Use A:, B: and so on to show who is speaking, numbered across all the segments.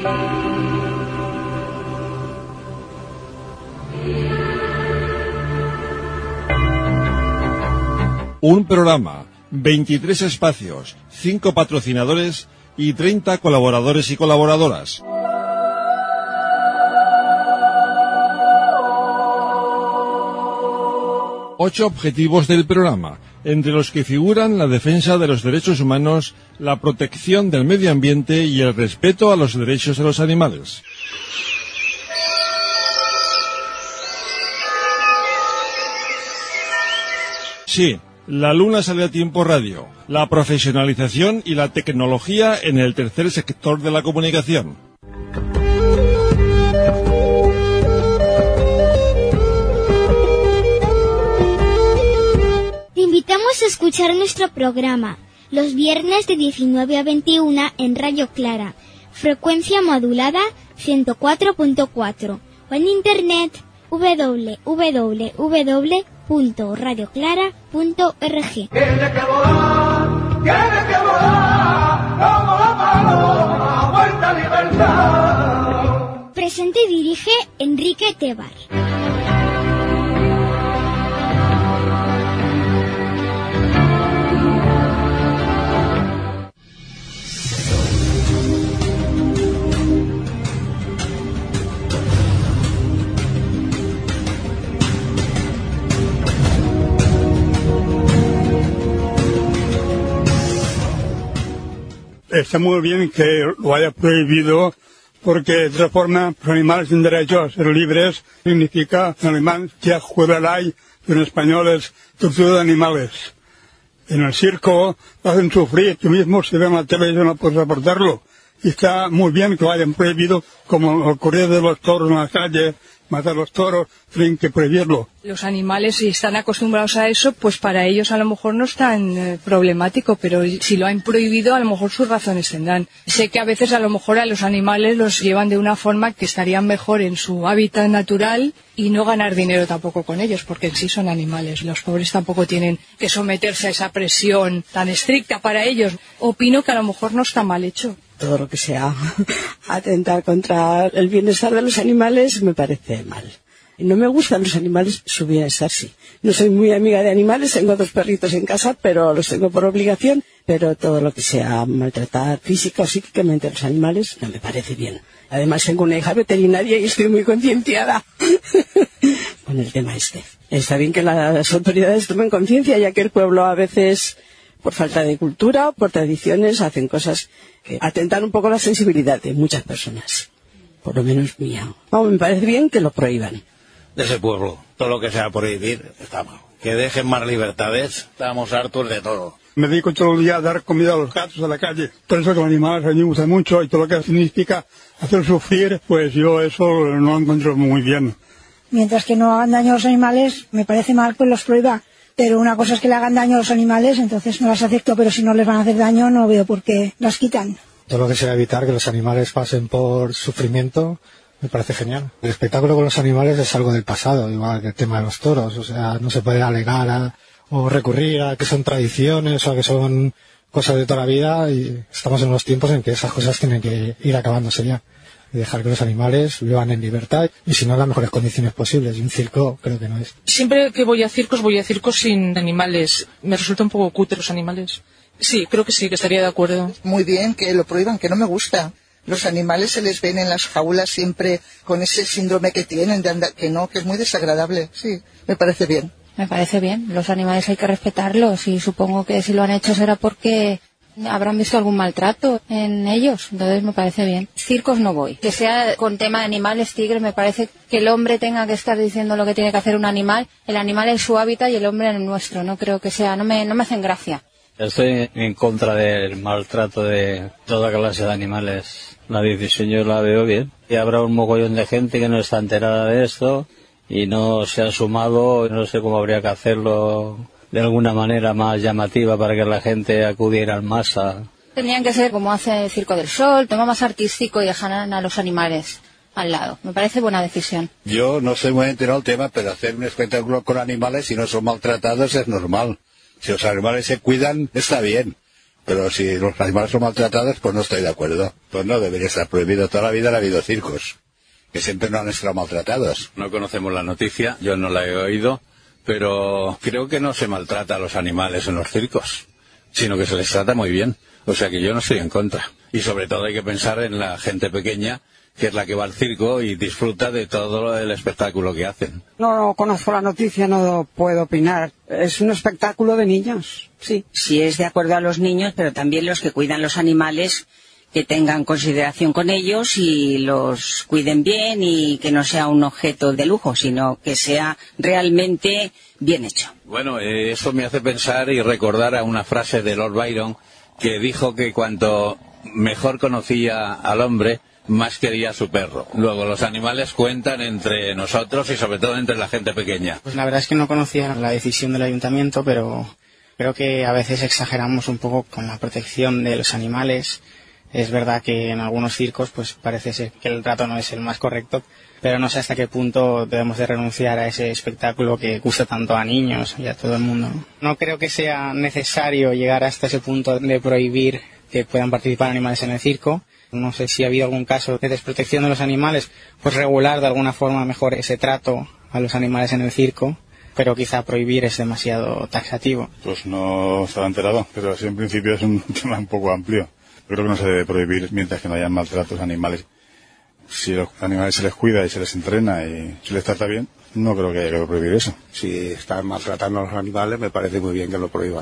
A: Un programa, 23 espacios, 5 patrocinadores y 30 colaboradores y colaboradoras. Ocho objetivos del programa, entre los que figuran la defensa de los derechos humanos, la protección del medio ambiente y el respeto a los derechos de los animales. Sí, la Luna sale a tiempo radio, la profesionalización y la tecnología en el tercer sector de la comunicación.
B: Te invitamos a escuchar nuestro programa los viernes de 19 a 21 en Radio Clara, frecuencia modulada 104.4 o en internet www.radioclara.org.
C: Tiene que volar como la paloma, vuelta a libertad.
B: Presente y dirige Enrique Tebar.
D: Está muy bien que lo haya prohibido, porque de otra forma los animales tienen derecho a ser libres. Significa en alemán que Juererei, en español es tortura de animales. En el circo hacen sufrir, yo mismo si veo en la televisión no puedo soportarlo. Y está muy bien que lo hayan prohibido, como el corrido de los toros en la calle, matar a los toros, tienen que prohibirlo.
E: Los animales, si están acostumbrados a eso, pues para ellos a lo mejor no es tan problemático, pero si lo han prohibido, a lo mejor sus razones tendrán. Sé que a veces a lo mejor a los animales los llevan de una forma que estarían mejor en su hábitat natural y no ganar dinero tampoco con ellos, porque en sí son animales. Los pobres tampoco tienen que someterse a esa presión tan estricta para ellos. Opino que a lo mejor no está mal hecho.
F: Todo lo que sea atentar contra el bienestar de los animales me parece mal. No me gustan los animales, su bienestar sí. No soy muy amiga de animales, tengo 2 perritos en casa, pero los tengo por obligación. Pero todo lo que sea maltratar física o psíquicamente a los animales no me parece bien. Además tengo una hija veterinaria y estoy muy concienciada con el tema este. Está bien que las autoridades tomen conciencia, ya que el pueblo a veces, por falta de cultura o por tradiciones, hacen cosas que atentan un poco la sensibilidad de muchas personas, por lo menos mía. Me parece bien que lo prohíban.
G: De ese pueblo, todo lo que sea prohibir está mal. Que dejen más libertades, estamos hartos de todo.
D: Me dedico todo el día a dar comida a los gatos de la calle. Por eso que los animales a mí me gustan mucho y todo lo que significa hacer sufrir, pues yo eso no lo encuentro muy bien.
H: Mientras que no hagan daño a los animales, me parece mal que los prohíba. Pero una cosa es que le hagan daño a los animales, entonces no las acepto, pero si no les van a hacer daño no veo por qué las quitan.
I: Todo lo que sea evitar que los animales pasen por sufrimiento me parece genial. El espectáculo con los animales es algo del pasado, igual que el tema de los toros. O sea, no se puede alegar o recurrir a que son tradiciones o a que son cosas de toda la vida, y estamos en unos tiempos en que esas cosas tienen que ir acabándose ya. Y dejar que los animales vivan en libertad y si no en las mejores condiciones posibles. Y un circo creo que no es.
E: Siempre que voy a circos sin animales. Me resulta un poco cutre los animales. Sí, creo que sí, que estaría de acuerdo.
J: Muy bien que lo prohíban, que no me gusta. Los animales se les ven en las jaulas siempre con ese síndrome que tienen de andar, que es muy desagradable. Sí, me parece bien.
K: Me parece bien. Los animales hay que respetarlos y supongo que si lo han hecho será porque habrán visto algún maltrato en ellos, entonces me parece bien. Circos no voy. Que sea con tema de animales, tigres, me parece que el hombre tenga que estar diciendo lo que tiene que hacer un animal. El animal es su hábitat y el hombre es el nuestro. No creo que sea, no me hacen gracia.
L: Estoy en contra del maltrato de toda clase de animales. La decisión yo la veo bien. Y habrá un mogollón de gente que no está enterada de esto y no se ha sumado, no sé cómo habría que hacerlo de alguna manera más llamativa para que la gente acudiera en masa.
K: Tendrían que ser como hace el Circo del Sol, tema más artístico y dejaran a los animales al lado. Me parece buena decisión.
G: Yo no sé muy enterado del tema, pero hacer un espectáculo con animales si no son maltratados es normal. Si los animales se cuidan, está bien. Pero si los animales son maltratados, pues no estoy de acuerdo. Pues no debería estar prohibido. Toda la vida ha habido circos, que siempre no han estado maltratados.
L: No conocemos la noticia, yo no la he oído, pero creo que no se maltrata a los animales en los circos, sino que se les trata muy bien. O sea que yo no estoy en contra. Y sobre todo hay que pensar en la gente pequeña, que es la que va al circo y disfruta de todo el espectáculo que hacen.
M: No conozco la noticia, no puedo opinar. Es un espectáculo de niños, sí.
N: Sí, es de acuerdo a los niños, pero también los que cuidan los animales, que tengan consideración con ellos y los cuiden bien y que no sea un objeto de lujo, sino que sea realmente bien hecho.
L: Bueno, eso me hace pensar y recordar a una frase de Lord Byron, que dijo que cuanto mejor conocía al hombre, más quería a su perro. Luego, los animales cuentan entre nosotros y sobre todo entre la gente pequeña.
O: Pues la verdad es que no conocía la decisión del ayuntamiento, pero creo que a veces exageramos un poco con la protección de los animales. Es verdad que en algunos circos pues parece ser que el trato no es el más correcto, pero no sé hasta qué punto debemos de renunciar a ese espectáculo que gusta tanto a niños y a todo el mundo. No creo que sea necesario llegar hasta ese punto de prohibir que puedan participar animales en el circo. No sé si ha habido algún caso de desprotección de los animales, pues regular de alguna forma mejor ese trato a los animales en el circo, pero quizá prohibir es demasiado taxativo.
P: Pues no estaba enterado, pero así en principio es un tema un poco amplio. Yo creo que no se debe prohibir mientras que no haya maltratos a animales. Si a los animales se les cuida y se les entrena y se les trata bien, no creo que haya que prohibir eso.
Q: Si están maltratando a los animales, me parece muy bien que lo prohíban.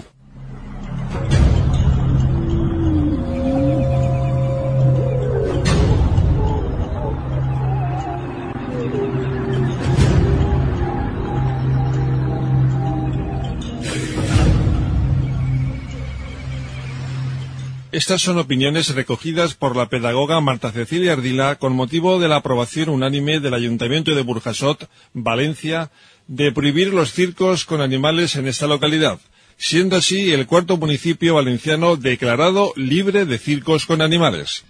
A: Estas son opiniones recogidas por la pedagoga Marta Cecilia Ardila con motivo de la aprobación unánime del Ayuntamiento de Burjasot, Valencia, de prohibir los circos con animales en esta localidad, siendo así el cuarto municipio valenciano declarado libre de circos con animales.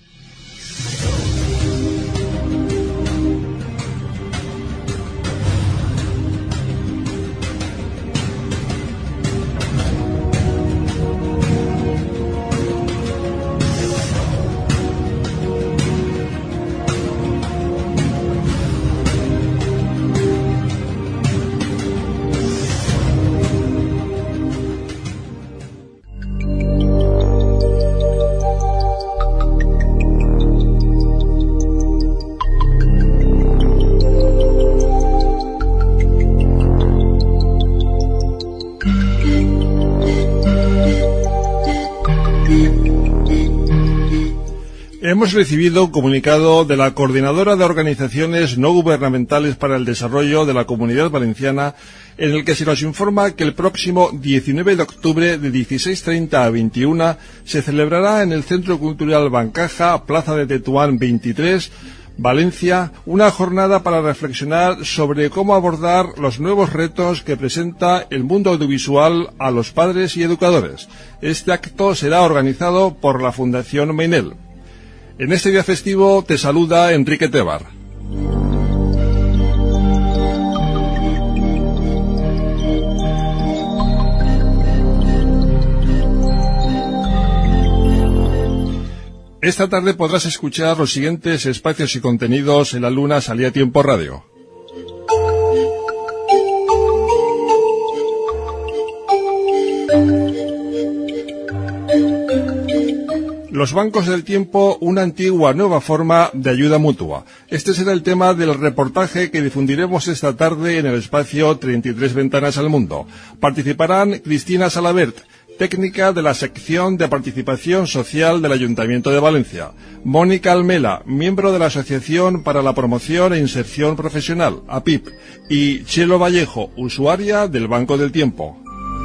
A: Hemos recibido un comunicado de la Coordinadora de Organizaciones No Gubernamentales para el Desarrollo de la Comunidad Valenciana, en el que se nos informa que el próximo 19 de octubre de 16:30 a 21 se celebrará en el Centro Cultural Bancaja, Plaza de Tetuán 23, Valencia, una jornada para reflexionar sobre cómo abordar los nuevos retos que presenta el mundo audiovisual a los padres y educadores. Este acto será organizado por la Fundación Meinel. En este día festivo te saluda Enrique Tebar. Esta tarde podrás escuchar los siguientes espacios y contenidos en La Luna Salía Tiempo Radio. Los bancos del tiempo, una antigua nueva forma de ayuda mutua. Este será el tema del reportaje que difundiremos esta tarde en el espacio 33 Ventanas al Mundo. Participarán Cristina Salabert, técnica de la sección de participación social del Ayuntamiento de Valencia; Mónica Almela, miembro de la Asociación para la Promoción e Inserción Profesional, APIP; y Chelo Vallejo, usuaria del Banco del Tiempo.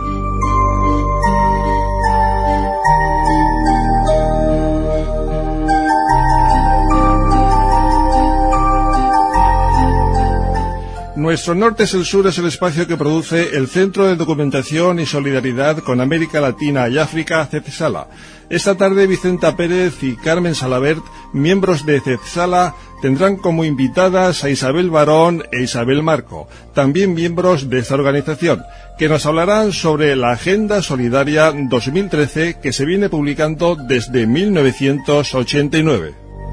A: Nuestro Norte es el Sur es el espacio que produce el Centro de Documentación y Solidaridad con América Latina y África, CETSALA. Esta tarde Vicenta Pérez y Carmen Salabert, miembros de CETSALA, tendrán como invitadas a Isabel Barón e Isabel Marco, también miembros de esta organización, que nos hablarán sobre la Agenda Solidaria 2013 que se viene publicando desde 1989.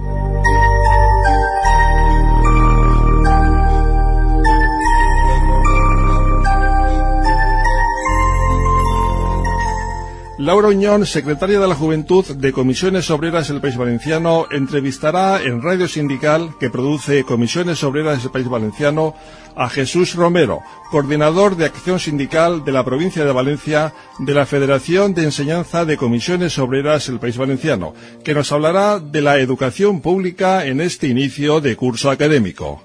A: Laura Uñón, secretaria de la Juventud de Comisiones Obreras del País Valenciano, entrevistará en Radio Sindical, que produce Comisiones Obreras del País Valenciano, a Jesús Romero, coordinador de Acción Sindical de la provincia de Valencia de la Federación de Enseñanza de Comisiones Obreras del País Valenciano, que nos hablará de la educación pública en este inicio de curso académico.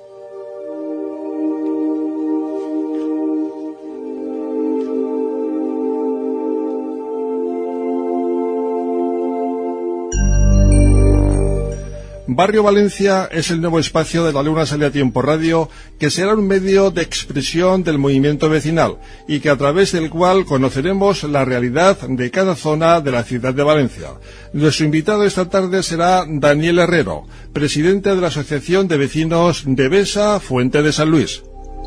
A: Barrio Valencia es el nuevo espacio de la Luna Sale a Tiempo Radio, que será un medio de expresión del movimiento vecinal y que a través del cual conoceremos la realidad de cada zona de la ciudad de Valencia. Nuestro invitado esta tarde será Daniel Herrero, presidente de la Asociación de Vecinos de Besa, Fuente de San Luis.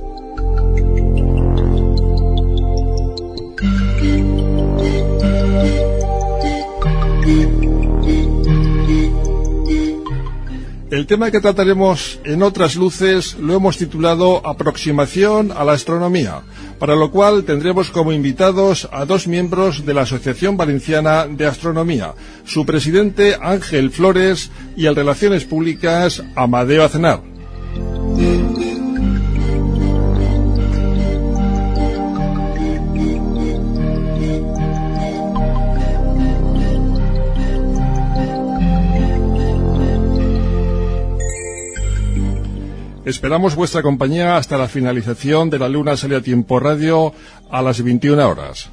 A: El tema que trataremos en Otras Luces lo hemos titulado Aproximación a la Astronomía, para lo cual tendremos como invitados a dos miembros de la Asociación Valenciana de Astronomía, su presidente Ángel Flores y el Relaciones Públicas Amadeo Aznar. Esperamos vuestra compañía hasta la finalización de la Luna Sale a Tiempo Radio a las 21 horas.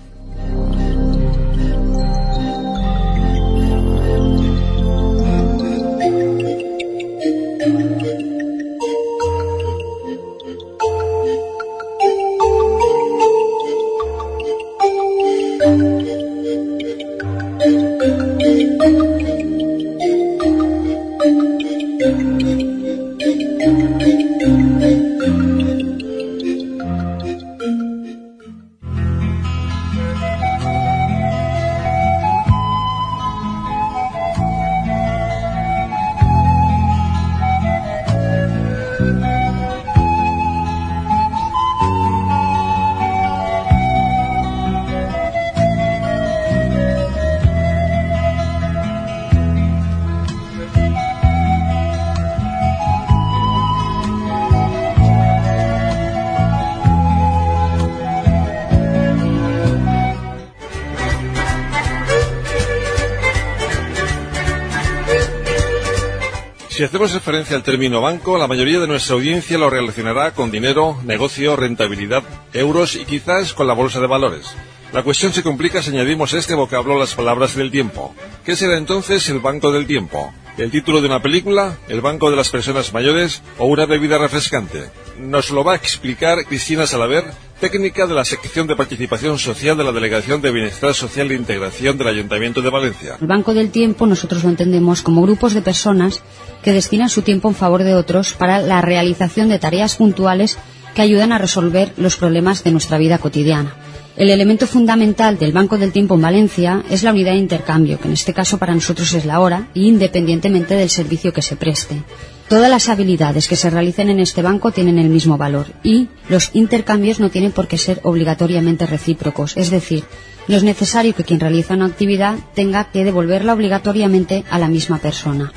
A: Si hacemos referencia al término banco, la mayoría de nuestra audiencia lo relacionará con dinero, negocio, rentabilidad, euros y quizás con la bolsa de valores. La cuestión se complica si añadimos a este vocablo las palabras del tiempo. ¿Qué será entonces el banco del tiempo? ¿El título de una película? ¿El banco de las personas mayores? ¿O una bebida refrescante? Nos lo va a explicar Cristina Salaver, técnica de la sección de participación social de la Delegación de Bienestar Social e Integración del Ayuntamiento de Valencia.
R: El banco del tiempo nosotros lo entendemos como grupos de personas que destinan su tiempo en favor de otros para la realización de tareas puntuales que ayudan a resolver los problemas de nuestra vida cotidiana. El elemento fundamental del Banco del Tiempo en Valencia es la unidad de intercambio, que en este caso para nosotros es la hora, independientemente del servicio que se preste. Todas las habilidades que se realicen en este banco tienen el mismo valor y los intercambios no tienen por qué ser obligatoriamente recíprocos, es decir, no es necesario que quien realiza una actividad tenga que devolverla obligatoriamente a la misma persona.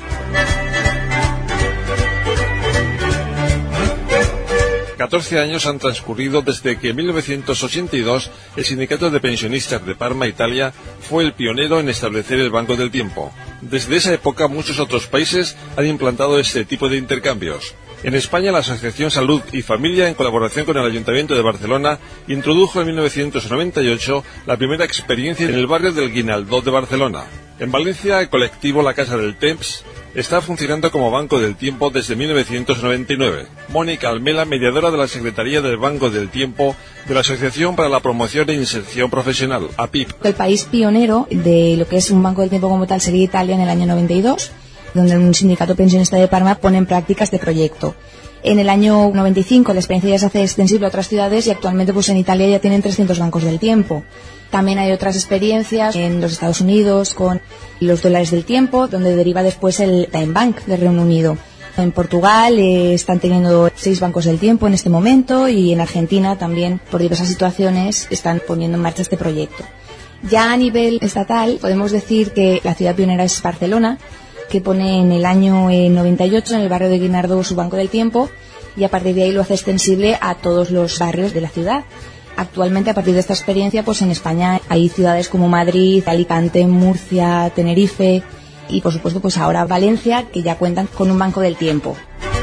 A: 14 años han transcurrido desde que en 1982 el Sindicato de Pensionistas de Parma, Italia, fue el pionero en establecer el Banco del Tiempo. Desde esa época muchos otros países han implantado este tipo de intercambios. En España, la Asociación Salud y Familia, en colaboración con el Ayuntamiento de Barcelona, introdujo en 1998 la primera experiencia en el barrio del Guinaldó de Barcelona. En Valencia, el colectivo La Casa del Temps está funcionando como Banco del Tiempo desde 1999. Mónica Almela, mediadora de la Secretaría del Banco del Tiempo de la Asociación para la Promoción e Inserción Profesional, APIP.
S: El país pionero de lo que es un Banco del Tiempo como tal sería Italia en el año 92, donde un sindicato pensionista de Parma pone en práctica este proyecto. En el año 95 la experiencia ya se hace extensible a otras ciudades y actualmente pues en Italia ya tienen 300 bancos del tiempo. También hay otras experiencias en los Estados Unidos con los dólares del tiempo, donde deriva después el Time Bank del Reino Unido. En Portugal están teniendo 6 bancos del tiempo en este momento y en Argentina también, por diversas situaciones, están poniendo en marcha este proyecto. Ya a nivel estatal podemos decir que la ciudad pionera es Barcelona, que pone en el año 98 en el barrio de Guinardó su banco del tiempo y a partir de ahí lo hace extensible a todos los barrios de la ciudad. Actualmente, a partir de esta experiencia, pues en España hay ciudades como Madrid, Alicante, Murcia, Tenerife y, por supuesto, pues ahora Valencia, que ya cuentan con un banco del tiempo.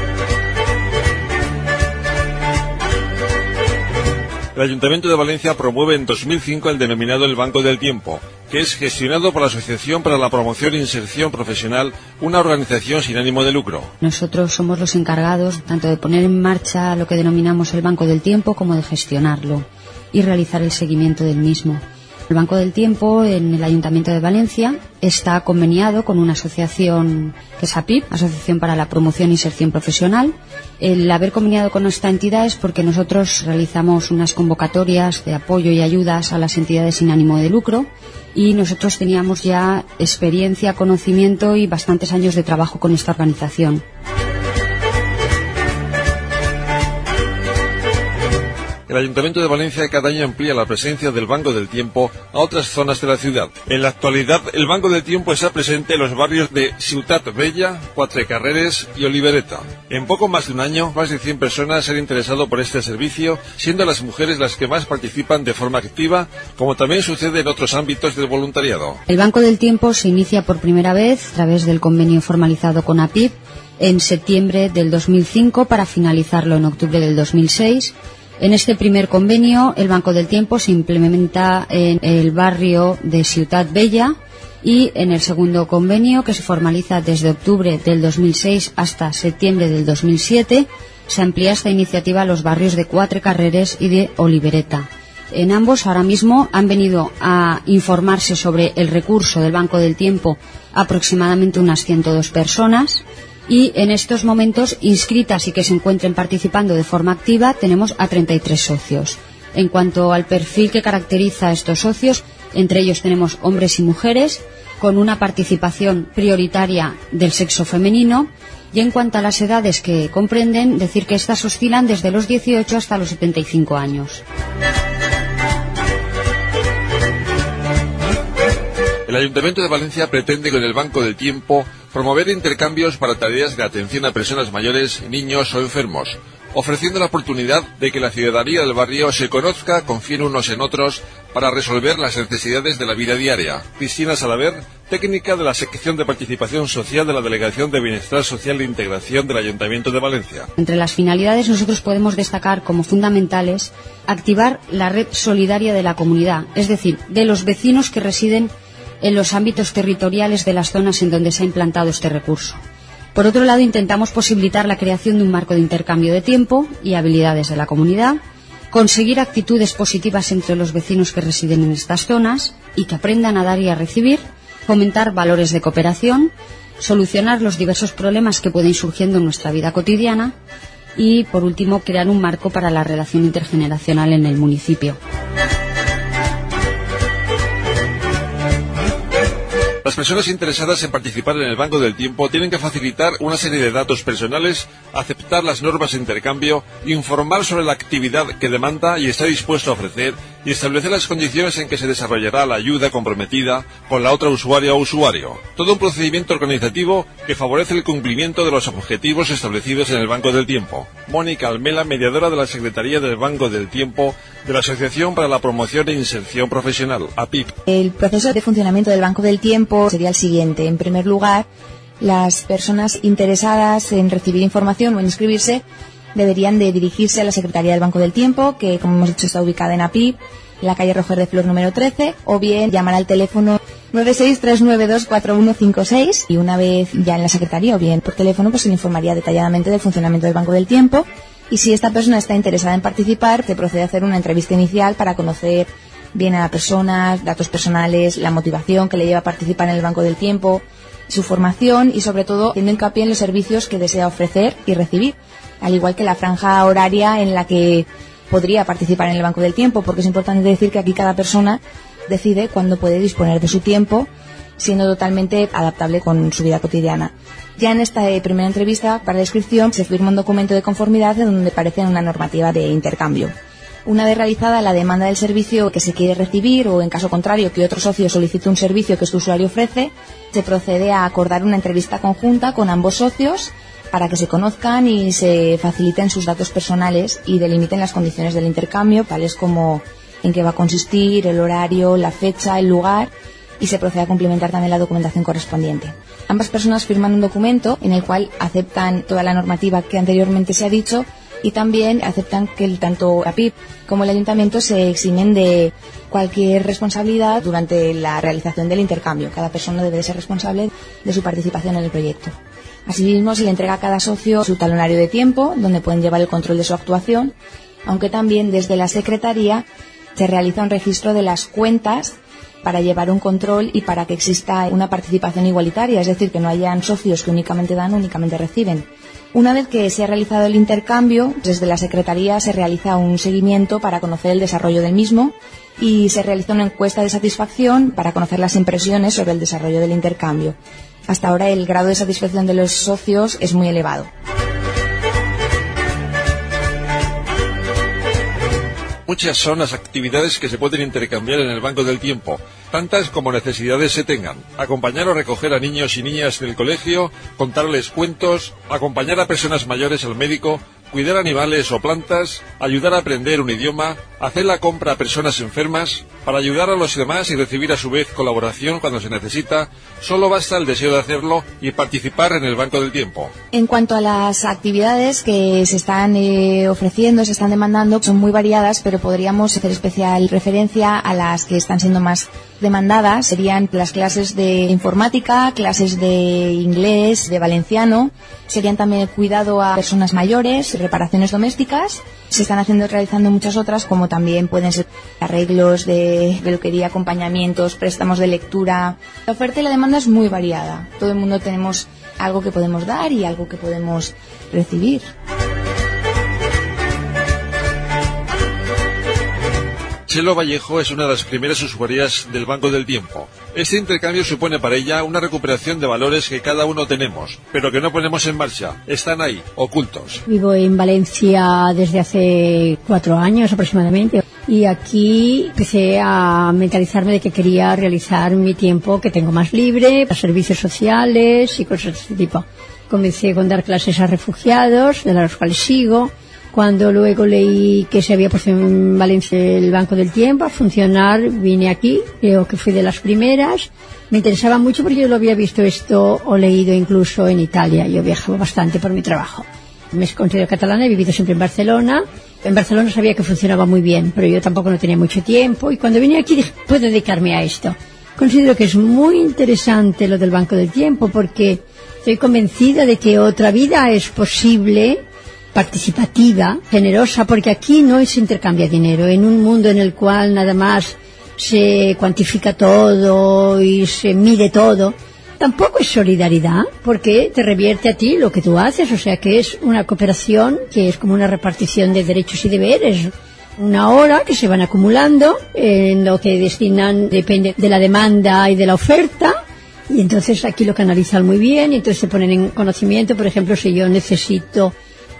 A: El Ayuntamiento de Valencia promueve en 2005 el denominado el Banco del Tiempo, que es gestionado por la Asociación para la Promoción e Inserción Profesional, una organización sin ánimo de lucro.
R: Nosotros somos los encargados tanto de poner en marcha lo que denominamos el Banco del Tiempo como de gestionarlo y realizar el seguimiento del mismo. El Banco del Tiempo en el Ayuntamiento de Valencia está conveniado con una asociación que es APIP, Asociación para la Promoción e Inserción Profesional. El haber conveniado con esta entidad es porque nosotros realizamos unas convocatorias de apoyo y ayudas a las entidades sin ánimo de lucro y nosotros teníamos ya experiencia, conocimiento y bastantes años de trabajo con esta organización.
A: El Ayuntamiento de Valencia cada año amplía la presencia del Banco del Tiempo a otras zonas de la ciudad. En la actualidad, el Banco del Tiempo está presente en los barrios de Ciutat Vella, Quatre Carreres y Olivereta. En poco más de un año, más de 100 personas se han interesado por este servicio, siendo las mujeres las que más participan de forma activa, como también sucede en otros ámbitos del voluntariado.
R: El Banco del Tiempo se inicia por primera vez a través del convenio formalizado con APIP en septiembre del 2005 para finalizarlo en octubre del 2006. En este primer convenio, el Banco del Tiempo se implementa en el barrio de Ciutat Vella y en el segundo convenio, que se formaliza desde octubre del 2006 hasta septiembre del 2007, se amplía esta iniciativa a los barrios de Quatre Carreres y de Olivereta. En ambos ahora mismo han venido a informarse sobre el recurso del Banco del Tiempo aproximadamente unas 102 personas. Y en estos momentos, inscritas y que se encuentren participando de forma activa, tenemos a 33 socios. En cuanto al perfil que caracteriza a estos socios, entre ellos tenemos hombres y mujeres, con una participación prioritaria del sexo femenino, y en cuanto a las edades que comprenden, decir que estas oscilan desde los 18 hasta los 75 años.
A: El Ayuntamiento de Valencia pretende con el Banco del Tiempo promover intercambios para tareas de atención a personas mayores, niños o enfermos, ofreciendo la oportunidad de que la ciudadanía del barrio se conozca, confíen unos en otros para resolver las necesidades de la vida diaria. Cristina Salaver, técnica de la Sección de Participación Social de la Delegación de Bienestar Social e Integración del Ayuntamiento de Valencia.
R: Entre las finalidades nosotros podemos destacar como fundamentales activar la red solidaria de la comunidad, es decir, de los vecinos que residen en los ámbitos territoriales de las zonas en donde se ha implantado este recurso. Por otro lado, intentamos posibilitar la creación de un marco de intercambio de tiempo y habilidades de la comunidad, conseguir actitudes positivas entre los vecinos que residen en estas zonas y que aprendan a dar y a recibir, fomentar valores de cooperación, solucionar los diversos problemas que pueden ir surgiendo en nuestra vida cotidiana y, por último, crear un marco para la relación intergeneracional en el municipio.
A: Las personas interesadas en participar en el Banco del Tiempo tienen que facilitar una serie de datos personales, aceptar las normas de intercambio, informar sobre la actividad que demanda y está dispuesto a ofrecer y establecer las condiciones en que se desarrollará la ayuda comprometida con la otra usuaria o usuario. Todo un procedimiento organizativo que favorece el cumplimiento de los objetivos establecidos en el Banco del Tiempo. Mónica Almela, mediadora de la Secretaría del Banco del Tiempo de la Asociación para la Promoción e Inserción Profesional, APIP.
S: El proceso de funcionamiento del Banco del Tiempo sería el siguiente. En primer lugar, las personas interesadas en recibir información o en inscribirse deberían de dirigirse a la Secretaría del Banco del Tiempo, que como hemos dicho está ubicada en APIP, en la calle Roger de Flor número 13, o bien llamar al teléfono 963924156 y una vez ya en la Secretaría o bien por teléfono pues se le informaría detalladamente del funcionamiento del Banco del Tiempo y si esta persona está interesada en participar se procede a hacer una entrevista inicial para conocer bien a la persona, datos personales, la motivación que le lleva a participar en el Banco del Tiempo su formación y sobre todo haciendo hincapié en los servicios que desea ofrecer y recibir, al igual que la franja horaria en la que podría participar en el Banco del Tiempo, porque es importante decir que aquí cada persona decide cuándo puede disponer de su tiempo, siendo totalmente adaptable con su vida cotidiana. Ya en esta primera entrevista para la inscripción se firma un documento de conformidad en donde aparece una normativa de intercambio. Una vez realizada la demanda del servicio que se quiere recibir o, en caso contrario, que otro socio solicite un servicio que este usuario ofrece, se procede a acordar una entrevista conjunta con ambos socios para que se conozcan y se faciliten sus datos personales y delimiten las condiciones del intercambio, tales como en qué va a consistir, el horario, la fecha, el lugar, y se procede a complementar también la documentación correspondiente. Ambas personas firman un documento en el cual aceptan toda la normativa que anteriormente se ha dicho y también aceptan que tanto la PIP como el Ayuntamiento se eximen de cualquier responsabilidad durante la realización del intercambio. Cada persona debe de ser responsable de su participación en el proyecto. Asimismo, se le entrega a cada socio su talonario de tiempo, donde pueden llevar el control de su actuación, aunque también desde la Secretaría se realiza un registro de las cuentas para llevar un control y para que exista una participación igualitaria, es decir, que no hayan socios que únicamente dan, únicamente reciben. Una vez que se ha realizado el intercambio, desde la Secretaría se realiza un seguimiento para conocer el desarrollo del mismo y se realiza una encuesta de satisfacción para conocer las impresiones sobre el desarrollo del intercambio. Hasta ahora el grado de satisfacción de los socios es muy elevado.
A: Muchas son las actividades que se pueden intercambiar en el Banco del Tiempo, tantas como necesidades se tengan. Acompañar o recoger a niños y niñas en el colegio, contarles cuentos, acompañar a personas mayores al médico, cuidar animales o plantas, ayudar a aprender un idioma, hacer la compra a personas enfermas, para ayudar a los demás y recibir a su vez colaboración cuando se necesita. Solo basta el deseo de hacerlo y participar en el Banco del Tiempo.
S: En cuanto a las actividades que se están ofreciendo, se están demandando, son muy variadas, pero podríamos hacer especial referencia a las que están siendo más demandadas. Serían las clases de informática, clases de inglés, de valenciano. Serían también el cuidado a personas mayores, reparaciones domésticas. Se están realizando muchas otras, como también pueden ser arreglos de peluquería, acompañamientos, préstamos de lectura. La oferta y la demanda es muy variada. Todo el mundo tenemos algo que podemos dar y algo que podemos recibir.
A: Chelo Vallejo es una de las primeras usuarias del Banco del Tiempo. Este intercambio supone para ella una recuperación de valores que cada uno tenemos, pero que no ponemos en marcha. Están ahí, ocultos.
T: Vivo en Valencia desde hace 4 años aproximadamente y aquí empecé a mentalizarme de que quería realizar mi tiempo que tengo más libre, para servicios sociales y cosas de este tipo. Comencé con dar clases a refugiados, de las cuales sigo. Cuando luego leí que se había puesto en Valencia el Banco del Tiempo a funcionar, vine aquí, creo que fui de las primeras. Me interesaba mucho porque yo lo había visto esto o leído incluso en Italia. Yo viajaba bastante por mi trabajo. Me considero catalana, he vivido siempre en Barcelona. En Barcelona sabía que funcionaba muy bien, pero yo tampoco no tenía mucho tiempo. Y cuando vine aquí dije, puedo dedicarme a esto. Considero que es muy interesante lo del Banco del Tiempo porque estoy convencida de que otra vida es posible, participativa, generosa, porque aquí no se intercambia dinero. En un mundo en el cual nada más se cuantifica todo y se mide todo, tampoco es solidaridad, porque te revierte a ti lo que tú haces, o sea que es una cooperación, que es como una repartición de derechos y deberes, una hora que se van acumulando, en lo que destinan depende de la demanda y de la oferta, y entonces aquí lo canalizan muy bien, y entonces se ponen en conocimiento. Por ejemplo, si yo necesito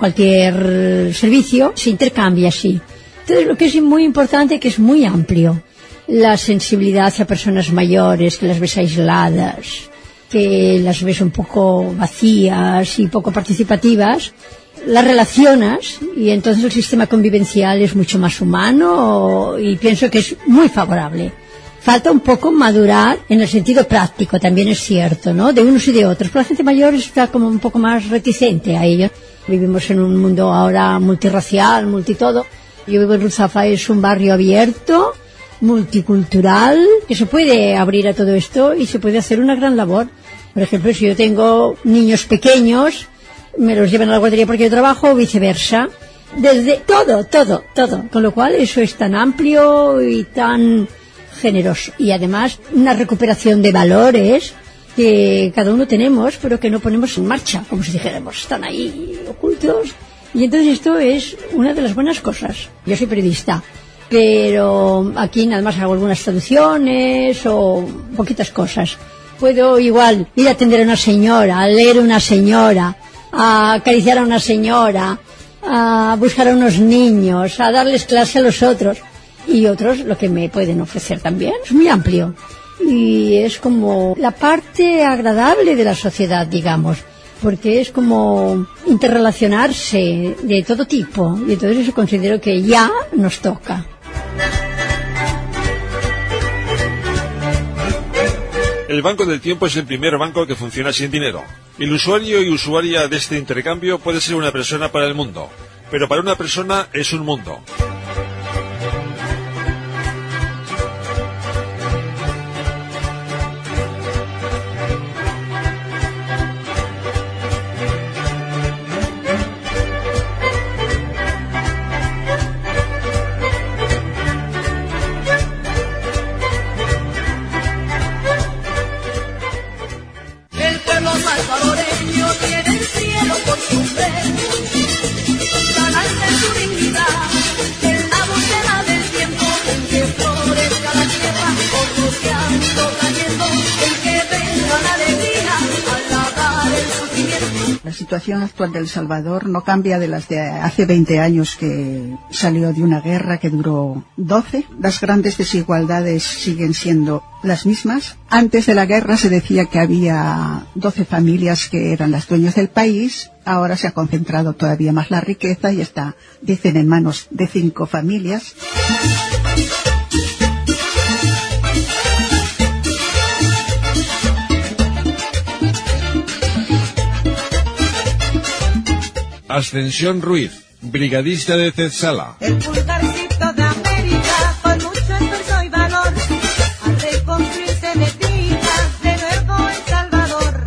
T: cualquier servicio, se intercambia así. Entonces, lo que es muy importante es que es muy amplio. La sensibilidad hacia personas mayores, que las ves aisladas, que las ves un poco vacías y poco participativas, las relacionas y entonces el sistema convivencial es mucho más humano y pienso que es muy favorable. Falta un poco madurar en el sentido práctico, también es cierto, ¿no? De unos y de otros. Pero la gente mayor está como un poco más reticente a ello. Vivimos en un mundo ahora multirracial, multitodo. Yo vivo en Ruzafa, es un barrio abierto, multicultural, que se puede abrir a todo esto y se puede hacer una gran labor. Por ejemplo, si yo tengo niños pequeños, me los llevan a la guardería porque yo trabajo, o viceversa. Desde todo. Con lo cual eso es tan amplio y tan generoso. Y además una recuperación de valores que cada uno tenemos, pero que no ponemos en marcha, como si dijéramos, están ahí ocultos. Y entonces esto es una de las buenas cosas. Yo soy periodista, pero aquí nada más hago algunas traducciones o poquitas cosas. Puedo igual ir a atender a una señora, a leer a una señora, a acariciar a una señora, a buscar a unos niños, a darles clase a los otros. Y otros lo que me pueden ofrecer también es muy amplio. Y es como la parte agradable de la sociedad, digamos, porque es como interrelacionarse de todo tipo. Y entonces eso considero que ya nos toca.
A: El Banco del Tiempo es el primer banco que funciona sin dinero. El usuario y usuaria de este intercambio puede ser una persona para el mundo, pero para una persona es un mundo.
U: La situación actual de El Salvador no cambia de las de hace 20 años, que salió de una guerra que duró 12. Las grandes desigualdades siguen siendo las mismas. Antes de la guerra se decía que había 12 familias que eran las dueñas del país. Ahora se ha concentrado todavía más la riqueza y está, dicen, en manos de 5 familias.
A: Ascensión Ruiz, brigadista de Tetzala.
V: El pulgarcito de América, con mucho esfuerzo y valor, a reconstruirse metida de nuevo El Salvador.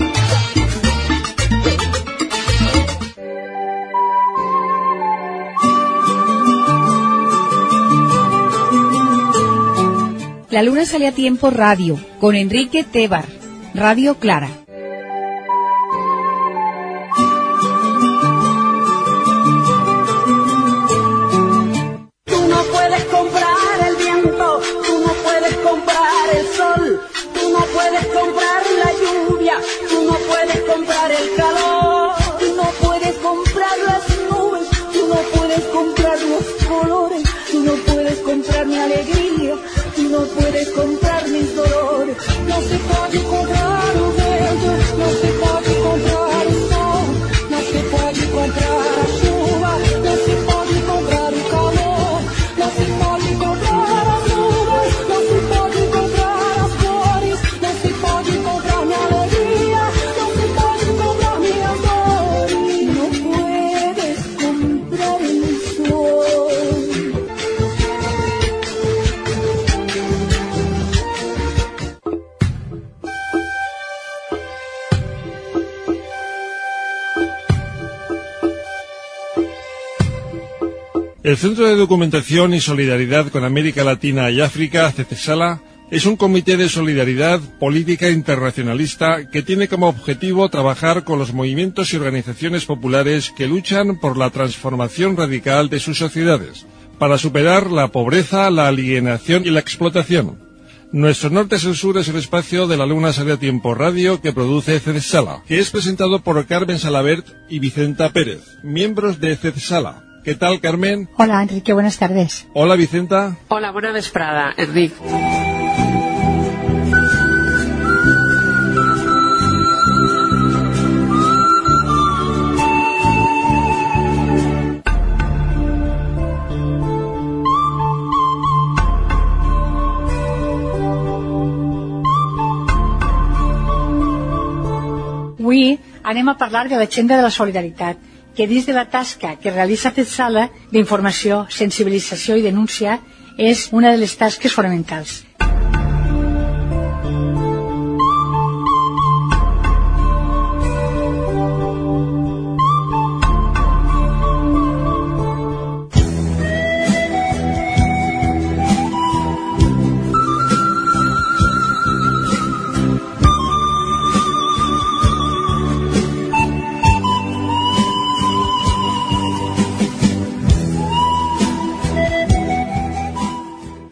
W: La luna sale a tiempo radio, con Enrique Tebar, Radio Clara.
A: El Centro de Documentación y Solidaridad con América Latina y África, CETESALA, es un comité de solidaridad política internacionalista que tiene como objetivo trabajar con los movimientos y organizaciones populares que luchan por la transformación radical de sus sociedades, para superar la pobreza, la alienación y la explotación. Nuestro Norte es el Sur es el espacio de La Luna Sale a Tiempo Radio que produce CETESALA, que es presentado por Carmen Salabert y Vicenta Pérez, miembros de CETESALA. ¿Qué tal, Carmen?
X: Hola, Enrique, buenas tardes.
A: Hola, Vicenta.
Y: Hola, buena vesprada, Enrique.
X: Avui anem a parlar de l'agenda de la solidaritat, que dins de la tasca que realitza CETESALA d'informació, sensibilització i denúncia és una de les tasques fonamentals.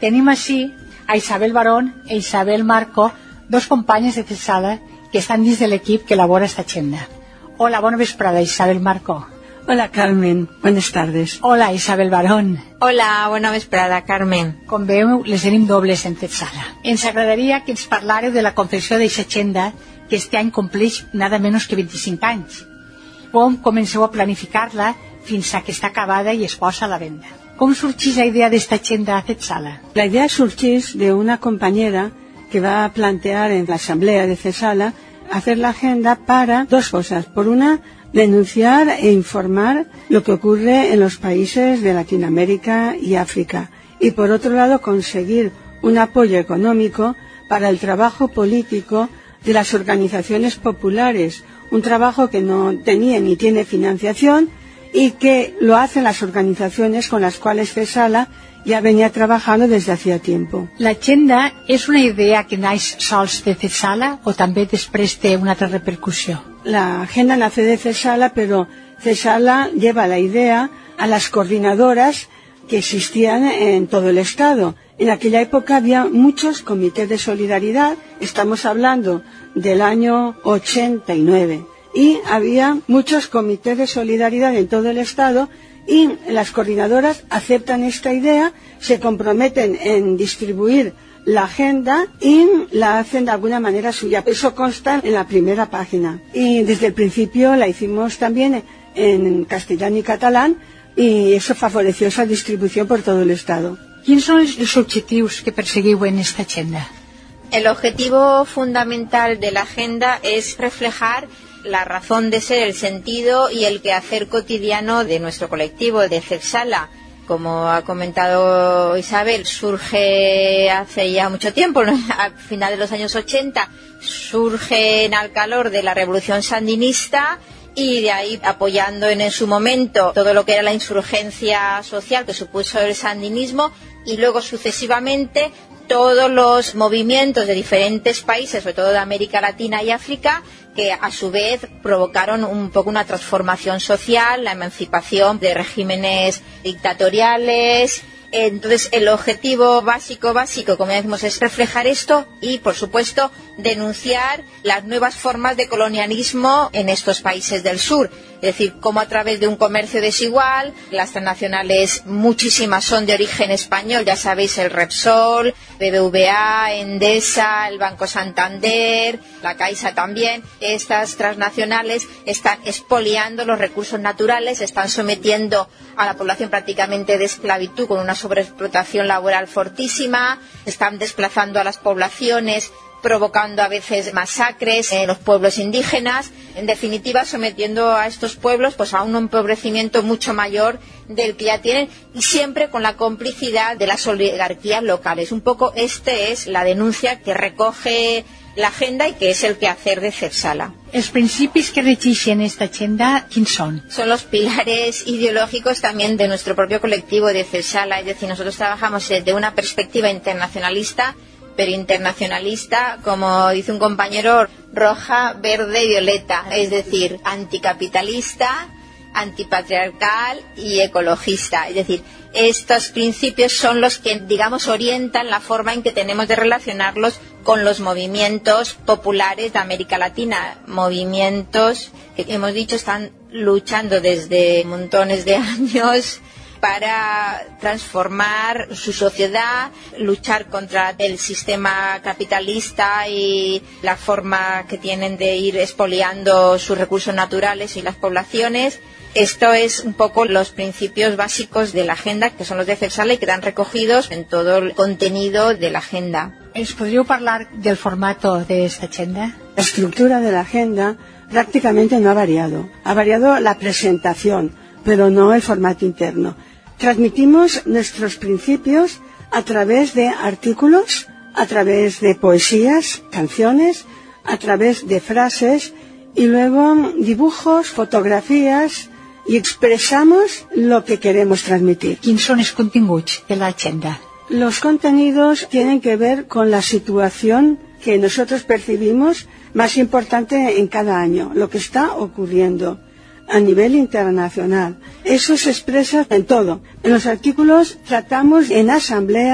X: Tenim així a Isabel Barón e Isabel Marco, dos companyes de Cesala que estan dins de l'equip que elabora esta agenda. Hola, bona vesprada, Isabel Marco.
M: Hola, Carmen. Buenas tardes.
X: Hola, Isabel Barón.
B: Hola, bona vesprada, Carmen.
X: Com veu, les tenim dobles en Cesala. Ens agradaria que ens parlareu de la confecció d'aquesta agenda que este any compleix nada menys que 25 anys. Com comenceu a planificar-la fins a que està acabada i es posa a la venda? Com sorgís la idea d'esta agenda a Cesala?
M: La idea surgís de una compañera que va a plantear en la asamblea de Cesala hacer la agenda para dos cosas. Por una, denunciar e informar lo que ocurre en los países de Latinoamérica y África. Y por otro lado, conseguir un apoyo económico para el trabajo político de las organizaciones populares. Un trabajo que no tenía ni tiene financiación y que lo hacen las organizaciones con las cuales Cesala ya venía trabajando desde hacía tiempo.
X: L'agenda és una idea que naix sols de Cesala o també després té una altra repercussió?
M: La agenda nace de Cesala, pero Cesala lleva la idea a las coordinadoras que existían en todo el Estado. En aquella época había muchos comités de solidaridad, estamos hablando del año 89, y había muchos comités de solidaridad en todo el Estado, y las coordinadoras aceptan esta idea, se comprometen en distribuir la agenda y la hacen de alguna manera suya. Eso consta en la primera página. Y desde el principio la hicimos también en castellano y catalán, y eso favoreció esa distribución por todo el Estado.
X: Quins són els objectius que perseguiu en esta agenda?
B: El objetivo fundamental de la agenda es reflejar la razón de ser, el sentido y el quehacer cotidiano de nuestro colectivo, de Cesala. Como ha comentado Isabel, surge hace ya mucho tiempo, ¿no? A finales de los años 80, surge al calor de la revolución sandinista y de ahí apoyando en su momento todo lo que era la insurgencia social que supuso el sandinismo, y luego sucesivamente todos los movimientos de diferentes países, sobre todo de América Latina y África, que a su vez provocaron un poco una transformación social, la emancipación de regímenes dictatoriales. Entonces el objetivo básico, como decimos, es reflejar esto y, por supuesto, denunciar las nuevas formas de colonialismo en estos países del sur. Es decir, cómo a través de un comercio desigual, las transnacionales muchísimas son de origen español, ya sabéis, el Repsol, BBVA, Endesa, el Banco Santander, la Caixa también. Estas transnacionales están expoliando los recursos naturales, están sometiendo a la población prácticamente de esclavitud con una sobreexplotación laboral fortísima, están desplazando a las poblaciones, provocando a veces masacres en los pueblos indígenas, en definitiva sometiendo a estos pueblos pues a un empobrecimiento mucho mayor del que ya tienen, y siempre con la complicidad de las oligarquías locales. Un poco es la denuncia que recoge la agenda y que es el quehacer de Cesala.
X: Els principis que regeixen esta agenda, quins són?
B: Son los pilares ideológicos también de nuestro propio colectivo de Cesala, es decir, nosotros trabajamos desde una perspectiva internacionalista, pero internacionalista, como dice un compañero, roja, verde y violeta, es decir, anticapitalista, antipatriarcal y ecologista. Es decir, estos principios son los que, digamos, orientan la forma en que tenemos de relacionarlos con los movimientos populares de América Latina, movimientos que hemos dicho están luchando desde montones de años para transformar su sociedad, luchar contra el sistema capitalista y la forma que tienen de ir expoliando sus recursos naturales y las poblaciones. Esto es un poco los principios básicos de la agenda, que son los de Cesala y que están recogidos en todo el contenido de la agenda.
X: ¿Ens podríeu parlar del formato de esta agenda?
M: La estructura de la agenda prácticamente no ha variado. Ha variado la presentación, pero no el formato interno. Transmitimos nuestros principios a través de artículos, a través de poesías, canciones, a través de frases y luego dibujos, fotografías, y expresamos lo que queremos transmitir.
X: Quins són els continguts de l'agenda?
M: Los contenidos tienen que ver con la situación que nosotros percibimos más importante en cada año, lo que está ocurriendo a nivel internacional. Eso se expresa en todo. En los artículos tratamos en asamblea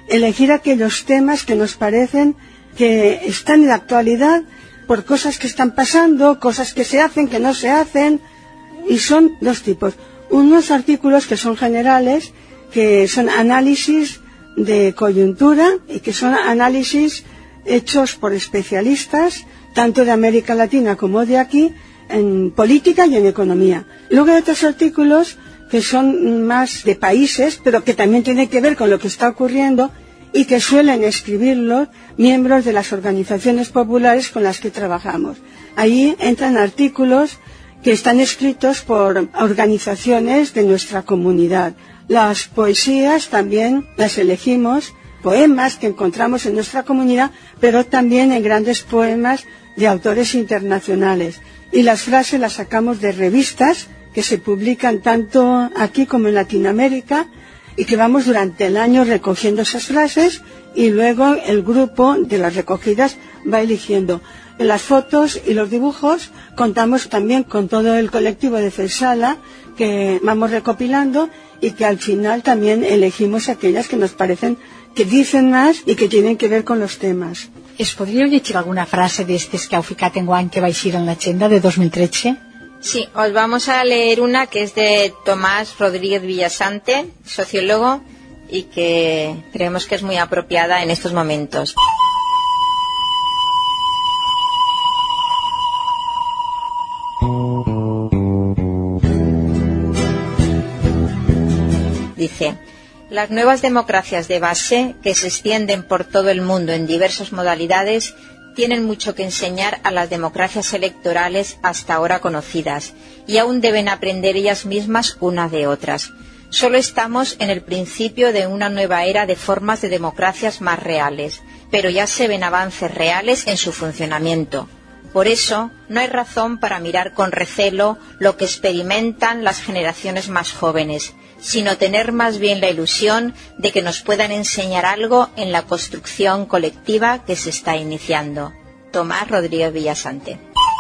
M: elegir aquellos temas que nos parecen que están en la actualidad por cosas que están pasando, cosas que se hacen, que no se hacen, y son dos tipos. Unos artículos que son generales, que son análisis de coyuntura y que son análisis hechos por especialistas, tanto de América Latina como de aquí, en política y en economía. Luego hay otros artículos que son más de países, pero que también tienen que ver con lo que está ocurriendo y que suelen escribirlos miembros de las organizaciones populares con las que trabajamos. Ahí entran artículos que están escritos por organizaciones de nuestra comunidad. Las poesías también las elegimos, poemas que encontramos en nuestra comunidad, pero también en grandes poemas de autores internacionales. Y las frases las sacamos de revistas que se publican tanto aquí como en Latinoamérica, y que vamos durante el año recogiendo esas frases, y luego el grupo de las recogidas va eligiendo. En las fotos y los dibujos contamos también con todo el colectivo de CEPSALA que vamos recopilando, y que al final también elegimos aquellas que nos parecen que dicen más y que tienen que ver con los temas.
X: ¿Es podríeu llegir alguna frase d'estes que heu ficat enguany que va eixir en l'agenda de 2013?
B: Sí, os vamos a leer una que es de Tomás Rodríguez Villasante, sociólogo, y que creemos que es muy apropiada en estos momentos. Dice: las nuevas democracias de base, que se extienden por todo el mundo en diversas modalidades, tienen mucho que enseñar a las democracias electorales hasta ahora conocidas, y aún deben aprender ellas mismas unas de otras. Solo estamos en el principio de una nueva era de formas de democracias más reales, pero ya se ven avances reales en su funcionamiento. Por eso, no hay razón para mirar con recelo lo que experimentan las generaciones más jóvenes, sino tener más bien la ilusión de que nos puedan enseñar algo en la construcción colectiva que se está iniciando. Tomás Rodríguez Villasante.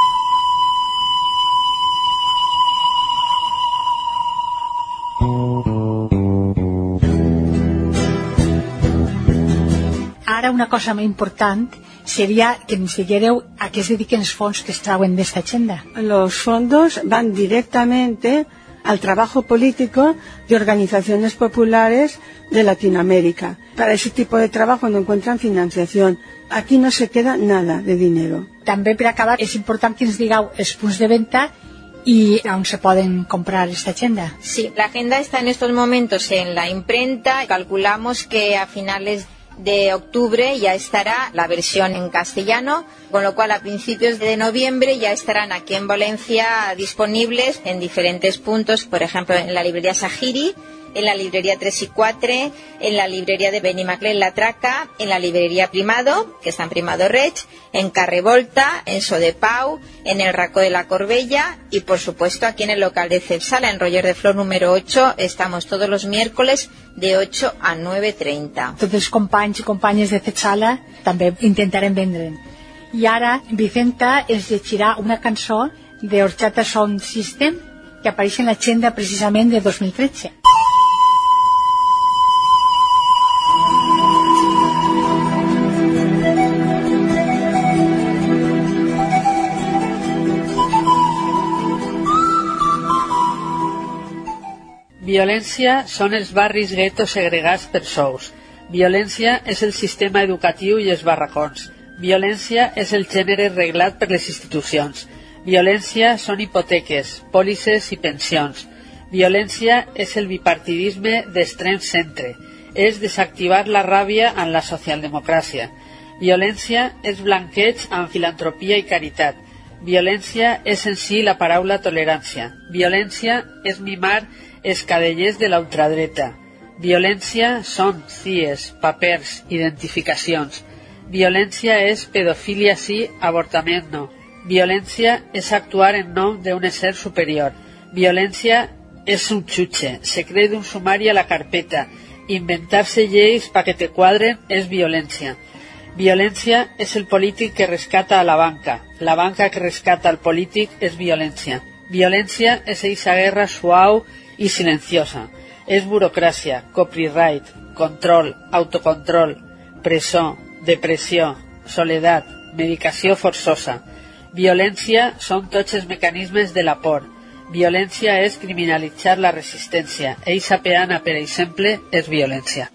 X: Ara una cosa molt important seria que ens diguéreu a què es dediquen els fons que es trauen d'esta agenda.
M: Los fondos van directamente al trabajo político de organizaciones populares de Latinoamérica. Para ese tipo de trabajo no encuentran financiación. Aquí no se queda nada de dinero.
X: També, per acabar, és important que ens digueu els punts de venta y aún se pueden comprar esta agenda.
B: Sí, la agenda está en estos momentos en la imprenta. Calculamos que a finales de octubre ya estará la versión en castellano, con lo cual a principios de noviembre ya estarán aquí en Valencia disponibles en diferentes puntos, por ejemplo en la librería Sahiri, en la librería 3 y 4, en la librería de Benimaclet La Traca, en la librería Primado, que está en Primado Reig, en Carrevolta, en Sodepau, en el Racó de la Corbella y por supuesto aquí en el local de CEPSALA, en Roger de Flor número 8, estamos todos los miércoles de 8 a 9:30.
X: Tots els companys i companyes de CEPSALA també intentarem vendre'n. I ara Vicenta ens llegirà una cançó de Horchata Sound System que apareix en l'agenda precisament de 2013.
C: Violència són els barris guetos segregats per sous. Violència és el sistema educatiu i els barracons. Violència és el gènere reglat per les institucions. Violència són hipoteques, pòlisses i pensions. Violència és el bipartidisme d'extrem centre. És desactivar la ràbia en la socialdemocràcia. Violència és blanqueig amb filantropia i caritat. Violència és en si la paraula tolerància. Violència és mimar els cadellers de la ultradreta. Violència són CIEs, papers, identificacions. Violència és pedofília sí, avortament no. Violència és actuar en nom d'un ésser superior. Violència és un xutxe, secret d'un sumari a la carpeta. Inventar-se lleis pa que te quadren és violència. Violència és el polític que rescata a la banca. La banca que rescata al polític és violència. Violència és eixa guerra suau i silenciosa. És burocràcia, copyright, control, autocontrol, presó, depressió, soledat, medicació forçosa. Violència són tots els mecanismes de la por. Violència és criminalitzar la resistència. Eixa peana, per exemple, és violència.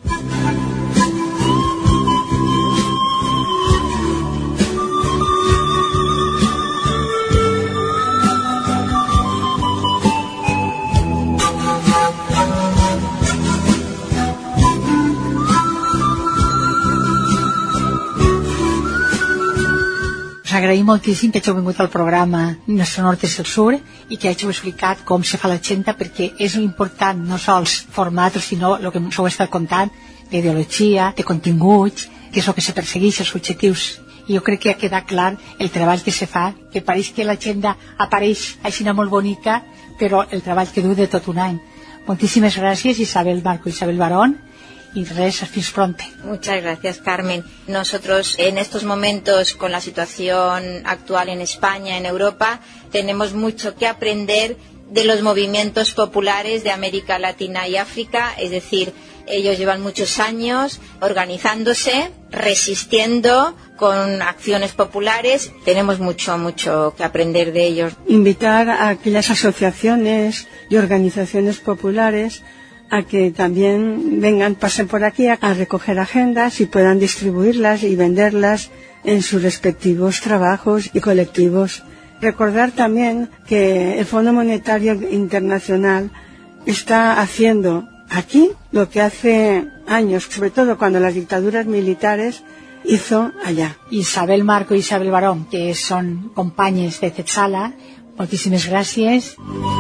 X: Agraïm moltíssim que hàgiu vingut al programa Nuestro Norte es el Sur i que hàgiu explicat com se fa l'agenda, perquè és important no sols formar-nos, sinó el que us heu estat contant d'ideologia, de continguts, que és el que se persegueix, els objectius. I jo crec que ha quedat clar el treball que se fa, que pareix que l'agenda apareix així molt bonica, però el treball que du de tot un any. Moltíssimes gràcies, Isabel Marco i Isabel Barón. Y fins pronto.
B: Muchas gracias, Carmen. Nosotros en estos momentos, con la situación actual en España, en Europa, tenemos mucho que aprender de los movimientos populares de América Latina y África. Es decir, ellos llevan muchos años organizándose, resistiendo con acciones populares. Tenemos mucho que aprender de ellos.
M: Invitar a aquellas asociaciones y organizaciones populares a que también pasen por aquí a recoger agendas y puedan distribuirlas y venderlas en sus respectivos trabajos y colectivos. Recordar también que el Fondo Monetario Internacional está haciendo aquí lo que hace años, sobre todo cuando las dictaduras militares, hizo allá.
X: Isabel Marco y Isabel Barón, que son compañeros de Tetsala, muchísimas gracias.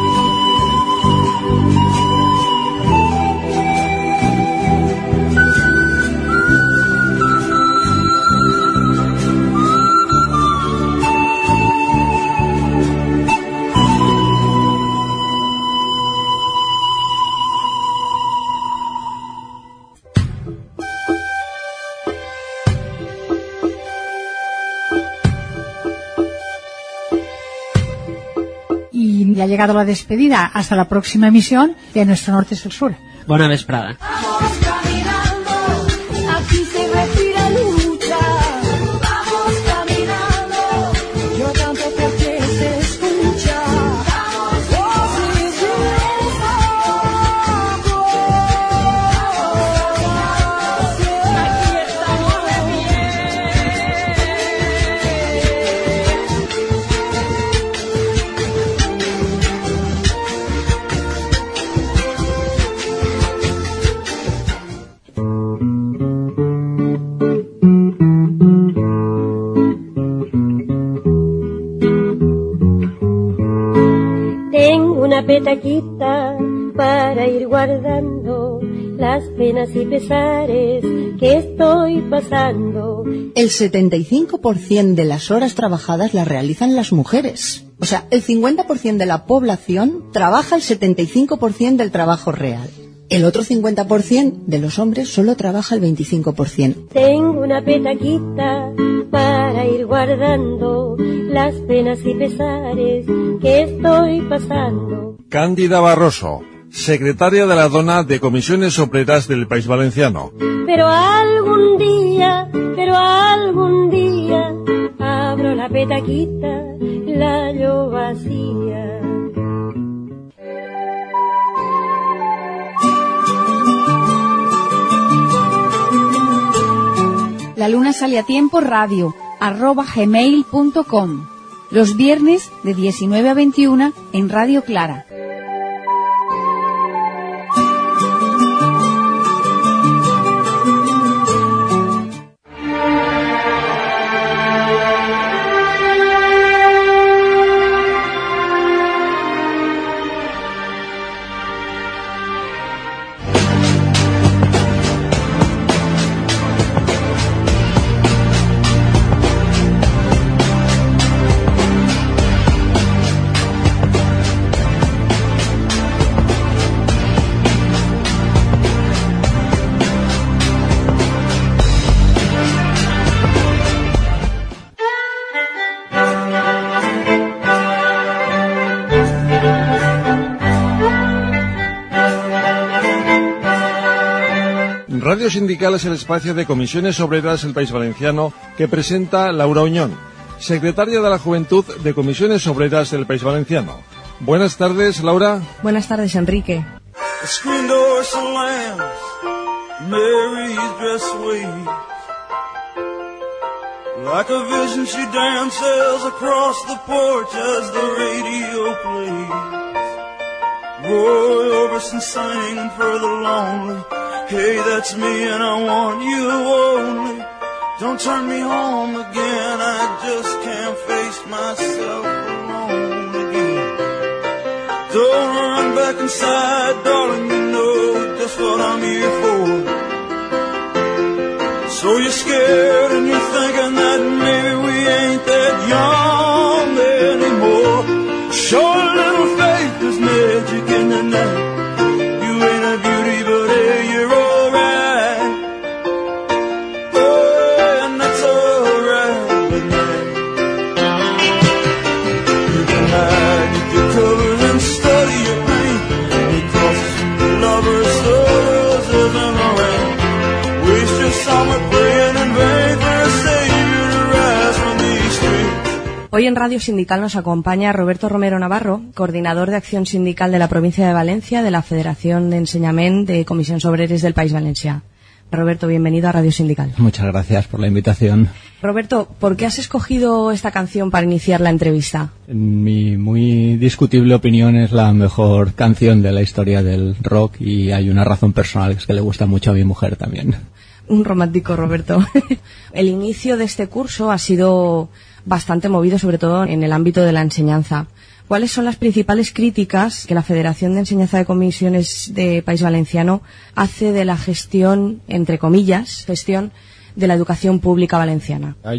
X: Y ha llegado la despedida. Hasta la próxima emisión de Nuestro Norte es el Sur.
Y: Bona vesprada.
V: Vamos caminando, aquí se respira lucha. Vamos caminando, yo canto porque se escucha. Vamos, aquí estamos de pie.
D: Una petaquita para ir guardando las penas y pesares que estoy pasando.
E: El 75% de las horas trabajadas las realizan las mujeres. O sea, el 50% de la población trabaja el 75% del trabajo real. El otro 50% de los hombres solo trabaja el 25%.
D: Tengo una petaquita para ir guardando las penas y pesares que estoy pasando.
A: Cándida Barroso, secretaria de la Dona de Comisiones Obreras del País Valenciano.
D: Pero algún día, abro la petaquita, la hallo vacía.
W: La Luna Sale a Tiempo Radio @gmail.com. Los viernes de 19 a 21 en Radio Clara.
A: Radio Sindical es el espacio de Comisiones Obreras del País Valenciano que presenta Laura Uñón, secretaria de la Juventud de Comisiones Obreras del País Valenciano. Buenas tardes, Laura.
F: Buenas tardes, Enrique.
H: Like a vision she dances across the porch as the radio plays. Roy Orbison singing for the lonely. Hey, that's me and I want you only. Don't turn me home again, I just can't face myself alone again. Don't run back inside, darling, you know just what I'm here for. So you're scared and you're thinking that maybe we ain't that young anymore. Show a little faith, there's magic in the night. You ain't a beauty, but hey, you're alright. Oh, and that's alright with me. You can hide your covers and study your pain, because lovers, roses in the rain. Waste your summer praying in vain for a savior to rise from these streets.
F: Hoy en Radio Sindical nos acompaña Roberto Romero Navarro, coordinador de Acción Sindical de la provincia de Valencia de la Federación de Enseñament de Comisiones Obreras del País Valencià. Roberto, bienvenido a Radio Sindical.
I: Muchas gracias por la invitación.
F: Roberto, ¿por qué has escogido esta canción para iniciar la entrevista?
I: En mi muy discutible opinión es la mejor canción de la historia del rock y hay una razón personal, que es que le gusta mucho a mi mujer también.
F: Un romántico, Roberto. El inicio de este curso ha sido bastante movido, sobre todo en el ámbito de la enseñanza. ¿Cuáles son las principales críticas que la Federación de Enseñanza de Comisiones de País Valenciano hace de la gestión, entre comillas, gestión de la educación pública valenciana?
I: Hay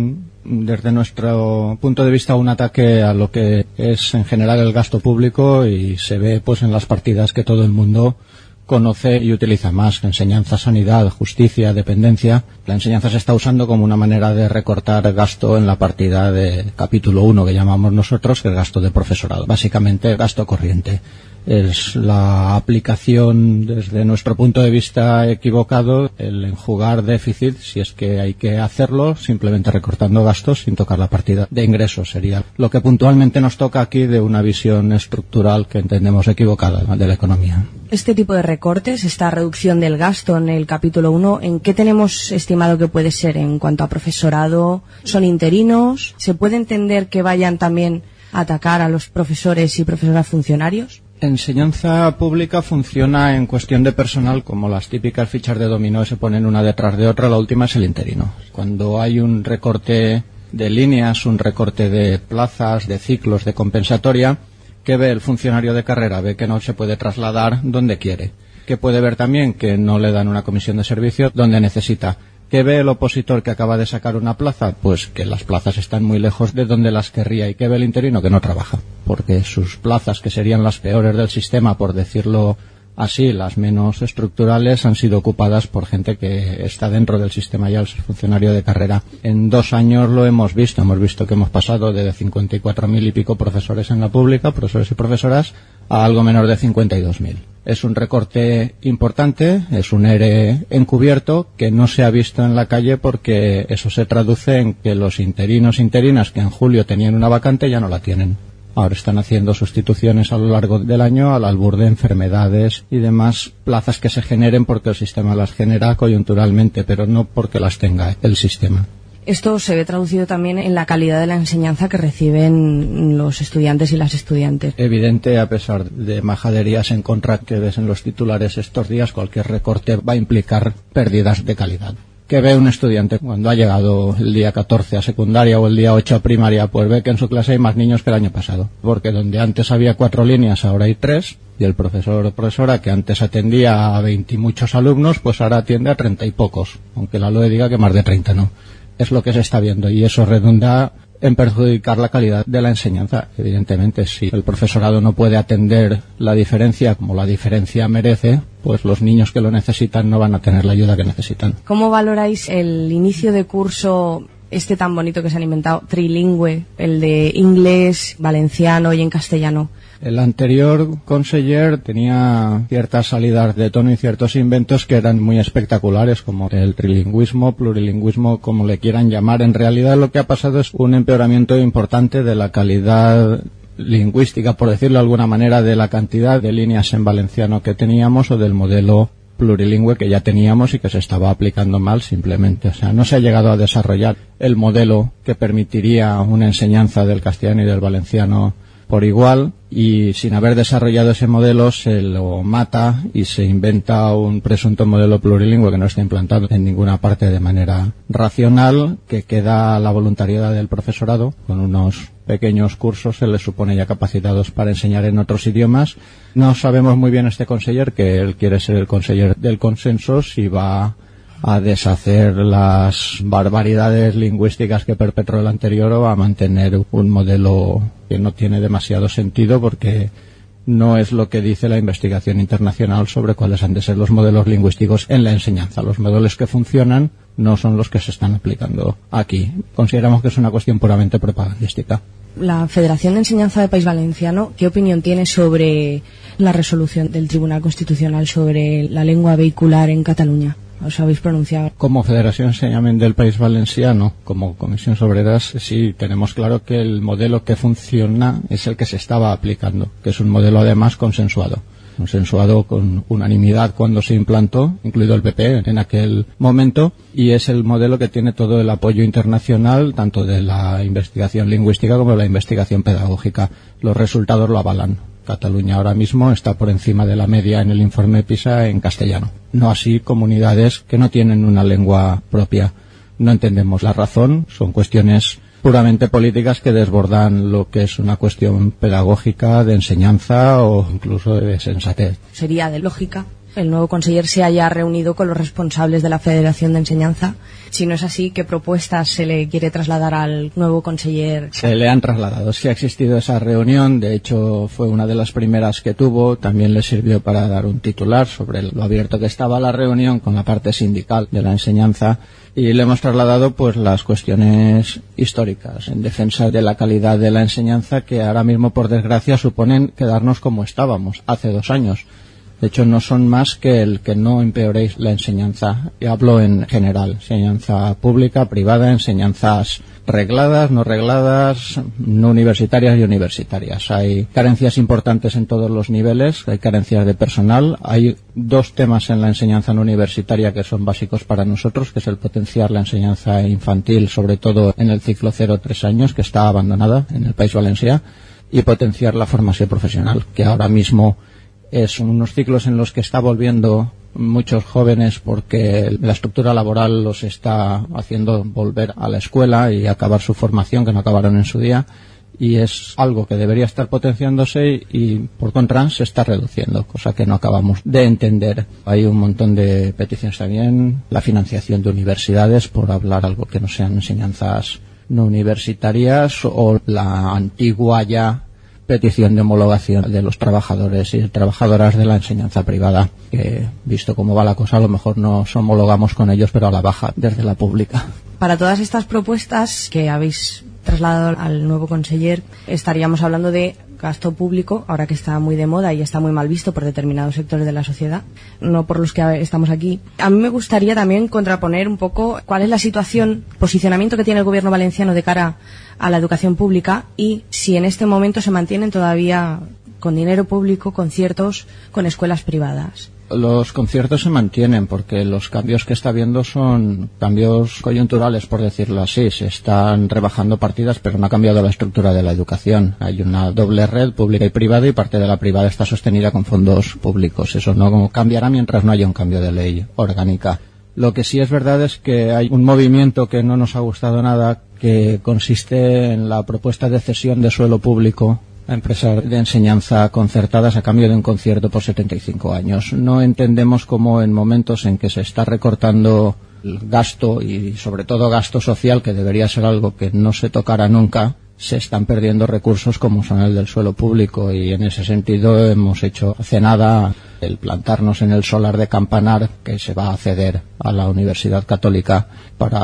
I: desde nuestro punto de vista, un ataque a lo que es en general el gasto público y se ve pues en las partidas que todo el mundo conoce y utiliza más: enseñanza, sanidad, justicia, dependencia. La enseñanza se está usando como una manera de recortar gasto en la partida de capítulo 1 que llamamos nosotros, que es gasto de profesorado. Básicamente gasto corriente. Es la aplicación, desde nuestro punto de vista equivocado, el enjugar déficit, si es que hay que hacerlo, simplemente recortando gastos sin tocar la partida de ingresos. Sería lo que puntualmente nos toca aquí de una visión estructural que entendemos equivocada de la economía.
F: Este tipo de recortes, esta reducción del gasto en el capítulo 1, ¿en qué tenemos estimado que puede ser en cuanto a profesorado? ¿Son interinos? ¿Se puede entender que vayan también a atacar a los profesores y profesoras funcionarios?
I: Enseñanza pública funciona en cuestión de personal como las típicas fichas de dominó se ponen una detrás de otra. La última es el interino. Cuando hay un recorte de líneas, un recorte de plazas, de ciclos, de compensatoria, ¿qué ve el funcionario de carrera? Ve que no se puede trasladar donde quiere. ¿Qué puede ver también? Que no le dan una comisión de servicio donde necesita. ¿Qué ve el opositor que acaba de sacar una plaza? Pues que las plazas están muy lejos de donde las querría. ¿Y qué ve el interino? Que no trabaja, porque sus plazas, que serían las peores del sistema, por decirlo así, las menos estructurales, han sido ocupadas por gente que está dentro del sistema ya, el funcionario de carrera. En 2 años lo hemos visto que hemos pasado de 54.000 y pico profesores en la pública, profesores y profesoras, a algo menor de 52.000. Es un recorte importante, es un ERE encubierto que no se ha visto en la calle porque eso se traduce en que los interinas que en julio tenían una vacante ya no la tienen. Ahora están haciendo sustituciones a lo largo del año al albur de enfermedades y demás plazas que se generen porque el sistema las genera coyunturalmente, pero no porque las tenga el sistema.
F: Esto se ve traducido también en la calidad de la enseñanza que reciben los estudiantes y las estudiantes.
I: Evidente, a pesar de majaderías en contra que ves en los titulares estos días, cualquier recorte va a implicar pérdidas de calidad. ¿Qué ve un estudiante cuando ha llegado el día 14 a secundaria o el día 8 a primaria? Pues ve que en su clase hay más niños que el año pasado, porque donde antes había 4 líneas ahora hay 3, y el profesor o profesora que antes atendía a 20 y muchos alumnos, pues ahora atiende a 30 y pocos, aunque la LOE diga que más de 30 no. Es lo que se está viendo y eso redunda en perjudicar la calidad de la enseñanza. Evidentemente, si el profesorado no puede atender la diferencia como la diferencia merece, pues los niños que lo necesitan no van a tener la ayuda que necesitan.
F: ¿Cómo valoráis el inicio de curso este tan bonito que se han inventado, trilingüe, el de inglés, valenciano y en castellano.
I: El anterior conseller tenía ciertas salidas de tono y ciertos inventos que eran muy espectaculares, como el trilingüismo, plurilingüismo, como le quieran llamar. En realidad lo que ha pasado es un empeoramiento importante de la calidad lingüística, por decirlo de alguna manera, de la cantidad de líneas en valenciano que teníamos o del modelo plurilingüe que ya teníamos y que se estaba aplicando mal simplemente. O sea, no se ha llegado a desarrollar el modelo que permitiría una enseñanza del castellano y del valenciano por igual, y sin haber desarrollado ese modelo se lo mata y se inventa un presunto modelo plurilingüe que no está implantado en ninguna parte de manera racional, que queda a la voluntariedad del profesorado. Con unos pequeños cursos se les supone ya capacitados para enseñar en otros idiomas. No sabemos muy bien este conseller, que él quiere ser el conseller del consenso, si va a deshacer las barbaridades lingüísticas que perpetró el anterior o a mantener un modelo que no tiene demasiado sentido, porque no es lo que dice la investigación internacional sobre cuáles han de ser los modelos lingüísticos en la enseñanza. Los modelos que funcionan no son los que se están aplicando aquí. Consideramos que es una cuestión puramente propagandística.
F: La Federación de Enseñanza del País Valenciano, ¿qué opinión tiene sobre la resolución del Tribunal Constitucional sobre la lengua vehicular en Cataluña? ¿Os habéis pronunciado?
I: Como Federación de Enseñamiento del País Valenciano, como Comisiones Obreras, sí tenemos claro que el modelo que funciona es el que se estaba aplicando, que es un modelo además consensuado con unanimidad cuando se implantó, incluido el PP en aquel momento, y es el modelo que tiene todo el apoyo internacional, tanto de la investigación lingüística como de la investigación pedagógica. Los resultados lo avalan. Cataluña ahora mismo está por encima de la media en el informe PISA en castellano. No así comunidades que no tienen una lengua propia. No entendemos la razón, son cuestiones puramente políticas que desbordan lo que es una cuestión pedagógica, de enseñanza o incluso de sensatez.
F: Sería de lógica el nuevo conseller se haya reunido con los responsables de la Federación de Enseñanza. Si no es así, ¿qué propuestas se le quiere trasladar al nuevo conseller?
I: Se le han trasladado. Sí ha existido esa reunión, de hecho fue una de las primeras que tuvo. También le sirvió para dar un titular sobre lo abierto que estaba la reunión con la parte sindical de la enseñanza, y le hemos trasladado pues las cuestiones históricas en defensa de la calidad de la enseñanza, que ahora mismo por desgracia suponen quedarnos como estábamos hace 2 años. De hecho, no son más que el que no empeoréis la enseñanza. Y hablo en general, enseñanza pública, privada, enseñanzas regladas, no regladas, no universitarias y universitarias. Hay carencias importantes en todos los niveles, hay carencias de personal. Hay 2 temas en la enseñanza no universitaria que son básicos para nosotros, que es el potenciar la enseñanza infantil, sobre todo en el ciclo 0-3 años, que está abandonada en el País Valencià, y potenciar la formación profesional, que ahora mismo es unos ciclos en los que está volviendo muchos jóvenes porque la estructura laboral los está haciendo volver a la escuela y acabar su formación que no acabaron en su día, y es algo que debería estar potenciándose y por contra se está reduciendo, cosa que no acabamos de entender. Hay un montón de peticiones también, la financiación de universidades, por hablar algo que no sean enseñanzas no universitarias, o la antigua ya petición de homologación de los trabajadores y trabajadoras de la enseñanza privada, que visto cómo va la cosa a lo mejor nos homologamos con ellos, pero a la baja desde la pública.
F: Para todas estas propuestas que habéis trasladado al nuevo conseller, estaríamos hablando de gasto público, ahora que está muy de moda y está muy mal visto por determinados sectores de la sociedad, no por los que estamos aquí. A mí me gustaría también contraponer un poco cuál es la situación, posicionamiento que tiene el gobierno valenciano de cara a la educación pública, y si en este momento se mantienen todavía con dinero público conciertos con escuelas privadas.
I: Los conciertos se mantienen porque los cambios que está habiendo son cambios coyunturales, por decirlo así. Se están rebajando partidas, pero no ha cambiado la estructura de la educación. Hay una doble red pública y privada, y parte de la privada está sostenida con fondos públicos. Eso no cambiará mientras no haya un cambio de ley orgánica. Lo que sí es verdad es que hay un movimiento que no nos ha gustado nada, que consiste en la propuesta de cesión de suelo público a empresas de enseñanza concertadas a cambio de un concierto por 75 años. No entendemos cómo en momentos en que se está recortando el gasto, y sobre todo gasto social, que debería ser algo que no se tocara nunca, se están perdiendo recursos como son el del suelo público, y en ese sentido hemos hecho hace nada el plantarnos en el solar de Campanar, que se va a ceder a la Universidad Católica para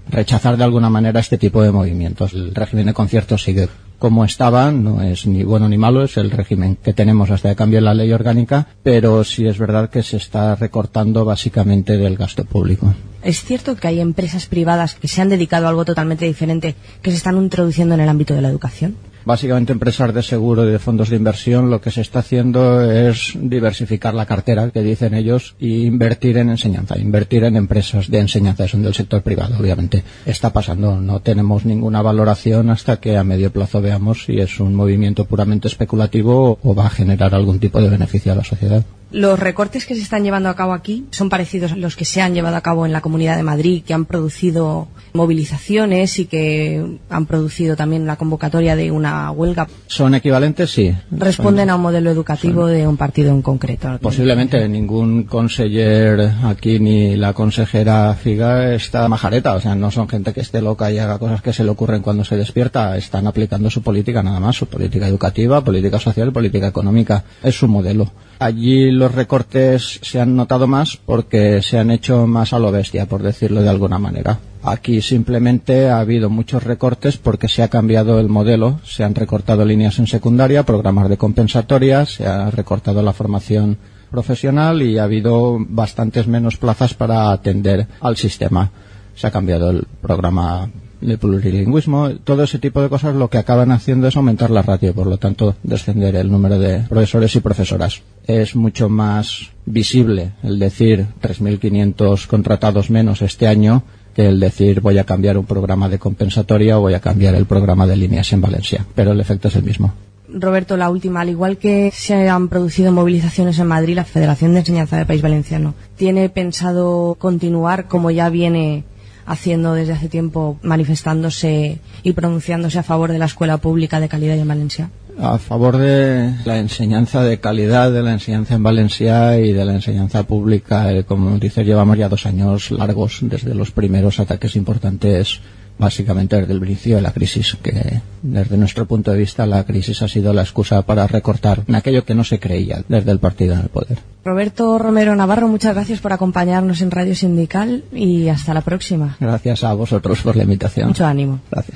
I: rechazar de alguna manera este tipo de movimientos. El régimen de conciertos sigue como estaba, no es ni bueno ni malo, es el régimen que tenemos hasta que cambie la ley orgánica, pero sí es verdad que se está recortando básicamente del gasto público.
F: ¿Es cierto que hay empresas privadas que se han dedicado a algo totalmente diferente que se están introduciendo en el ámbito de la educación?
I: Básicamente, empresas de seguro y de fondos de inversión, lo que se está haciendo es diversificar la cartera, que dicen ellos, y invertir en enseñanza, invertir en empresas de enseñanza, son del sector privado, obviamente. Está pasando, no tenemos ninguna valoración hasta que a medio plazo veamos si es un movimiento puramente especulativo o va a generar algún tipo de beneficio a la sociedad.
F: Los recortes que se están llevando a cabo aquí son parecidos a los que se han llevado a cabo en la Comunidad de Madrid, que han producido movilizaciones y que han producido también la convocatoria de una huelga.
I: ¿Son equivalentes? Sí.
F: ¿Responden a un modelo educativo de un partido en concreto?
I: Posiblemente. Ningún conseller aquí ni la consejera Figa está majareta. O sea, no son gente que esté loca y haga cosas que se le ocurren cuando se despierta. Están aplicando su política nada más, su política educativa, política social, política económica. Es su modelo. Allí los recortes se han notado más porque se han hecho más a lo bestia, por decirlo de alguna manera. Aquí simplemente ha habido muchos recortes porque se ha cambiado el modelo, se han recortado líneas en secundaria, programas de compensatoria, se ha recortado la formación profesional y ha habido bastantes menos plazas para atender al sistema. Se ha cambiado el programa de plurilingüismo, todo ese tipo de cosas lo que acaban haciendo es aumentar la ratio, por lo tanto descender el número de profesores y profesoras. Es mucho más visible el decir 3.500 contratados menos este año que el decir voy a cambiar un programa de compensatoria o voy a cambiar el programa de líneas en Valencia, pero el efecto es el mismo.
F: Roberto, la última, al igual que se han producido movilizaciones en Madrid, la Federación de Enseñanza del País Valenciano ¿tiene pensado continuar como ya viene haciendo desde hace tiempo, manifestándose y pronunciándose a favor de la escuela pública de calidad en Valencia?
I: A favor de la enseñanza de calidad, de la enseñanza en Valencia y de la enseñanza pública. Como dices, llevamos ya 2 años largos desde los primeros ataques importantes, básicamente desde el inicio de la crisis, que desde nuestro punto de vista la crisis ha sido la excusa para recortar en aquello que no se creía desde el partido en el poder.
F: Roberto Romero Navarro, muchas gracias por acompañarnos en Radio Sindical y hasta la próxima.
I: Gracias a vosotros por la invitación.
F: Mucho ánimo.
I: Gracias.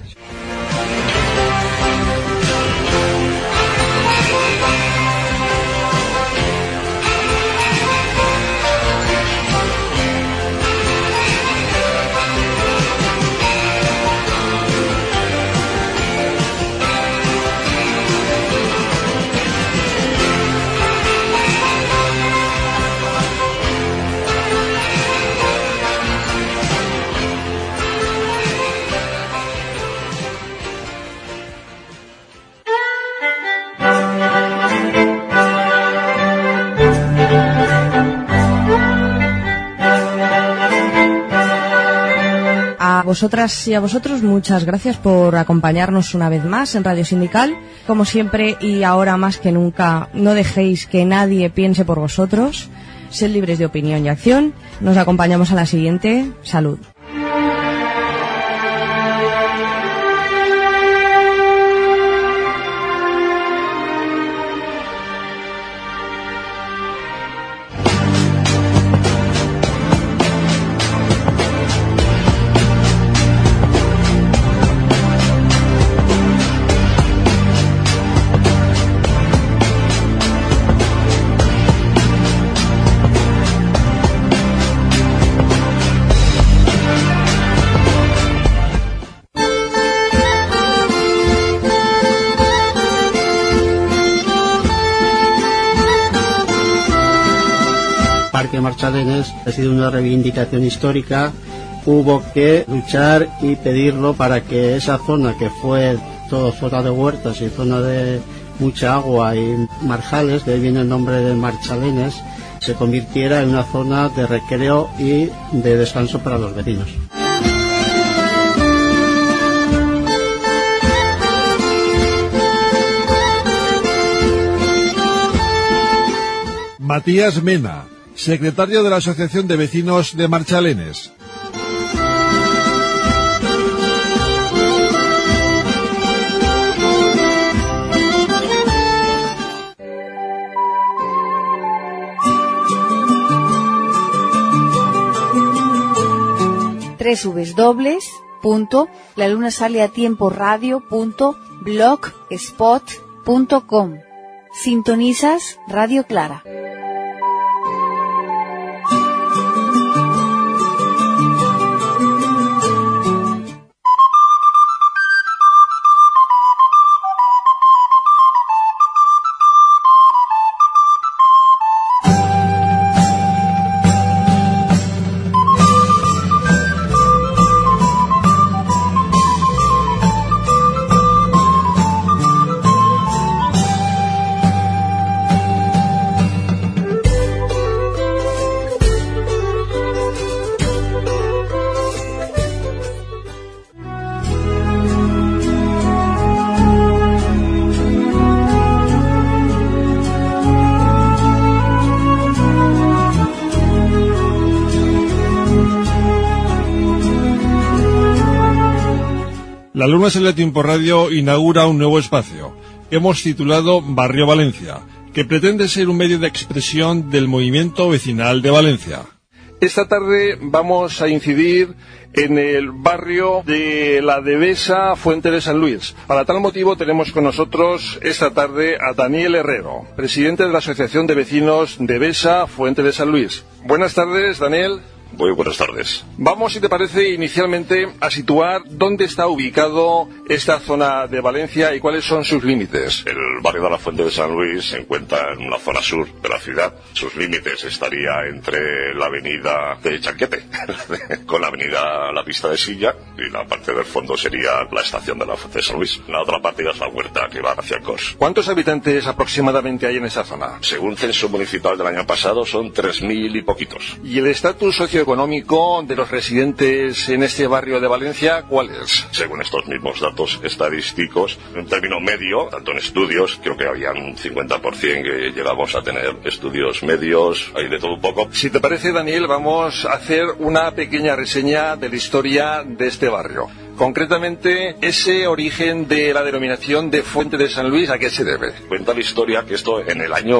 F: A vosotras y a vosotros, muchas gracias por acompañarnos una vez más en Radio Sindical. Como siempre y ahora más que nunca, no dejéis que nadie piense por vosotros. Sed libres de opinión y acción. Nos acompañamos a la siguiente. Salud.
G: Parque Marchalenes ha sido una reivindicación histórica. Hubo que luchar y pedirlo para que esa zona que fue todo zona de huertas y zona de mucha agua y marjales, de ahí viene el nombre de Marchalenes, se convirtiera en una zona de recreo y de descanso para los vecinos.
A: Matías Mena, secretario de la Asociación de Vecinos de Marchalenes.
W: www.lalunasaleatiemporadio.blogspot.com. Sintonizas Radio Clara.
A: La Luna Sale a Tiempo Radio inaugura un nuevo espacio. Hemos titulado Barrio Valencia, que pretende ser un medio de expresión del movimiento vecinal de Valencia. Esta tarde vamos a incidir en el barrio de la Devesa, Fuente de San Luis. Para tal motivo tenemos con nosotros esta tarde a Daniel Herrero, presidente de la Asociación de Vecinos Devesa, Fuente de San Luis. Buenas tardes, Daniel.
J: Muy buenas tardes.
A: Vamos, si te parece, inicialmente a situar dónde está ubicado esta zona de Valencia y cuáles son sus límites.
J: El barrio de la Fuente de San Luis se encuentra en una zona sur de la ciudad. Sus límites estaría entre la avenida de Chanquete con la avenida La Pista de Silla, y la parte del fondo sería la estación de la Fuente de San Luis. La otra parte ya es la huerta que va hacia Cos.
A: ¿Cuántos habitantes aproximadamente hay en esa zona?
J: Según censo municipal del año pasado son 3.000 y poquitos.
A: ¿Y el estatus socioeconómico de los residentes en este barrio de Valencia cuál es?
J: Según estos mismos datos estadísticos, en término medio, tanto en estudios, creo que había un 50% que llegamos a tener estudios medios, hay de todo un poco.
A: Si te parece, Daniel, vamos a hacer una pequeña reseña de la historia de este barrio. Concretamente, ese origen de la denominación de Fuente de San Luis, ¿a qué se debe?
J: Cuenta la historia que esto en el año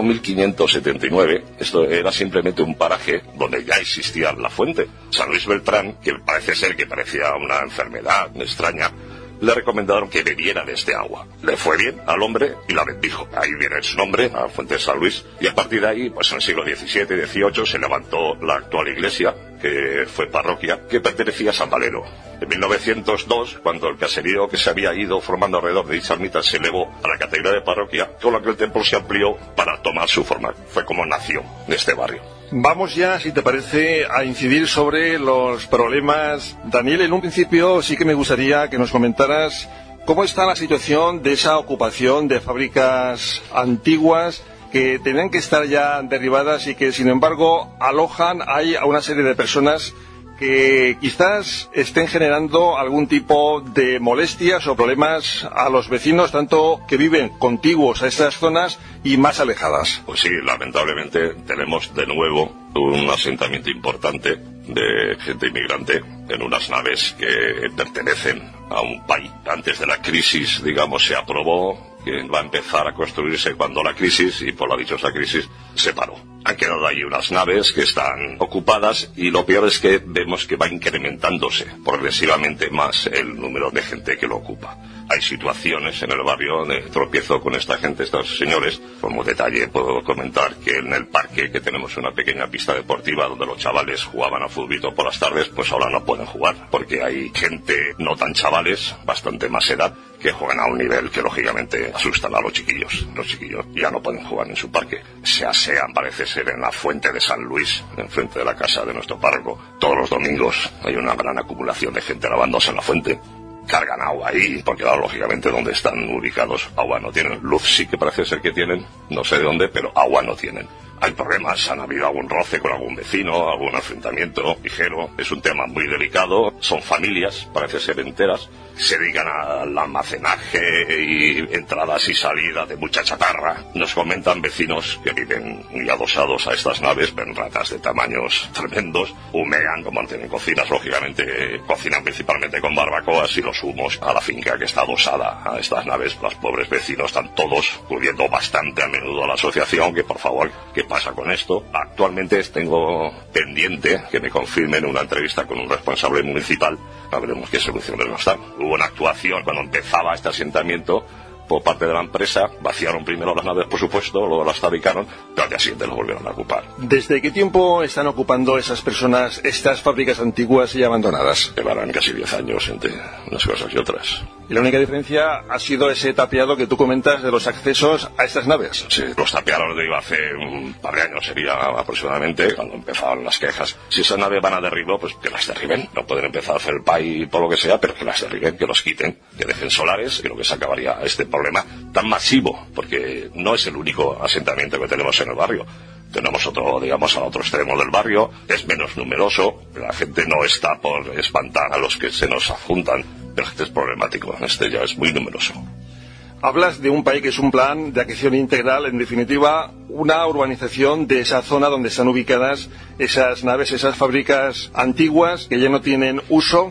J: 1579, esto era simplemente un paraje donde ya existía la fuente. San Luis Beltrán, que parece ser que parecía una enfermedad extraña, le recomendaron que bebiera de este agua. Le fue bien al hombre y la bendijo. Ahí viene su nombre, la Fuente de San Luis, y a partir de ahí, pues en el siglo XVII y XVIII se levantó la actual iglesia, que fue parroquia, que pertenecía a San Valero. En 1902, cuando el caserío que se había ido formando alrededor de dicha ermita se elevó a la categoría de parroquia, con lo que el templo se amplió para tomar su forma. Fue como nació este barrio.
A: Vamos ya, si te parece, a incidir sobre los problemas. Daniel, en un principio sí que me gustaría que nos comentaras cómo está la situación de esa ocupación de fábricas antiguas que tenían que estar ya derribadas y que, sin embargo, alojan a una serie de personas que quizás estén generando algún tipo de molestias o problemas a los vecinos, tanto que viven contiguos a estas zonas y más alejadas.
J: Pues sí, lamentablemente tenemos de nuevo un asentamiento importante de gente inmigrante en unas naves que pertenecen a un país. Antes de la crisis, digamos, se aprobó que va a empezar a construirse cuando la crisis, y por la dichosa crisis, se paró. Han quedado ahí unas naves que están ocupadas y lo peor es que vemos que va incrementándose progresivamente más el número de gente que lo ocupa. Hay situaciones en el barrio de tropiezo con esta gente, estos señores. Como detalle puedo comentar que en el parque, que tenemos una pequeña pista deportiva donde los chavales jugaban a fútbol por las tardes, pues ahora no pueden jugar porque hay gente no tan chavales, bastante más edad, que juegan a un nivel que lógicamente asustan a los chiquillos. Los chiquillos ya no pueden jugar en su parque. Se asean, parece ser, en la Fuente de San Luis, enfrente de la casa de nuestro párroco. Todos los domingos hay una gran acumulación de gente lavándose en la fuente. Cargan agua ahí, porque claro, lógicamente donde están ubicados agua no tienen. Luz sí que parece ser que tienen, no sé de dónde, pero agua no tienen. Hay problemas, han habido algún roce con algún vecino, algún enfrentamiento ligero. Es un tema muy delicado, son familias, parece ser enteras. Se dedican al almacenaje y entradas y salidas de mucha chatarra. Nos comentan vecinos que viven muy adosados a estas naves, ven ratas de tamaños tremendos, humean como tienen cocinas, lógicamente cocinan principalmente con barbacoas y los humos a la finca que está adosada a estas naves. Los pobres vecinos están todos acudiendo bastante a menudo a la asociación que por favor que pasa con esto. Actualmente tengo pendiente que me confirmen una entrevista con un responsable municipal. A veremos qué soluciones nos dan. Hubo una actuación cuando empezaba este asentamiento por parte de la empresa, vaciaron primero las naves, por supuesto, luego las fabricaron, pero al día siguiente las volvieron a ocupar.
A: ¿Desde qué tiempo están ocupando esas personas estas fábricas antiguas y abandonadas?
J: Llevarán casi 10 años entre unas cosas y otras.
A: Y la única diferencia ha sido ese tapiado que tú comentas de los accesos a estas naves.
J: Sí, los tapiaron, lo digo, hace un par de años sería aproximadamente, cuando empezaban las quejas. Si esas naves van a derribo, pues que las derriben. No pueden empezar a hacer el PAI por lo que sea, pero que las derriben, que los quiten, que dejen solares. Creo que se acabaría este problema tan masivo, porque no es el único asentamiento que tenemos en el barrio. Tenemos otro, digamos, al otro extremo del barrio, es menos numeroso, la gente no está por espantar a los que se nos juntan, pero este es problemático, este ya es muy numeroso.
A: Hablas de un PAI que es un plan de acción integral, en definitiva, una urbanización de esa zona donde están ubicadas esas naves, esas fábricas antiguas que ya no tienen uso,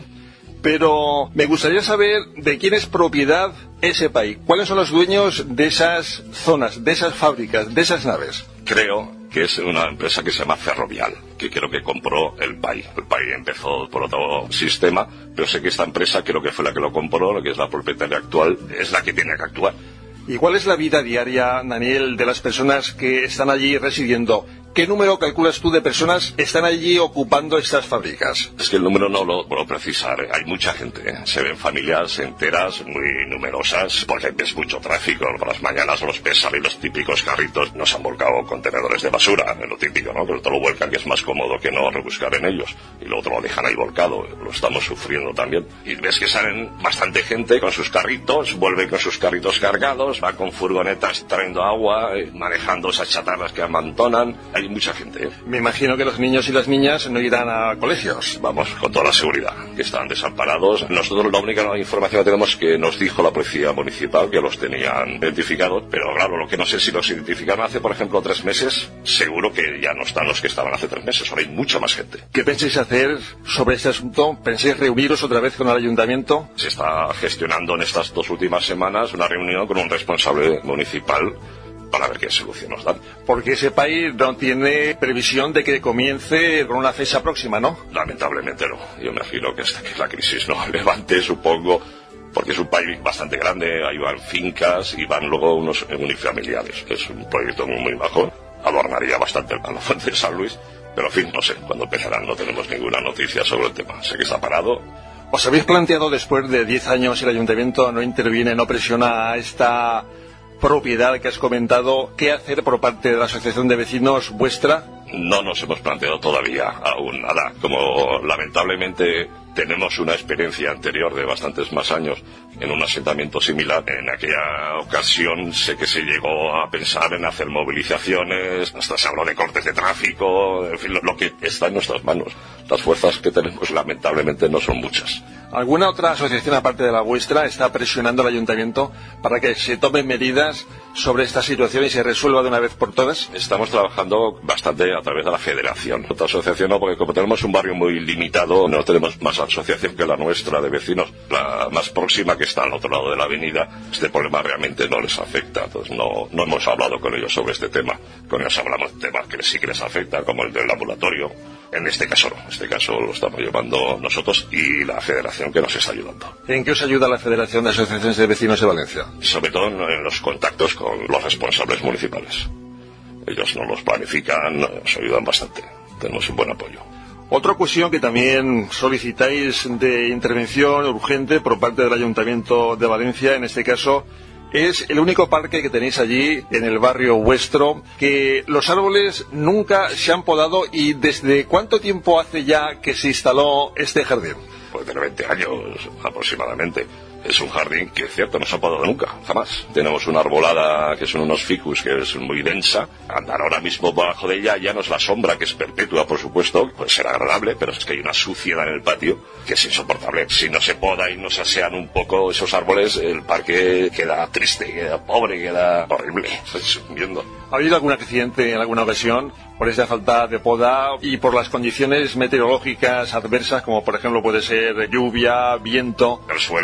A: pero me gustaría saber de quién es propiedad ese PAI. ¿Cuáles son los dueños de esas zonas, de esas fábricas, de esas naves?
J: Creo que es una empresa que se llama Ferrovial, que creo que compró el PAI. El PAI empezó por otro sistema, pero sé que esta empresa creo que fue la que lo compró, la que es la propietaria actual, es la que tiene que actuar.
A: ¿Y cuál es la vida diaria, Daniel, de las personas que están allí residiendo? ¿Qué número calculas tú de personas están allí ocupando estas fábricas?
J: Es que el número no lo puedo precisar. Hay mucha gente, ¿eh? Se ven familias enteras, muy numerosas, porque ves mucho tráfico. Por las mañanas los pesan y los típicos carritos nos han volcado contenedores de basura, es lo típico, ¿no? Pero todo lo vuelcan, que es más cómodo que no rebuscar en ellos. Y lo otro lo dejan ahí volcado, lo estamos sufriendo también. Y ves que salen bastante gente con sus carritos, vuelven con sus carritos cargados, van con furgonetas trayendo agua, manejando esas chatarras que amontonan. Hay mucha gente, ¿eh?
A: Me imagino que los niños y las niñas no irán a colegios.
J: Vamos, con toda la seguridad, que están desamparados. Nosotros la única información que tenemos es que nos dijo la policía municipal que los tenían identificados, pero claro, lo que no sé si los identificaron hace, por ejemplo, 3 meses, seguro que ya no están los que estaban hace 3 meses, ahora hay mucha más gente.
A: ¿Qué pensáis hacer sobre este asunto? ¿Pensáis reuniros otra vez con el ayuntamiento?
J: Se está gestionando en estas 2 últimas semanas una reunión con un responsable municipal para ver qué solución nos dan.
A: Porque ese país no tiene previsión de que comience con una fecha próxima, ¿no?
J: Lamentablemente no. Yo me imagino que hasta que la crisis no levante, supongo, porque es un país bastante grande, ahí van fincas y van luego unos unifamiliares. Es un proyecto muy bajo, adornaría bastante a la fuente de San Luis, pero en fin, no sé, cuando empezarán no tenemos ninguna noticia sobre el tema. Sé que está parado.
A: ¿Os habéis planteado después de 10 años el ayuntamiento no interviene, no presiona a esta propiedad que has comentado, qué hacer por parte de la asociación de vecinos vuestra?
J: No nos hemos planteado todavía aún nada. Como lamentablemente tenemos una experiencia anterior de bastantes más años en un asentamiento similar, en aquella ocasión sé que se llegó a pensar en hacer movilizaciones, hasta se habló de cortes de tráfico, en fin, lo que está en nuestras manos. Las fuerzas que tenemos lamentablemente no son muchas.
A: ¿Alguna otra asociación aparte de la vuestra está presionando al ayuntamiento para que se tomen medidas sobre esta situación y se resuelva de una vez por todas?
J: Estamos trabajando bastante a través de la federación. Otra asociación no, porque como tenemos un barrio muy limitado, no tenemos más asociación que la nuestra de vecinos. La más próxima, que está al otro lado de la avenida, este problema realmente no les afecta. Entonces no hemos hablado con ellos sobre este tema. Con ellos hablamos de temas que sí que les afecta, como el del ambulatorio. En este caso no. En este caso lo estamos llevando nosotros y la federación, que nos está ayudando.
A: ¿En qué os ayuda la Federación de Asociaciones de Vecinos de Valencia?
J: Sobre todo en los contactos con los responsables municipales. Ellos nos los planifican, nos ayudan bastante. Tenemos un buen apoyo.
A: Otra cuestión que también solicitáis de intervención urgente por parte del Ayuntamiento de Valencia, en este caso, es el único parque que tenéis allí en el barrio vuestro, que los árboles nunca se han podado. ¿Y desde cuánto tiempo hace ya que se instaló este jardín?
J: Puede tener 20 años aproximadamente. Es un jardín que, es cierto, no se ha podado nunca, jamás. Tenemos una arbolada que son unos ficus, que es muy densa. Andar ahora mismo bajo de ella ya no es la sombra, que es perpetua, por supuesto, puede ser agradable, pero es que hay una suciedad en el patio que es insoportable. Si no se poda y no se asean un poco esos árboles, el parque queda triste, queda pobre, queda horrible. Estoy subiendo.
A: ¿Ha habido algún accidente en alguna ocasión por esa falta de poda y por las condiciones meteorológicas adversas, como por ejemplo puede ser lluvia, viento?
J: El suelo, cuando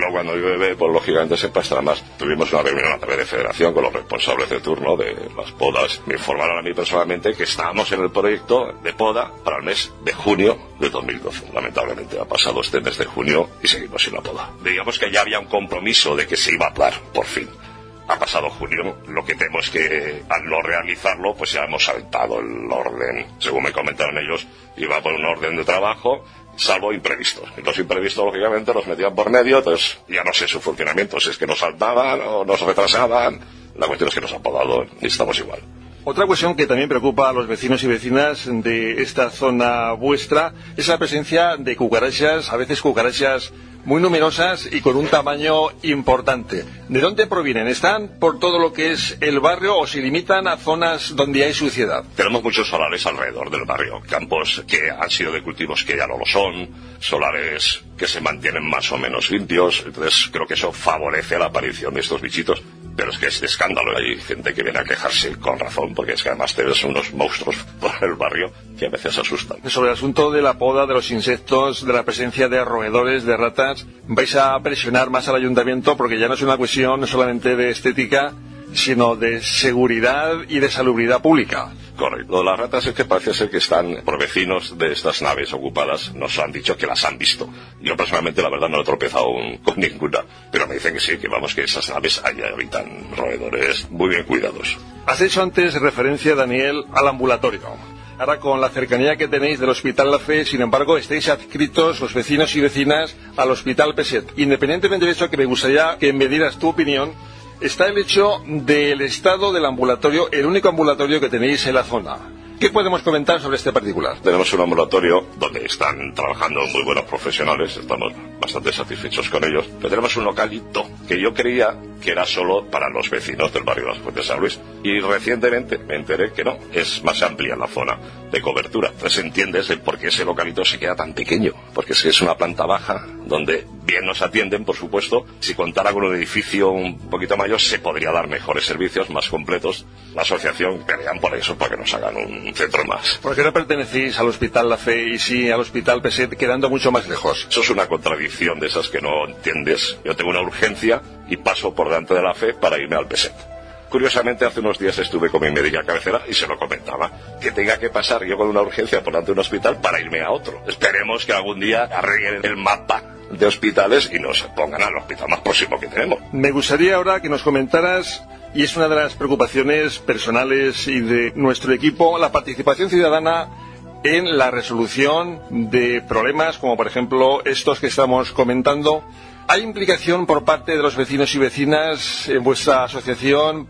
J: bebé, pues lógicamente se pasará más. Tuvimos una reunión a través de federación con los responsables de turno de las podas. Me informaron a mí personalmente que estábamos en el proyecto de poda para el mes de junio de 2012. Lamentablemente ha pasado este mes de junio y seguimos sin la poda. Digamos que ya había un compromiso de que se iba a hablar, por fin. Ha pasado junio, lo que temo es que al no realizarlo, pues ya hemos saltado el orden. Según me comentaron ellos, iba por un orden de trabajo, salvo imprevistos. Y los imprevistos, lógicamente, los metían por medio, entonces ya no sé su funcionamiento, si es que nos saltaban o nos retrasaban. La cuestión es que nos han podado y estamos igual.
A: Otra cuestión que también preocupa a los vecinos y vecinas de esta zona vuestra es la presencia de cucarachas, a veces cucarachas muy numerosas y con un tamaño importante. ¿De dónde provienen? ¿Están por todo lo que es el barrio o se limitan a zonas donde hay suciedad?
J: Tenemos muchos solares alrededor del barrio, campos que han sido de cultivos que ya no lo son, solares que se mantienen más o menos limpios, entonces creo que eso favorece la aparición de estos bichitos. Pero es que es de escándalo, hay gente que viene a quejarse con razón, porque es que además te ves unos monstruos por el barrio que a veces asustan.
A: Sobre el asunto de la poda, de los insectos, de la presencia de roedores, de ratas, vais a presionar más al ayuntamiento porque ya no es una cuestión solamente de estética, sino de seguridad y de salubridad pública.
J: Correcto. Las ratas es que parece ser que están por vecinos de estas naves ocupadas. Nos han dicho que las han visto. Yo personalmente, la verdad, no he tropezado con ninguna. Pero me dicen que sí, que vamos, que esas naves ahí habitan roedores muy bien cuidados.
A: Has hecho antes referencia, Daniel, al ambulatorio. Ahora, con la cercanía que tenéis del Hospital La Fe, sin embargo, estáis adscritos, los vecinos y vecinas, al Hospital Peset. Independientemente de eso, que me gustaría que me dieras tu opinión, está el hecho del estado del ambulatorio, el único ambulatorio que tenéis en la zona. ¿Qué podemos comentar sobre este particular?
J: Tenemos un ambulatorio donde están trabajando muy buenos profesionales, estamos bastante satisfechos con ellos, pero tenemos un localito que yo creía que era solo para los vecinos del barrio de las Fuentes de San Luis, y recientemente me enteré que no, es más amplia la zona de cobertura. Entonces entiendes el por qué ese localito se queda tan pequeño, porque es una planta baja donde bien nos atienden, por supuesto. Si contara con un edificio un poquito mayor se podría dar mejores servicios, más completos. La asociación pelean por eso, para que nos hagan un centro más.
A: ¿Por qué no pertenecéis al Hospital La Fe y sí al Hospital Peset, quedando mucho más lejos?
J: Eso es una contradicción de esas que no entiendes. Yo tengo una urgencia y paso por delante de La Fe para irme al Peset. Curiosamente, hace unos días estuve con mi médica cabecera y se lo comentaba, que tenga que pasar yo con una urgencia por delante de un hospital para irme a otro. Esperemos que algún día arreglen el mapa de hospitales y nos pongan al hospital más próximo que tenemos.
A: Me gustaría ahora que nos comentaras, y es una de las preocupaciones personales y de nuestro equipo, la participación ciudadana en la resolución de problemas como por ejemplo estos que estamos comentando. ¿Hay implicación por parte de los vecinos y vecinas en vuestra asociación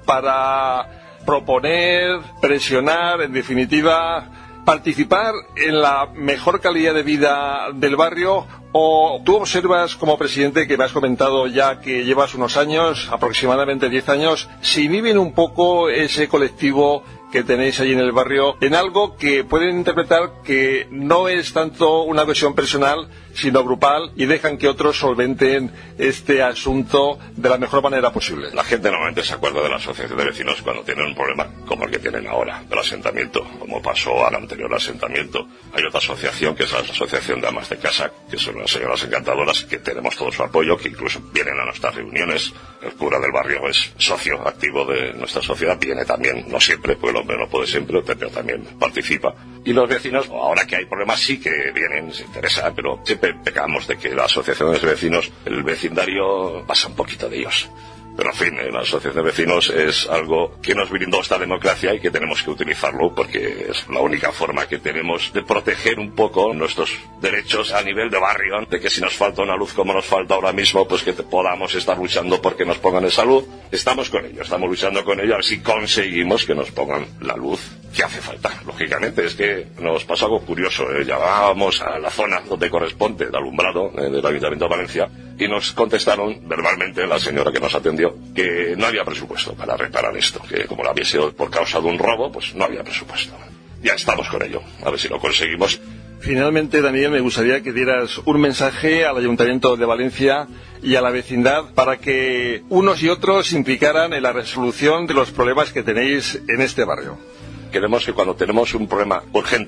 A: para proponer, presionar, en definitiva, participar en la mejor calidad de vida del barrio? ¿O tú observas como presidente, que me has comentado ya que llevas unos años, aproximadamente 10 años, se inhiben un poco ese colectivo que tenéis allí en el barrio en algo que pueden interpretar que no es tanto una cuestión personal sino grupal y dejan que otros solventen este asunto de la mejor manera posible?
J: La gente normalmente se acuerda de la asociación de vecinos cuando tienen un problema como el que tienen ahora, del asentamiento, como pasó al anterior asentamiento. Hay otra asociación que es la Asociación de Amas de Casa, que son unas señoras encantadoras que tenemos todo su apoyo, que incluso vienen a nuestras reuniones. El cura del barrio es socio activo de nuestra sociedad, viene también, no siempre, pues el hombre no puede siempre, pero también participa. Y los vecinos, ahora que hay problemas, sí que vienen, se interesan, pero siempre pecamos de que las asociaciones de vecinos, el vecindario pasa un poquito de ellos. Pero en fin, la asociación de vecinos es algo que nos brindó esta democracia y que tenemos que utilizarlo porque es la única forma que tenemos de proteger un poco nuestros derechos a nivel de barrio, de que si nos falta una luz como nos falta ahora mismo, pues que podamos estar luchando porque nos pongan en salud. Estamos con ello, estamos luchando con ello a ver si conseguimos que nos pongan la luz que hace falta. Lógicamente es que nos pasa algo curioso, llamábamos a la zona donde corresponde de alumbrado del Ayuntamiento de Valencia y nos contestaron verbalmente la señora que nos atendió que no había presupuesto para reparar esto, que como lo había sido por causa de un robo, pues no había presupuesto. Ya estamos con ello, a ver si lo conseguimos.
A: Finalmente, Daniel, me gustaría que dieras un mensaje al Ayuntamiento de Valencia y a la vecindad para que unos y otros se implicaran en la resolución de los problemas que tenéis en este barrio.
J: Queremos que cuando tenemos un problema urgente,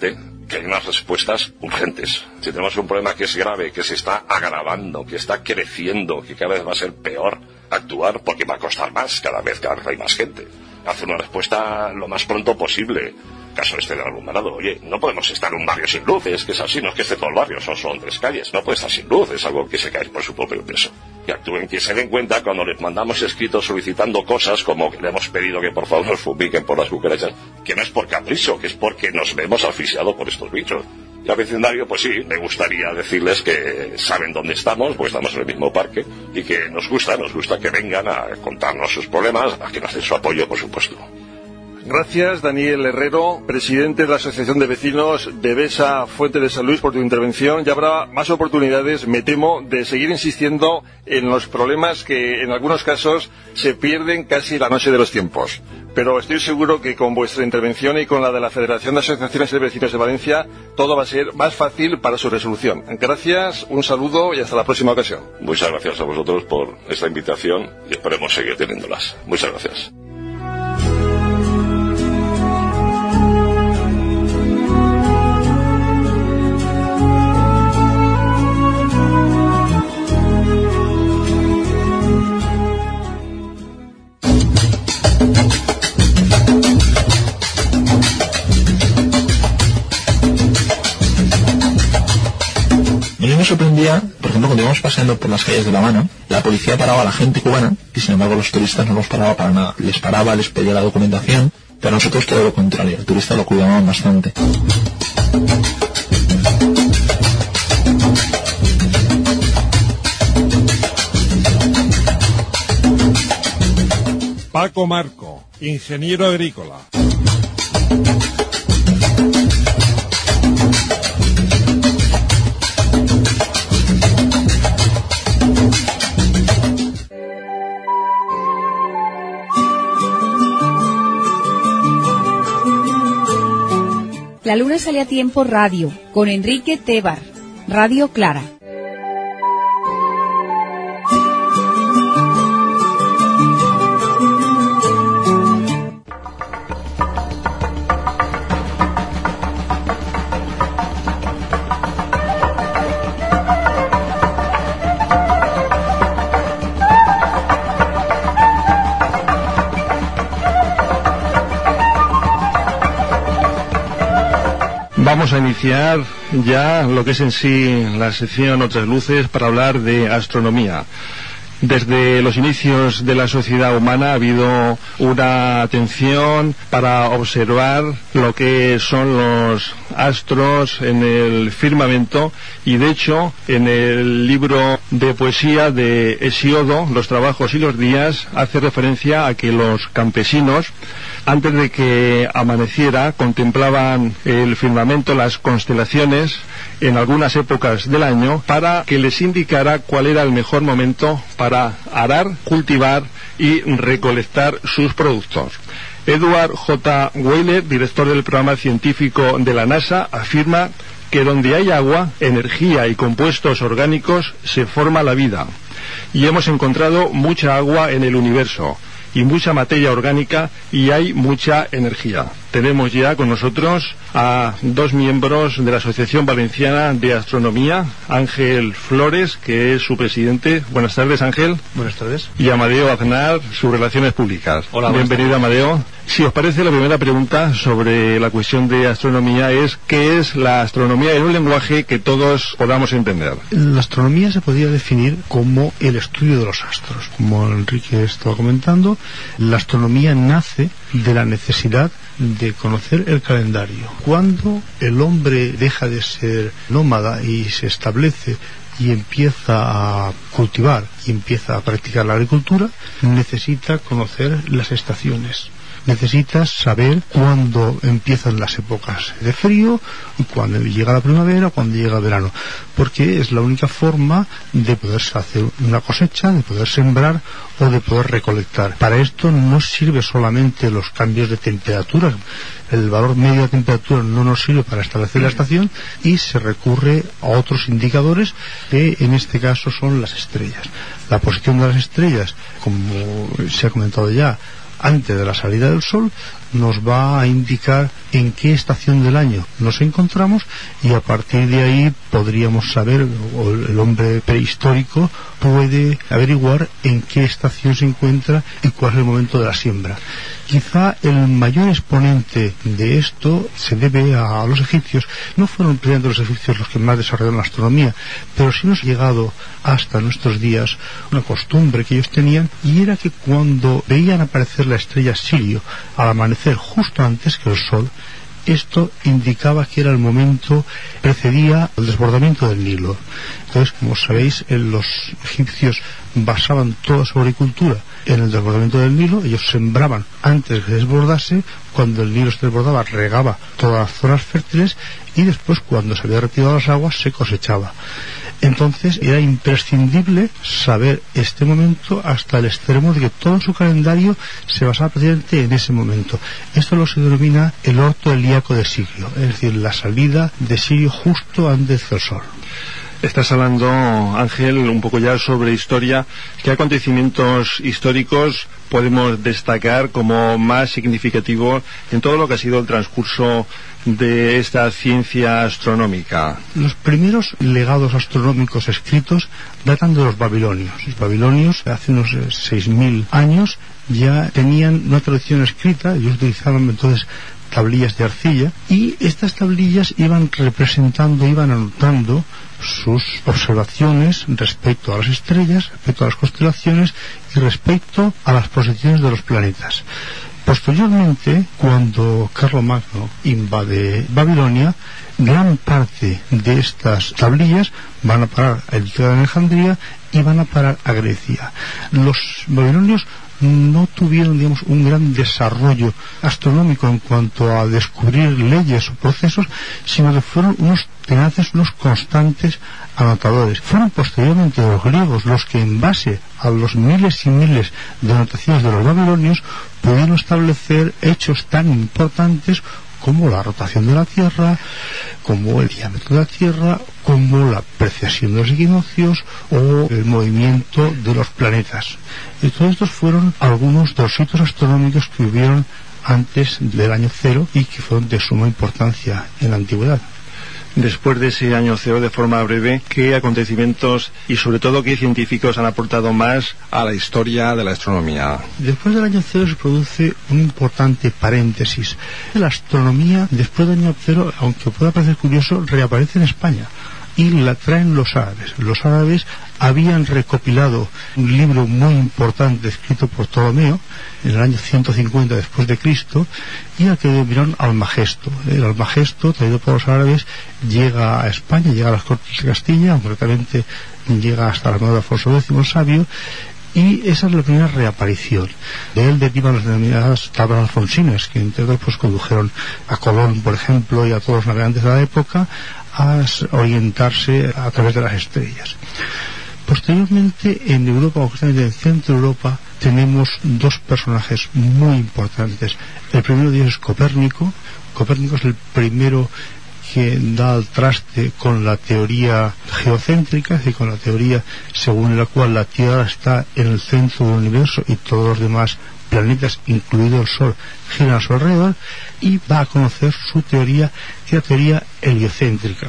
J: que hay unas respuestas urgentes. Si tenemos un problema que es grave, que se está agravando, que está creciendo, que cada vez va a ser peor, actuar porque va a costar más, cada vez hay más gente. Hacer una respuesta lo más pronto posible. Caso este del alumbrado, oye, no podemos estar en un barrio sin luz, es que es así, no es que esté todo el barrio, son 3 calles, no puede estar sin luz, es algo que se cae por su propio peso. Que actúen, que se den cuenta cuando les mandamos escritos solicitando cosas como que le hemos pedido que por favor nos fumiguen por las cucarachas, que no es por capricho, que es porque nos vemos asfixiados por estos bichos. Y al vecindario, pues sí, me gustaría decirles que saben dónde estamos, pues estamos en el mismo parque, y que nos gusta que vengan a contarnos sus problemas, a que nos den su apoyo, por supuesto.
A: Gracias, Daniel Herrero, presidente de la Asociación de Vecinos de Besa Fuente de San Luis, por tu intervención. Ya habrá más oportunidades, me temo, de seguir insistiendo en los problemas que en algunos casos se pierden casi la noche de los tiempos. Pero estoy seguro que con vuestra intervención y con la de la Federación de Asociaciones de Vecinos de Valencia, todo va a ser más fácil para su resolución. Gracias, un saludo y hasta la próxima ocasión.
J: Muchas gracias a vosotros por esta invitación y esperemos seguir teniéndolas. Muchas gracias.
K: Me sorprendía, por ejemplo, cuando íbamos paseando por las calles de La Habana, la policía paraba a la gente cubana y sin embargo los turistas no los paraba para nada. Les paraba, les pedía la documentación, pero nosotros todo lo contrario, el turista lo cuidaban bastante.
A: Paco Marco, ingeniero agrícola.
W: La luna sale a tiempo radio, con Enrique Tebar, Radio Clara.
A: Vamos a iniciar ya lo que es en sí la sección Otras Luces para hablar de astronomía. Desde los inicios de la sociedad humana ha habido una atención para observar lo que son los astros en el firmamento y de hecho en el libro de poesía de Hesíodo, Los trabajos y los días, hace referencia a que los campesinos antes de que amaneciera contemplaban el firmamento, las constelaciones en algunas épocas del año para que les indicara cuál era el mejor momento para arar, cultivar y recolectar sus productos. Edward J. Wheeler, director del programa científico de la NASA, afirma que donde hay agua, energía y compuestos orgánicos se forma la vida. Y hemos encontrado mucha agua en el universo y mucha materia orgánica y hay mucha energía. Tenemos ya con nosotros a dos miembros de la Asociación Valenciana de Astronomía, Ángel Flores, que es su presidente. Buenas tardes, Ángel.
L: Buenas tardes.
A: Y Amadeo Aznar, sus Relaciones Públicas.
L: Hola.
A: Bienvenido, Amadeo. Si os parece, la primera pregunta sobre la cuestión de astronomía es ¿qué es la astronomía en un lenguaje que todos podamos entender?
L: La astronomía se podría definir como el estudio de los astros. Como Enrique estaba comentando, la astronomía nace de la necesidad de conocer el calendario. Cuando el hombre deja de ser nómada y se establece y empieza a cultivar y empieza a practicar la agricultura, necesita conocer las estaciones. Necesitas saber cuándo empiezan las épocas de frío, cuándo llega la primavera, cuándo llega el verano, porque es la única forma de poder hacer una cosecha, de poder sembrar o de poder recolectar. Para esto no sirve solamente los cambios de temperatura, el valor medio de temperatura no nos sirve para establecer la estación y se recurre a otros indicadores que en este caso son las estrellas. La posición de las estrellas, como se ha comentado ya, antes de la salida del sol, nos va a indicar en qué estación del año nos encontramos, y a partir de ahí podríamos saber, o el hombre prehistórico puede averiguar en qué estación se encuentra y cuál es el momento de la siembra. Quizá el mayor exponente de esto se debe a los egipcios. No fueron precisamente los egipcios los que más desarrollaron la astronomía, pero sí nos ha llegado hasta nuestros días una costumbre que ellos tenían, y era que cuando veían aparecer la estrella Sirio al amanecer justo antes que el sol, esto indicaba que era el momento, precedía el desbordamiento del Nilo. Entonces, como sabéis, los egipcios basaban toda su agricultura en el desbordamiento del Nilo. Ellos sembraban antes que desbordase, cuando el Nilo se desbordaba regaba todas las zonas fértiles, y después, cuando se había retirado las aguas, se cosechaba. Entonces era imprescindible saber este momento, hasta el extremo de que todo su calendario se basaba precisamente en ese momento. Esto lo se denomina el orto helíaco de Sirio, es decir, la salida de Sirio justo antes del sol.
A: Estás hablando, Ángel, un poco ya sobre historia. ¿Qué acontecimientos históricos podemos destacar como más significativos en todo lo que ha sido el transcurso de esta ciencia astronómica?
L: Los primeros legados astronómicos escritos datan de los babilonios. Los babilonios, hace unos 6.000 años, ya tenían una tradición escrita. Ellos utilizaban entonces tablillas de arcilla, y estas tablillas iban representando, iban anotando sus observaciones respecto a las estrellas, respecto a las constelaciones y respecto a las posiciones de los planetas. Posteriormente, cuando Carlomagno invade Babilonia, gran parte de estas tablillas van a parar a Eritrea de Alejandría y van a parar a Grecia. Los babilonios no tuvieron, digamos, un gran desarrollo astronómico en cuanto a descubrir leyes o procesos, sino que fueron unos tenaces, unos constantes anotadores. Fueron posteriormente los griegos los que, en base a los miles y miles de anotaciones de los babilonios, pudieron establecer hechos tan importantes como la rotación de la Tierra, como el diámetro de la Tierra, como la precesión de los equinoccios o el movimiento de los planetas. Y todos estos fueron algunos de los hitos astronómicos que hubieron antes del año cero y que fueron de suma importancia en la antigüedad.
A: Después de ese año cero, de forma breve, ¿qué acontecimientos y sobre todo qué científicos han aportado más a la historia de la astronomía?
L: Después del año cero se produce un importante paréntesis. La astronomía, después del año cero, aunque pueda parecer curioso, reaparece en España y la traen los árabes. Los árabes habían recopilado un libro muy importante escrito por Ptolomeo en el año 150 después de Cristo, y al que denominaron Almagesto. El Almagesto, traído por los árabes, llega a España, llega a las Cortes de Castilla, concretamente llega hasta la mano de Alfonso X el Sabio, y esa es la primera reaparición. De él derivan las denominadas tablas alfonsinas, que entre otros pues condujeron a Colón, por ejemplo, y a todos los navegantes de la época a orientarse a través de las estrellas. Posteriormente, en Europa, concretamente en Centro Europa, tenemos dos personajes muy importantes. El primero de ellos es Copérnico. Copérnico es el primero que da al traste con la teoría geocéntrica, es decir, con la teoría según la cual la Tierra está en el centro del universo y todos los demás planetas, incluido el Sol, giran a su alrededor, y va a conocer su teoría, que es la teoría heliocéntrica.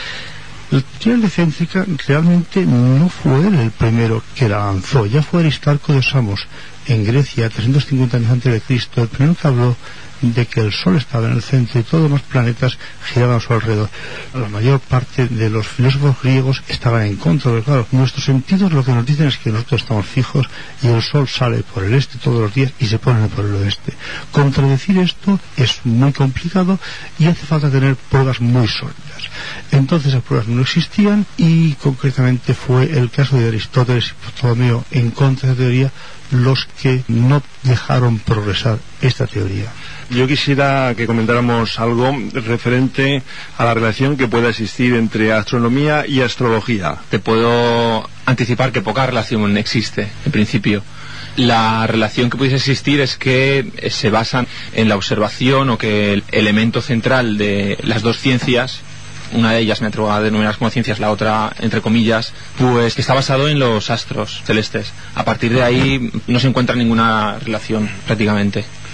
L: La teoría heliocéntrica realmente no fue él el primero que la lanzó. Ya fue Aristarco de Samos en Grecia, 350 años antes de Cristo, el primero que habló de que el Sol estaba en el centro y todos los demás planetas giraban a su alrededor. La mayor parte de los filósofos griegos estaban en contra, porque claro, nuestros sentidos lo que nos dicen es que nosotros estamos fijos y el Sol sale por el este todos los días y se pone por el oeste. Contradecir esto es muy complicado y hace falta tener pruebas muy sólidas. Entonces esas pruebas no existían, y concretamente fue el caso de Aristóteles y Ptolomeo en contra de esa teoría los que no dejaron progresar esta teoría.
A: Yo quisiera que comentáramos algo referente a la relación que pueda existir entre astronomía y astrología.
N: Te puedo anticipar que poca relación existe, en principio. La relación que pudiese existir es que se basan en la observación, o que el elemento central de las dos ciencias, una de ellas me atrevo a denominar como ciencias, la otra entre comillas, pues que está basado en los astros celestes. A partir de ahí no se encuentra ninguna relación prácticamente.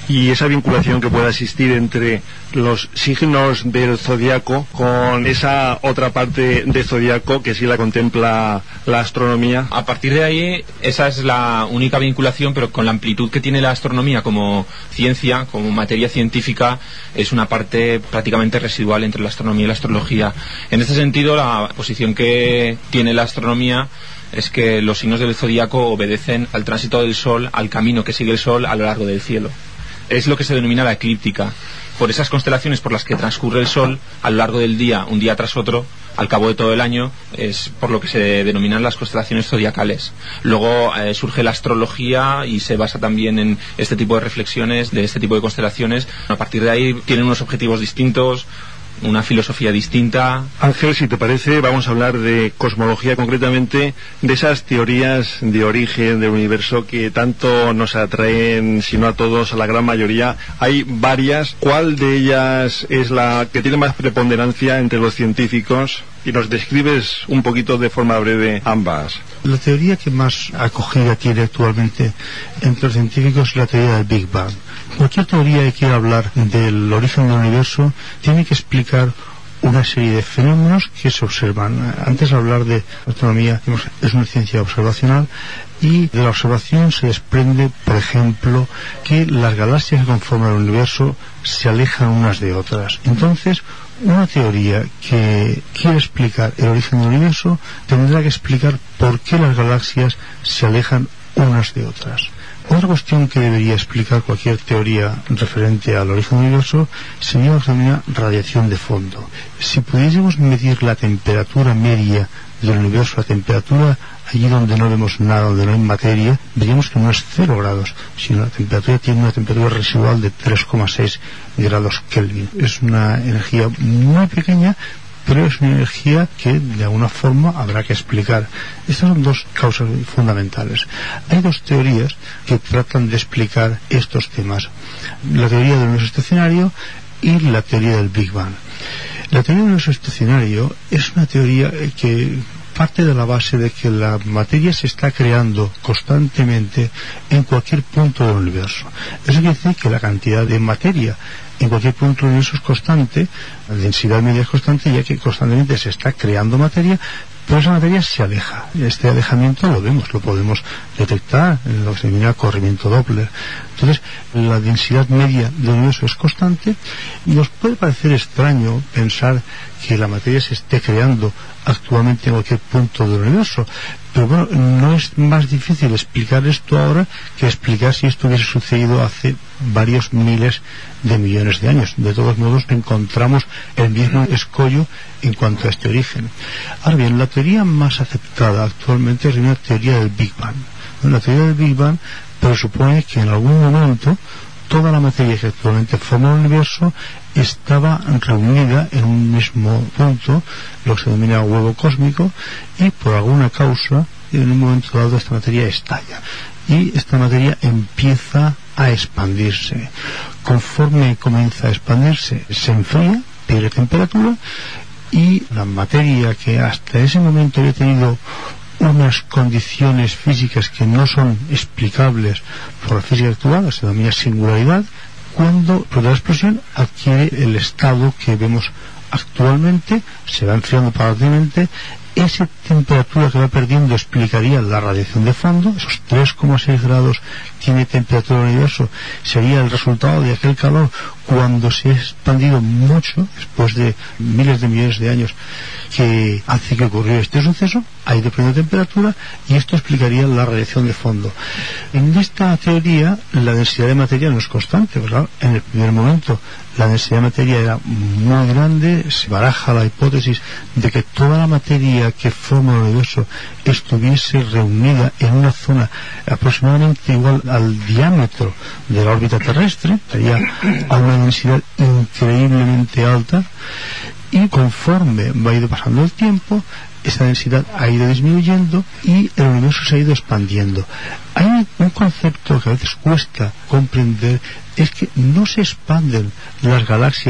A: y esa vinculación que pueda existir entre los signos del zodiaco con esa otra parte del zodiaco que sí la contempla la astronomía.
N: A partir de ahí, esa es la única vinculación, pero con la amplitud que tiene la astronomía como ciencia, como materia científica, es una parte prácticamente residual entre la astronomía y la astrología. En este sentido, la posición que tiene la astronomía es que los signos del zodiaco obedecen al tránsito del Sol, al camino que sigue el Sol a lo largo del cielo. Es lo que se denomina la eclíptica. Por esas constelaciones por las que transcurre el Sol a lo largo del día, un día tras otro, al cabo de todo el año, es por lo que se denominan las constelaciones zodiacales. Luego surge la astrología y se basa también en este tipo de reflexiones, de este tipo de constelaciones. A partir de ahí tienen unos objetivos distintos, una filosofía distinta.
A: Ángel, si te parece, vamos a hablar de cosmología, concretamente de esas teorías de origen del universo que tanto nos atraen, si no a todos, a la gran mayoría. Hay varias. ¿Cuál de ellas es la que tiene más preponderancia entre los científicos? Y nos describes un poquito de forma breve ambas.
L: La teoría que más acogida tiene actualmente entre los científicos es la teoría del Big Bang. Cualquier teoría que quiera hablar del origen del universo tiene que explicar una serie de fenómenos que se observan. Antes de hablar de astronomía, es una ciencia observacional, y de la observación se desprende, por ejemplo, que las galaxias que conforman el universo se alejan unas de otras. Entonces, una teoría que quiere explicar el origen del universo tendrá que explicar por qué las galaxias se alejan unas de otras. Otra cuestión que debería explicar cualquier teoría referente al origen del universo sería lo que se denomina radiación de fondo. Si pudiésemos medir la temperatura media del universo, la temperatura allí donde no vemos nada, donde no hay materia, veríamos que no es 0 grados, sino la temperatura tiene una temperatura residual de 3,6 grados Kelvin. Es una energía muy pequeña, pero es una energía que de alguna forma habrá que explicar. Estas son dos causas fundamentales. Hay dos teorías que tratan de explicar estos temas: la teoría del universo estacionario y la teoría del Big Bang. La teoría del universo estacionario es una teoría que parte de la base de que la materia se está creando constantemente en cualquier punto del universo. Eso quiere decir que la cantidad de materia en cualquier punto del universo es constante, la densidad media es constante, ya que constantemente se está creando materia, pero esa materia se aleja. Este alejamiento lo vemos, lo podemos detectar en lo que se denomina corrimiento Doppler. Entonces, la densidad media del universo es constante, y nos puede parecer extraño pensar que la materia se esté creando actualmente en cualquier punto del universo, pero bueno, no es más difícil explicar esto ahora que explicar si esto hubiese sucedido hace varios miles de millones de años. De todos modos, encontramos el mismo escollo en cuanto a este origen. Ahora bien, la teoría más aceptada actualmente es una teoría del Big Bang. La teoría del Big Bang presupone que en algún momento toda la materia que actualmente forma el universo estaba reunida en un mismo punto, lo que se denomina huevo cósmico, y por alguna causa en un momento dado esta materia estalla y esta materia empieza a expandirse. Conforme comienza a expandirse, se enfría, pierde temperatura, y la materia que hasta ese momento había tenido unas condiciones físicas que no son explicables por la física actual, se denomina singularidad, cuando por la explosión adquiere el estado que vemos actualmente, se va enfriando paulatinamente. Esa temperatura que va perdiendo explicaría la radiación de fondo. Esos 3,6 grados tiene temperatura del universo, sería el resultado de aquel calor cuando se ha expandido mucho, después de miles de millones de años que hace que ocurriera este suceso. Ha ido perdiendo temperatura y esto explicaría la radiación de fondo. En esta teoría la densidad de materia no es constante, ¿verdad? En el primer momento la densidad de materia era muy grande, se baraja la hipótesis de que toda la materia que forma el universo estuviese reunida en una zona aproximadamente igual al diámetro de la órbita terrestre, estaría a una densidad increíblemente alta, y conforme va ido pasando el tiempo, esa densidad ha ido disminuyendo y el universo se ha ido expandiendo. Hay un concepto que a veces cuesta comprender, es que no se expanden las galaxias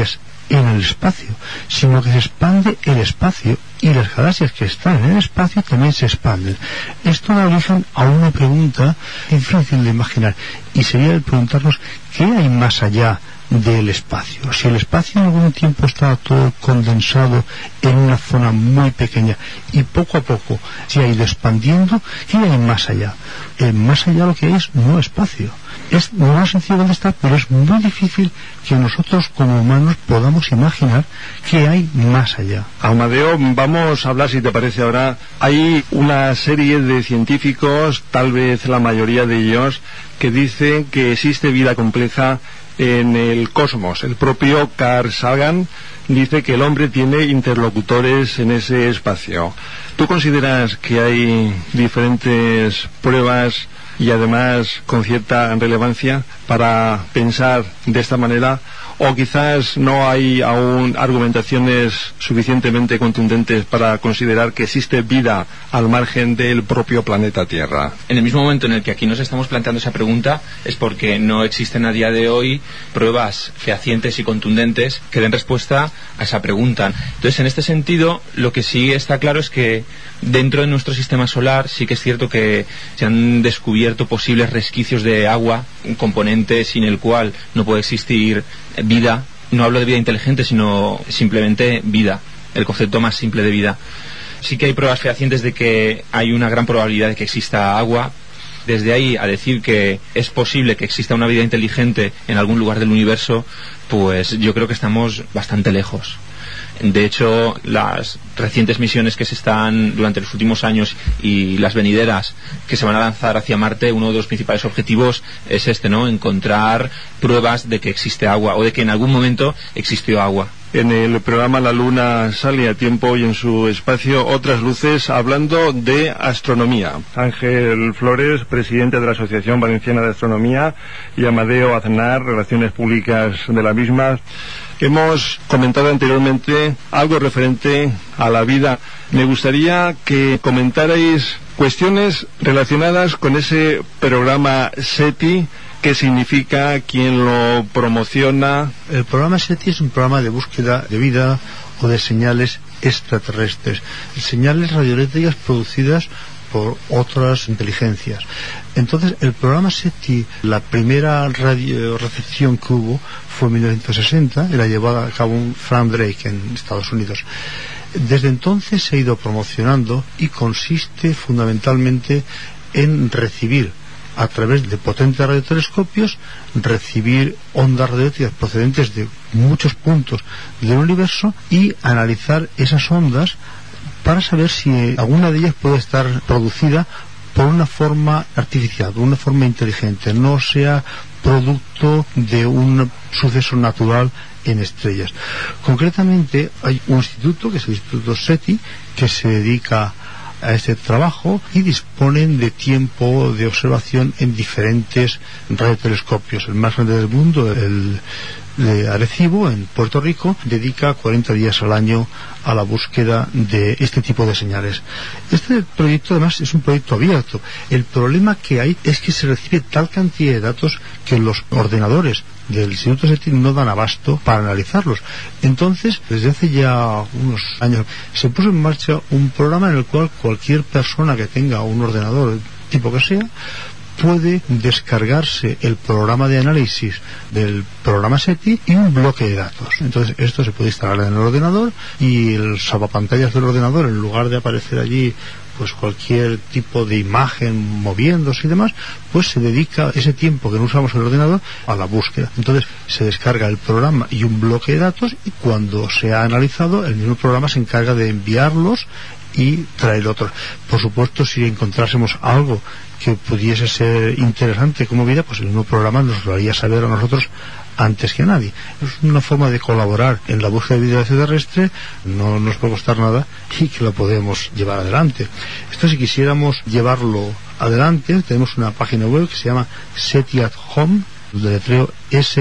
L: en el espacio, sino que se expande el espacio y las galaxias que están en el espacio también se expanden. Esto da origen a una pregunta difícil de imaginar, y sería el preguntarnos qué hay más allá del espacio. Si el espacio en algún tiempo estaba todo condensado en una zona muy pequeña y poco a poco se ha ido expandiendo, ¿qué hay más allá? Más allá lo que hay es no espacio. Es no sencillo donde está, pero es muy difícil que nosotros como humanos podamos imaginar qué hay más allá.
A: Amadeo, vamos a hablar, si te parece ahora. Hay una serie de científicos, tal vez la mayoría de ellos, que dicen que existe vida compleja en el cosmos. El propio Carl Sagan dice que el hombre tiene interlocutores en ese espacio. ¿Tú consideras que hay diferentes pruebas y además con cierta relevancia para pensar de esta manera, o quizás no hay aún argumentaciones suficientemente contundentes para considerar que existe vida al margen del propio planeta Tierra?
N: En el mismo momento en el que aquí nos estamos planteando esa pregunta es porque no existen a día de hoy pruebas fehacientes y contundentes que den respuesta a esa pregunta. Entonces, en este sentido, lo que sí está claro es que dentro de nuestro sistema solar sí que es cierto que se han descubierto posibles resquicios de agua, un componente sin el cual no puede existir vida. No hablo de vida inteligente, sino simplemente vida, el concepto más simple de vida. Sí que hay pruebas fehacientes de que hay una gran probabilidad de que exista agua. Desde ahí a decir que es posible que exista una vida inteligente en algún lugar del universo, pues yo creo que estamos bastante lejos. De hecho, las recientes misiones que se están durante los últimos años y las venideras que se van a lanzar hacia Marte, uno de los principales objetivos es este, ¿no? Encontrar pruebas de que existe agua o de que en algún momento existió agua.
A: En el programa La Luna sale a tiempo y en su espacio Otras Luces, hablando de astronomía. Ángel Flores, presidente de la Asociación Valenciana de Astronomía, y Amadeo Aznar, Relaciones Públicas de la misma. Hemos comentado anteriormente algo referente a la vida. Me gustaría que comentarais cuestiones relacionadas con ese programa SETI. ¿Qué significa? ¿Quién lo promociona?
L: El programa SETI es un programa de búsqueda de vida o de señales extraterrestres, señales radioeléctricas producidas por otras inteligencias. Entonces, el programa SETI, la primera radiorecepción que hubo fue en 1960 y la llevó a cabo Frank Drake en Estados Unidos. Desde entonces se ha ido promocionando y consiste fundamentalmente en recibir, a través de potentes radiotelescopios, recibir ondas radioeléctricas procedentes de muchos puntos del universo y analizar esas ondas para saber si alguna de ellas puede estar producida por una forma artificial, de una forma inteligente, no sea producto de un suceso natural en estrellas. Concretamente, hay un instituto, que es el Instituto SETI, que se dedica a este trabajo y disponen de tiempo de observación en diferentes radiotelescopios. El más grande del mundo, el de Arecibo, en Puerto Rico, dedica 40 días al año a la búsqueda de este tipo de señales. Este proyecto además es un proyecto abierto. El problema que hay es que se recibe tal cantidad de datos que los ordenadores del Instituto SETI no dan abasto para analizarlos. Entonces, desde hace ya unos años se puso en marcha un programa en el cual cualquier persona que tenga un ordenador, tipo que sea, puede descargarse el programa de análisis del programa SETI y un bloque de datos. Entonces esto se puede instalar en el ordenador y el salvapantallas del ordenador, en lugar de aparecer allí pues cualquier tipo de imagen moviéndose y demás, pues se dedica ese tiempo que no usamos el ordenador a la búsqueda. Entonces se descarga el programa y un bloque de datos y cuando se ha analizado, el mismo programa se encarga de enviarlos y traer otros. Por supuesto, si encontrásemos algo que pudiese ser interesante como vida, pues el mismo programa nos lo haría saber a nosotros antes que a nadie. Es una forma de colaborar en la búsqueda de vida extraterrestre, no nos puede costar nada y que lo podemos llevar adelante. Esto, si quisiéramos llevarlo adelante, tenemos una página web que se llama SETI at Home, deletreo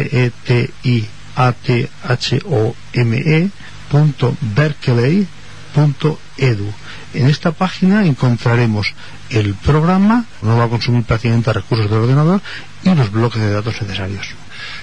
L: SETIATHOME.berkeley.edu. En esta página encontraremos el programa, no va a consumir prácticamente recursos del ordenador, y los bloques de datos necesarios.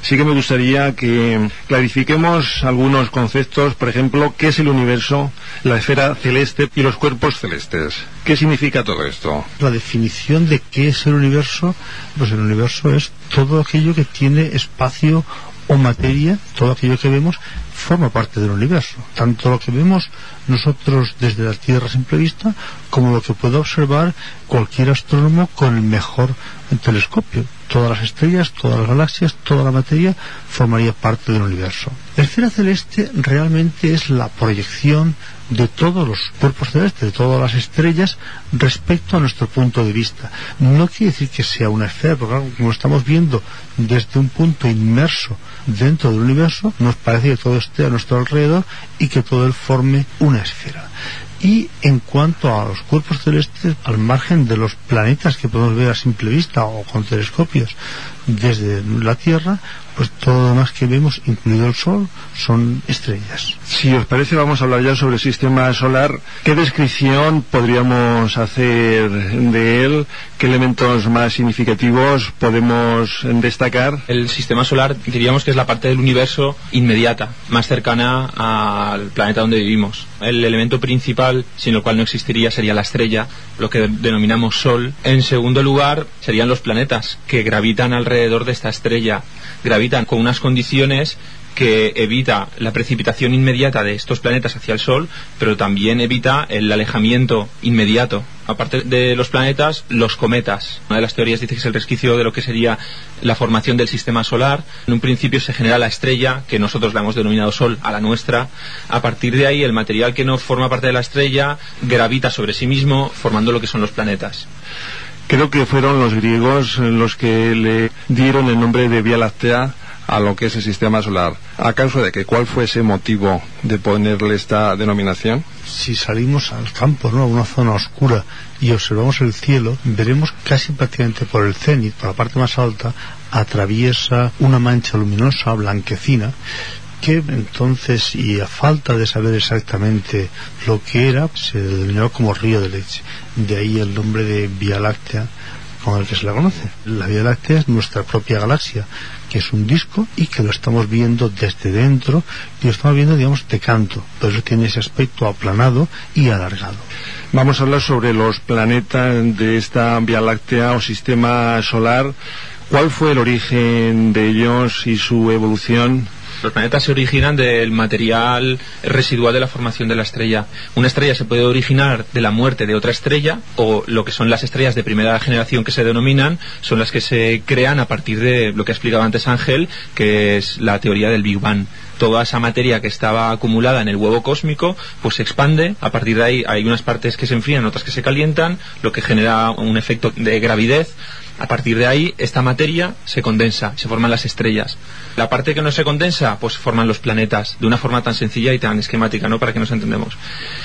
A: sí que me gustaría que clarifiquemos algunos conceptos, por ejemplo, ¿qué es el universo, la esfera celeste y los cuerpos celestes? ¿Qué significa todo esto?
L: La definición de qué es el universo, pues el universo es todo aquello que tiene espacio o materia, todo aquello que vemos forma parte del universo, tanto lo que vemos nosotros desde la Tierra a simple vista como lo que puede observar cualquier astrónomo con el mejor telescopio. Todas las estrellas, todas las galaxias, toda la materia formaría parte del universo. La esfera celeste realmente es la proyección de todos los cuerpos celestes, de todas las estrellas respecto a nuestro punto de vista. No quiere decir que sea una esfera, porque claro, como estamos viendo desde un punto inmerso dentro del universo, nos parece que todo esté a nuestro alrededor y que todo él forme una esfera. Y en cuanto a los cuerpos celestes, al margen de los planetas que podemos ver a simple vista o con telescopios desde la Tierra, pues todo lo demás que vemos, incluido el Sol, son estrellas.
A: Si os parece, vamos a hablar ya sobre el sistema solar. ¿Qué descripción podríamos hacer de él? ¿Qué elementos más significativos podemos destacar?
N: El sistema solar diríamos que es la parte del universo inmediata, más cercana al planeta donde vivimos. El elemento principal, sin el cual no existiría, sería la estrella, lo que denominamos Sol. En segundo lugar, serían los planetas, que gravitan alrededor de esta estrella. Gravitan con unas condiciones que evita la precipitación inmediata de estos planetas hacia el Sol, pero también evita el alejamiento inmediato. Aparte de los planetas, los cometas. Una de las teorías dice que es el resquicio de lo que sería la formación del sistema solar. En un principio se genera la estrella, que nosotros la hemos denominado Sol, a la nuestra. A partir de ahí, el material que no forma parte de la estrella gravita sobre sí mismo, formando lo que son los planetas.
A: Creo que fueron los griegos los que le dieron el nombre de Vía Láctea a lo que es el sistema solar. ¿A causa de que cuál fue ese motivo de ponerle esta denominación?
L: Si salimos al campo, ¿no?, a una zona oscura y observamos el cielo, veremos casi prácticamente por el cénit, por la parte más alta, atraviesa una mancha luminosa, blanquecina, que entonces, y a falta de saber exactamente lo que era, se denominó como río de leche. De ahí el nombre de Vía Láctea con el que se la conoce. La Vía Láctea es nuestra propia galaxia, que es un disco y que lo estamos viendo desde dentro y lo estamos viendo, digamos, de canto. Por eso tiene ese aspecto aplanado y alargado.
A: Vamos a hablar sobre los planetas de esta Vía Láctea o sistema solar. ¿Cuál fue el origen de ellos y su evolución?
N: Los planetas se originan del material residual de la formación de la estrella. Una estrella se puede originar de la muerte de otra estrella, o lo que son las estrellas de primera generación que se denominan, son las que se crean a partir de lo que ha explicado antes Ángel, que es la teoría del Big Bang. Toda esa materia que estaba acumulada en el huevo cósmico pues se expande. A partir de ahí hay unas partes que se enfrían, otras que se calientan, lo que genera un efecto de gravidez. A partir de ahí, esta materia se condensa, se forman las estrellas. La parte que no se condensa, pues forman los planetas, de una forma tan sencilla y tan esquemática, ¿no?, para que nos entendamos.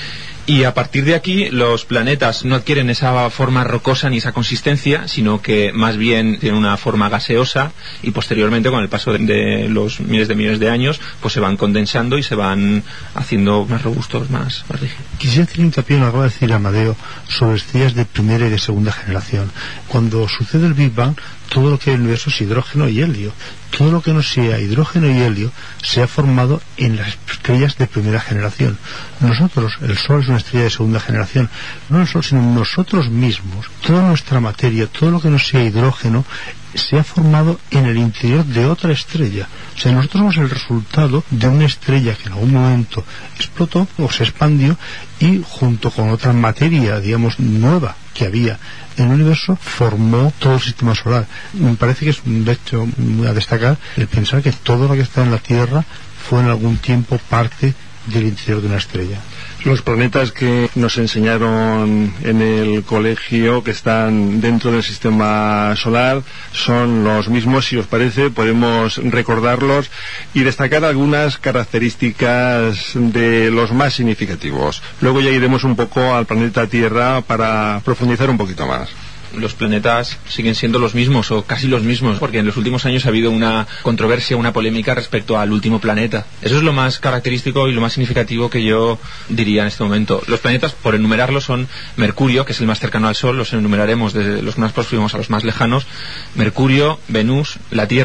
N: Y a partir de aquí, los planetas no adquieren esa forma rocosa ni esa consistencia, sino que más bien tienen una forma gaseosa, y posteriormente, con el paso de los miles de millones de años, pues se van condensando y se van haciendo más robustos, más rígidos.
L: Quisiera hacer hincapié en lo que acaba de decir Amadeo sobre estrellas de primera y de segunda generación. Cuando sucede el Big Bang, todo lo que hay en el universo es hidrógeno y helio. Todo lo que no sea hidrógeno y helio se ha formado en las estrellas de primera generación. Nosotros, el Sol es una estrella de segunda generación. No el Sol, sino nosotros mismos. Toda nuestra materia, todo lo que no sea hidrógeno, se ha formado en el interior de otra estrella. O sea, nosotros somos el resultado de una estrella que en algún momento explotó o se expandió y junto con otra materia, digamos, nueva que había en el universo, formó todo el sistema solar. Me parece que es un hecho a destacar el pensar que todo lo que está en la Tierra fue en algún tiempo parte del interior de una estrella.
A: Los planetas que nos enseñaron en el colegio, que están dentro del sistema solar, son los mismos. Si os parece, podemos recordarlos y destacar algunas características de los más significativos. Luego ya iremos un poco al planeta Tierra para profundizar un poquito más.
N: Los planetas siguen siendo los mismos o casi los mismos, porque en los últimos años ha habido una controversia, una polémica respecto al último planeta. Eso es lo más característico y lo más significativo que yo diría en este momento. Los planetas, por enumerarlos, son Mercurio, que es el más cercano al Sol, los enumeraremos desde los más próximos a los más lejanos: Mercurio, Venus, la Tierra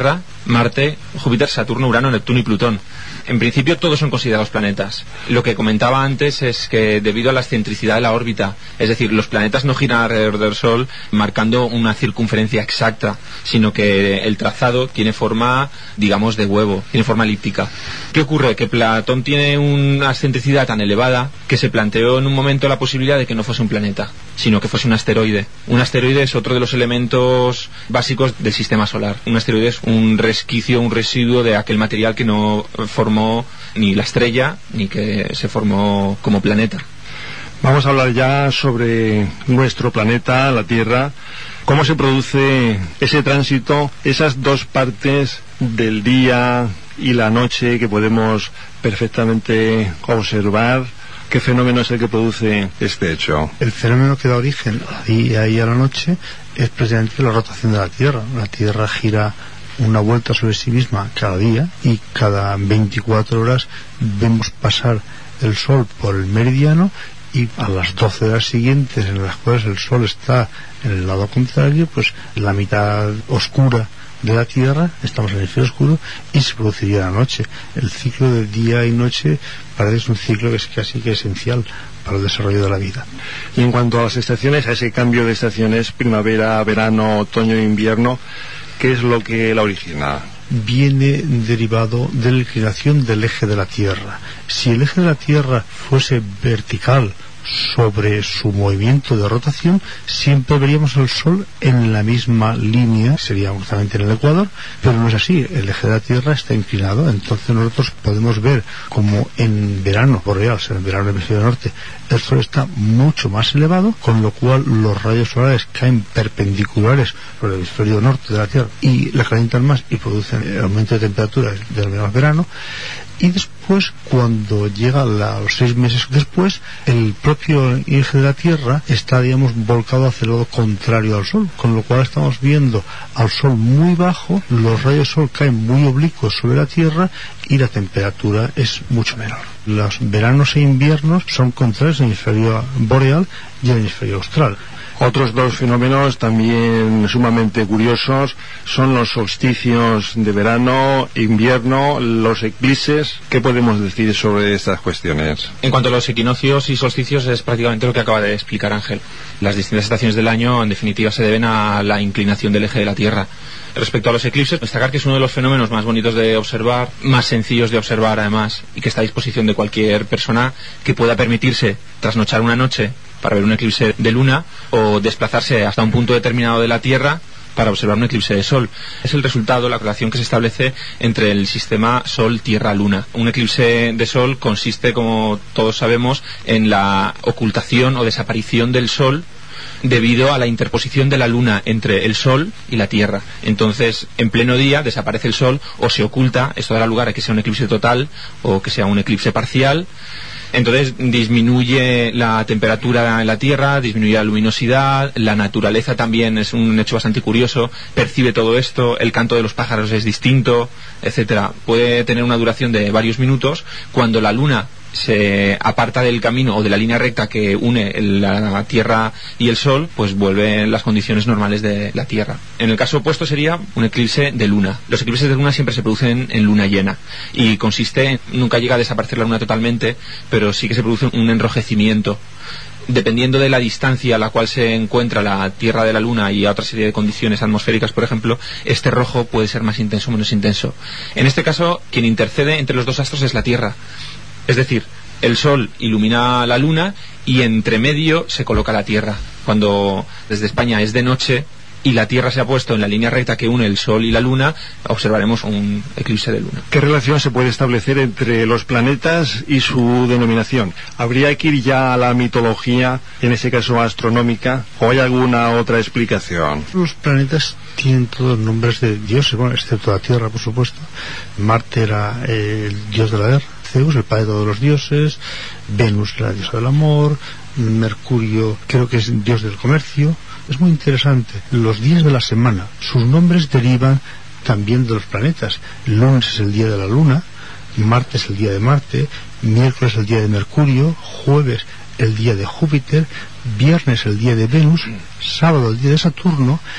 N: Marte, Júpiter, Saturno, Urano, Neptuno y Plutón. En principio todos son considerados planetas. Lo que comentaba antes es que debido a la excentricidad de la órbita, es decir, los planetas no giran alrededor del Sol marcando una circunferencia exacta, sino que el trazado tiene forma, digamos, de huevo, tiene forma elíptica. ¿Qué ocurre? Que Platón tiene una excentricidad tan elevada que se planteó en un momento la posibilidad de que no fuese un planeta, sino que fuese un asteroide. Un asteroide es otro de los elementos básicos del sistema solar. Un asteroide es un resquicio, un residuo de aquel material que no formó ni la estrella ni que se formó como planeta.
A: Vamos a hablar ya sobre nuestro planeta, la Tierra. ¿Cómo se produce ese tránsito, esas dos partes del día y la noche que podemos perfectamente observar? ¿Qué fenómeno es el que produce este hecho?
L: El fenómeno que da origen al día y a la noche es precisamente la rotación de la Tierra. La Tierra gira una vuelta sobre sí misma cada día, y cada 24 horas vemos pasar el Sol por el meridiano, y a las 12 horas siguientes, en las cuales el Sol está en el lado contrario, pues la mitad oscura de la Tierra, estamos en el hemisferio oscuro, y se produciría la noche. El ciclo de día y noche parece que es un ciclo que es casi que esencial para el desarrollo de la vida.
A: Y en cuanto a las estaciones, a ese cambio de estaciones, primavera, verano, otoño e invierno, ¿qué es lo que la origina?
L: Viene derivado de la inclinación del eje de la Tierra. Si el eje de la Tierra fuese vertical sobre su movimiento de rotación, siempre veríamos el Sol en la misma línea, sería justamente en el ecuador, pero no es así. El eje de la Tierra está inclinado, entonces nosotros podemos ver como en verano boreal, o sea, en verano en el hemisferio norte, el Sol está mucho más elevado, con lo cual los rayos solares caen perpendiculares sobre el hemisferio norte de la Tierra y la calientan más y producen aumento de temperatura del verano. Y después, cuando llega a los 6 meses después, el propio eje de la Tierra está, digamos, volcado hacia el lado contrario al Sol, con lo cual estamos viendo al Sol muy bajo, los rayos Sol caen muy oblicuos sobre la Tierra y la temperatura es mucho menor. Los veranos e inviernos son contrarios al hemisferio boreal y al hemisferio austral.
A: Otros dos fenómenos también sumamente curiosos son los solsticios de verano, invierno, los eclipses. ¿Qué podemos decir sobre estas cuestiones?
N: En cuanto a los equinoccios y solsticios, es prácticamente lo que acaba de explicar Ángel. Las distintas estaciones del año, en definitiva, se deben a la inclinación del eje de la Tierra. Respecto a los eclipses, destacar que es uno de los fenómenos más bonitos de observar, más sencillos de observar además, y que está a disposición de cualquier persona que pueda permitirse trasnochar una noche para ver un eclipse de luna o desplazarse hasta un punto determinado de la Tierra para observar un eclipse de Sol. Es el resultado, la relación que se establece entre el sistema Sol-Tierra-Luna. Un eclipse de Sol consiste, como todos sabemos, en la ocultación o desaparición del Sol debido a la interposición de la Luna entre el Sol y la Tierra. Entonces, en pleno día desaparece el Sol o se oculta. Esto dará lugar a que sea un eclipse total o que sea un eclipse parcial. Entonces disminuye la temperatura en la Tierra, disminuye la luminosidad, la naturaleza también es un hecho bastante curioso, percibe todo esto, el canto de los pájaros es distinto, etcétera. Puede tener una duración de varios minutos. Cuando la Luna se aparta del camino o de la línea recta que une la Tierra y el Sol, pues vuelven las condiciones normales de la Tierra. En el caso opuesto sería un eclipse de luna. Los eclipses de luna siempre se producen en luna llena y consiste, nunca llega a desaparecer la luna totalmente, pero sí que se produce un enrojecimiento. Dependiendo de la distancia a la cual se encuentra la Tierra de la Luna y a otra serie de condiciones atmosféricas, por ejemplo, este rojo puede ser más intenso o menos intenso. En este caso, quien intercede entre los dos astros es la Tierra. Es decir, el Sol ilumina la Luna y entre medio se coloca la Tierra. Cuando desde España es de noche y la Tierra se ha puesto en la línea recta que une el Sol y la Luna, observaremos un eclipse de luna.
A: ¿Qué relación se puede establecer entre los planetas y su denominación? ¿Habría que ir ya a la mitología, en ese caso astronómica, o hay alguna otra explicación?
L: Los planetas tienen todos nombres de dioses, bueno, excepto la Tierra, por supuesto. Marte era el dios de la guerra, Zeus, el padre de todos los dioses, Venus, la diosa del amor, Mercurio, creo que es dios del comercio. Es muy interesante. Los días de la semana, sus nombres derivan también de los planetas. El lunes es el día de la Luna, martes es el día de Marte, miércoles el día de Mercurio, jueves el día de Júpiter, viernes el día de Venus, sábado el día de Saturno,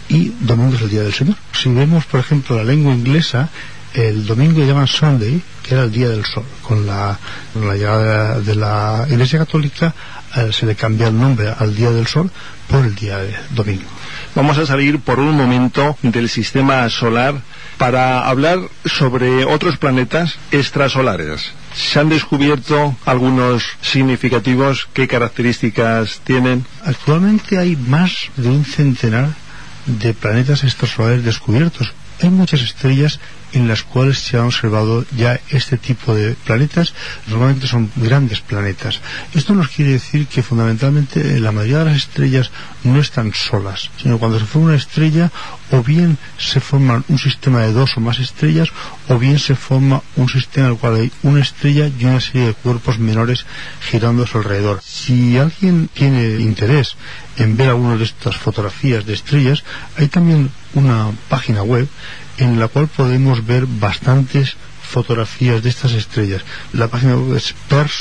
L: y domingo es el día del Señor. Si vemos, por ejemplo, la lengua inglesa, el domingo llaman Sunday, que era el día del sol. Con la llegada de la Iglesia Católica se le cambia el nombre al día del sol por el día de domingo.
A: Vamos a salir por un momento del sistema solar para hablar sobre otros planetas extrasolares. ¿Se han descubierto algunos significativos? ¿Qué características tienen?
L: Actualmente hay más de un centenar de planetas extrasolares descubiertos. Hay muchas estrellas en las cuales se ha observado ya este tipo de planetas. Normalmente son grandes planetas. Esto nos quiere decir que fundamentalmente la mayoría de las estrellas no están solas, sino cuando se forma una estrella, o bien se forma un sistema de dos o más estrellas, o bien se forma un sistema en el cual hay una estrella y una serie de cuerpos menores girando a su alrededor. Si alguien tiene interés en ver algunas de estas fotografías de estrellas, hay también una página web en la cual podemos ver bastantes fotografías de estas estrellas. La página web es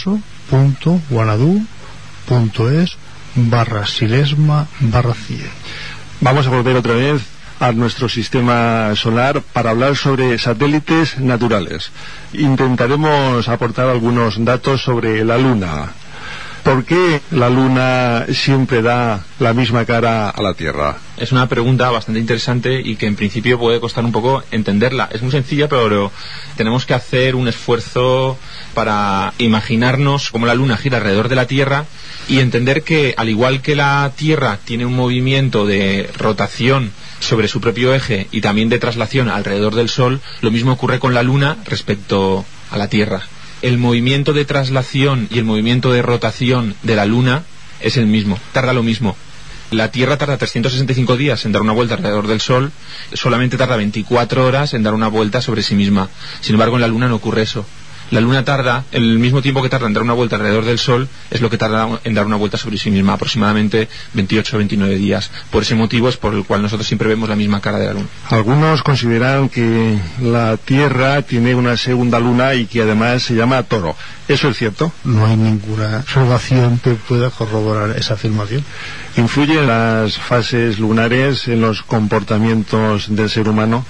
L: perso.wanadu.es/silesma/100.
A: Vamos a volver otra vez a nuestro sistema solar para hablar sobre satélites naturales. Intentaremos aportar algunos datos sobre la Luna. ¿Por qué la Luna siempre da la misma cara a la Tierra?
N: Es una pregunta bastante interesante y que en principio puede costar un poco entenderla. Es muy sencilla, pero tenemos que hacer un esfuerzo para imaginarnos cómo la Luna gira alrededor de la Tierra y entender que, al igual que la Tierra tiene un movimiento de rotación sobre su propio eje y también de traslación alrededor del Sol, lo mismo ocurre con la Luna respecto a la Tierra. El movimiento de traslación y el movimiento de rotación de la Luna es el mismo, tarda lo mismo. La Tierra tarda 365 días en dar una vuelta alrededor del Sol, solamente tarda 24 horas en dar una vuelta sobre sí misma. Sin embargo, en la Luna no ocurre eso. La Luna tarda, el mismo tiempo que tarda en dar una vuelta alrededor del Sol, es lo que tarda en dar una vuelta sobre sí misma, aproximadamente 28 o 29 días. Por ese motivo es por el cual nosotros siempre vemos la misma cara de la Luna.
A: Algunos consideran que la Tierra tiene una segunda luna y que además se llama Toro. ¿Eso es cierto?
L: No hay ninguna observación que pueda corroborar esa afirmación.
A: ¿Influyen las fases lunares en los comportamientos del ser humano?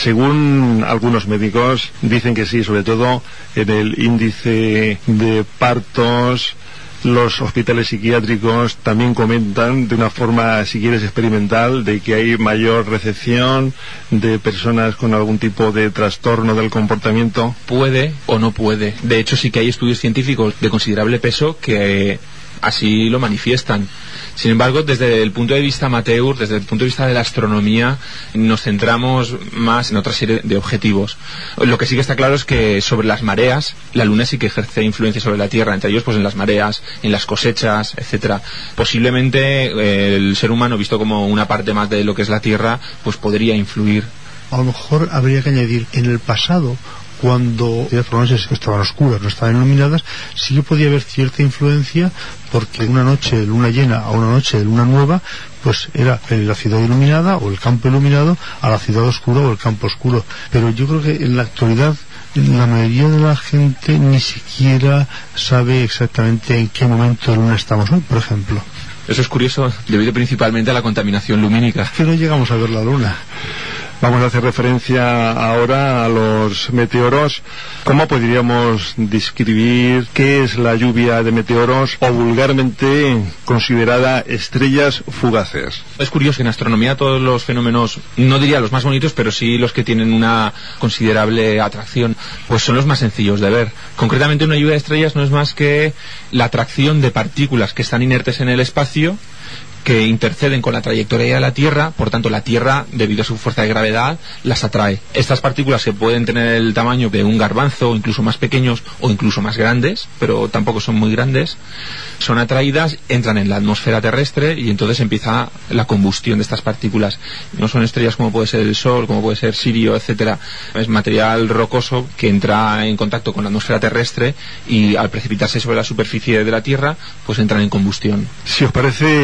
A: Según algunos médicos dicen que sí, sobre todo en el índice de partos. Los hospitales psiquiátricos también comentan de una forma, si quieres, experimental, de que hay mayor recepción de personas con algún tipo de trastorno del comportamiento.
N: Puede o no puede. De hecho, sí que hay estudios científicos de considerable peso que así lo manifiestan. Sin embargo, desde el punto de vista amateur, desde el punto de vista de la astronomía, nos centramos más en otra serie de objetivos. Lo que sí que está claro es que sobre las mareas, la Luna sí que ejerce influencia sobre la Tierra, entre ellos pues en las mareas, en las cosechas, etcétera. Posiblemente el ser humano, visto como una parte más de lo que es la Tierra, pues podría influir.
L: A lo mejor habría que añadir, en el pasado, cuando las noches estaban oscuras, no estaban iluminadas, sí que podía haber cierta influencia, porque una noche de luna llena a una noche de luna nueva, pues era la ciudad iluminada o el campo iluminado a la ciudad oscura o el campo oscuro. Pero yo creo que en la actualidad la mayoría de la gente ni siquiera sabe exactamente en qué momento de luna estamos hoy, por ejemplo.
N: Eso es curioso, debido principalmente a la contaminación lumínica.
L: Que no llegamos a ver la luna.
A: Vamos a hacer referencia ahora a los meteoros. ¿Cómo podríamos describir qué es la lluvia de meteoros, o vulgarmente considerada estrellas fugaces?
N: Es curioso que en astronomía todos los fenómenos, no diría los más bonitos, pero sí los que tienen una considerable atracción, pues son los más sencillos de ver. Concretamente, una lluvia de estrellas no es más que la atracción de partículas que están inertes en el espacio, que interceden con la trayectoria de la Tierra. Por tanto, la Tierra, debido a su fuerza de gravedad, las atrae. Estas partículas, que pueden tener el tamaño de un garbanzo, o incluso más pequeños, o incluso más grandes, pero tampoco son muy grandes, son atraídas, entran en la atmósfera terrestre y entonces empieza la combustión de estas partículas. No son estrellas como puede ser el Sol, como puede ser Sirio, etcétera. Es material rocoso que entra en contacto con la atmósfera terrestre y al precipitarse sobre la superficie de la Tierra, pues entran en combustión.
A: Si os parece, vamos a hablar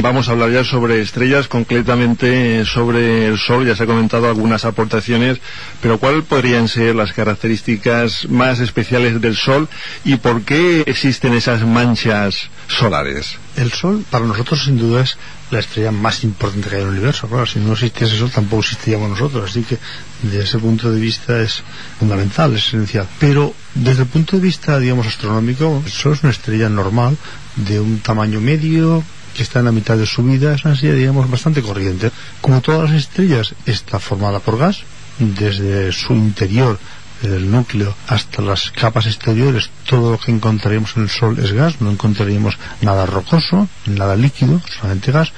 A: hablar ya sobre estrellas, concretamente sobre el Sol. Ya se ha comentado algunas aportaciones, pero ¿cuáles podrían ser las características más especiales del Sol y por qué existen esas manchas solares?
L: El Sol para nosotros sin duda es la estrella más importante que hay en el universo. Claro, si no existiese el Sol tampoco existiríamos nosotros, así que desde ese punto de vista es fundamental, es esencial. Pero desde el punto de vista, digamos, astronómico, el Sol es una estrella normal de un tamaño medio que está en la mitad de su vida. Es una estrella, digamos, bastante corriente. Como todas las estrellas, está formada por gas. Desde su interior, desde el núcleo hasta las capas exteriores, todo lo que encontraríamos en el Sol es gas. No encontraríamos nada rocoso, nada líquido, solamente gas.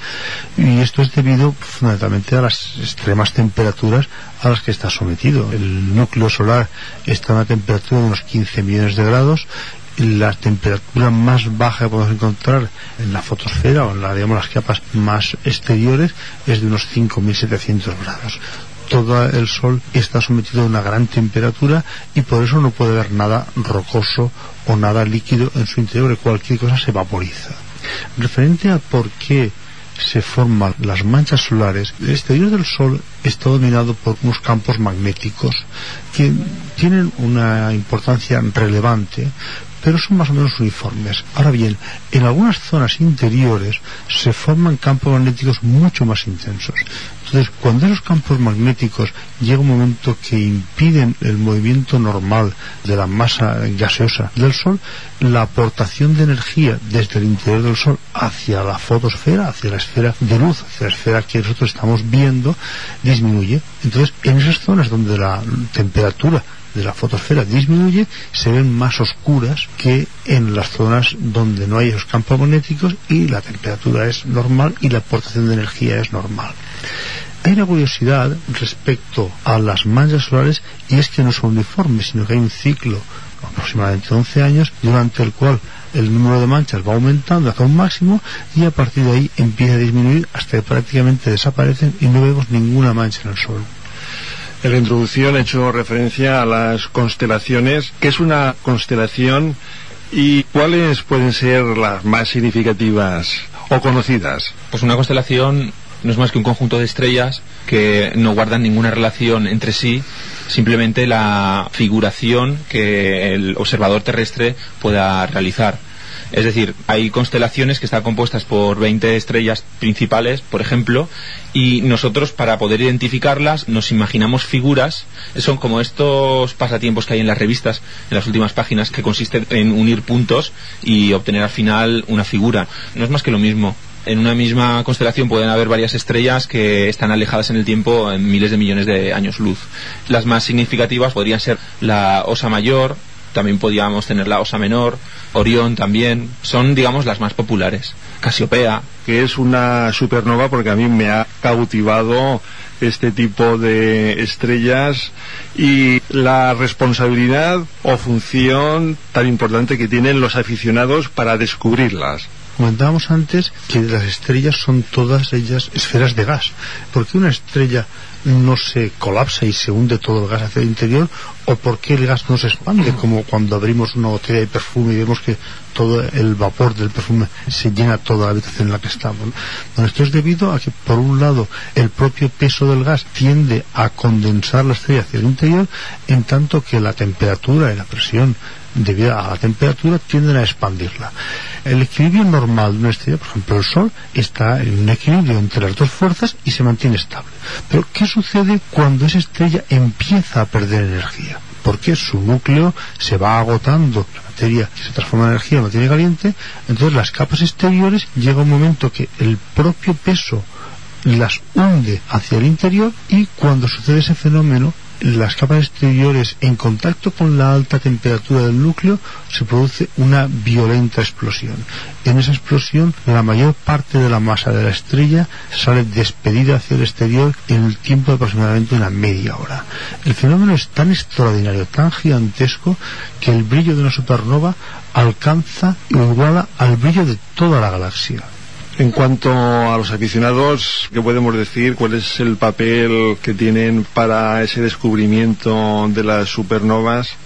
L: Y esto es debido fundamentalmente a las extremas temperaturas a las que está sometido. El núcleo solar está a una temperatura de unos 15 millones de grados. La temperatura más baja que podemos encontrar en la fotosfera o en las capas más exteriores es de unos 5.700 grados. Todo el Sol está sometido a una gran temperatura y por eso no puede haber nada rocoso o nada líquido en su interior, cualquier cosa se vaporiza. Referente a por qué se forman las manchas solares, el exterior del Sol está dominado por unos campos magnéticos que tienen una importancia relevante, pero son más o menos uniformes. Ahora bien, en algunas zonas interiores se forman campos magnéticos mucho más intensos. Entonces, cuando esos campos magnéticos llega un momento que impiden el movimiento normal de la masa gaseosa del Sol, la aportación de energía desde el interior del Sol hacia la fotosfera, hacia la esfera de luz, hacia la esfera que nosotros estamos viendo, disminuye. Entonces, en esas zonas donde la temperatura de la fotosfera disminuye, se ven más oscuras que en las zonas donde no hay esos campos magnéticos y la temperatura es normal y la aportación de energía es normal. Hay una curiosidad respecto a las manchas solares, y es que no son uniformes, sino que hay un ciclo aproximadamente 11 años durante el cual el número de manchas va aumentando hasta un máximo y a partir de ahí empieza a disminuir hasta que prácticamente desaparecen y no vemos ninguna mancha en el Sol.
A: En la introducción he hecho referencia a las constelaciones. ¿Qué es una constelación y cuáles pueden ser las más significativas o conocidas?
N: Pues una constelación no es más que un conjunto de estrellas que no guardan ninguna relación entre sí, simplemente la figuración que el observador terrestre pueda realizar. Es decir, hay constelaciones que están compuestas por 20 estrellas principales, por ejemplo, y nosotros, para poder identificarlas, nos imaginamos figuras. Son como estos pasatiempos que hay en las revistas, en las últimas páginas, que consisten en unir puntos y obtener al final una figura. No es más que lo mismo. En una misma constelación pueden haber varias estrellas que están alejadas en el tiempo en miles de millones de años luz. Las más significativas podrían ser la Osa Mayor, también podríamos tener la Osa Menor, Orión también, son, digamos, las más populares. Casiopea,
A: que es una supernova, porque a mí me ha cautivado este tipo de estrellas y la responsabilidad o función tan importante que tienen los aficionados para descubrirlas.
L: Comentábamos antes que las estrellas son todas ellas esferas de gas. ¿Por qué una estrella no se colapsa y se hunde todo el gas hacia el interior? ¿O por qué el gas no se expande, como cuando abrimos una botella de perfume y vemos que todo el vapor del perfume se llena toda la habitación en la que estamos? Bueno, esto es debido a que, por un lado, el propio peso del gas tiende a condensar la estrella hacia el interior, en tanto que la temperatura y la presión debido a la temperatura tienden a expandirla. El equilibrio normal de una estrella, por ejemplo el Sol, está en un equilibrio entre las dos fuerzas y se mantiene estable. Pero ¿qué sucede cuando esa estrella empieza a perder energía? Porque su núcleo se va agotando, la materia se transforma en energía, materia caliente, entonces las capas exteriores llega un momento que el propio peso las hunde hacia el interior, y cuando sucede ese fenómeno, las capas exteriores en contacto con la alta temperatura del núcleo, se produce una violenta explosión. En esa explosión, la mayor parte de la masa de la estrella sale despedida hacia el exterior en el tiempo de aproximadamente una media hora. El fenómeno es tan extraordinario, tan gigantesco, que el brillo de una supernova alcanza o iguala al brillo de toda la galaxia.
A: En cuanto a los aficionados, ¿qué podemos decir? ¿Cuál es el papel que tienen para ese descubrimiento de las supernovas?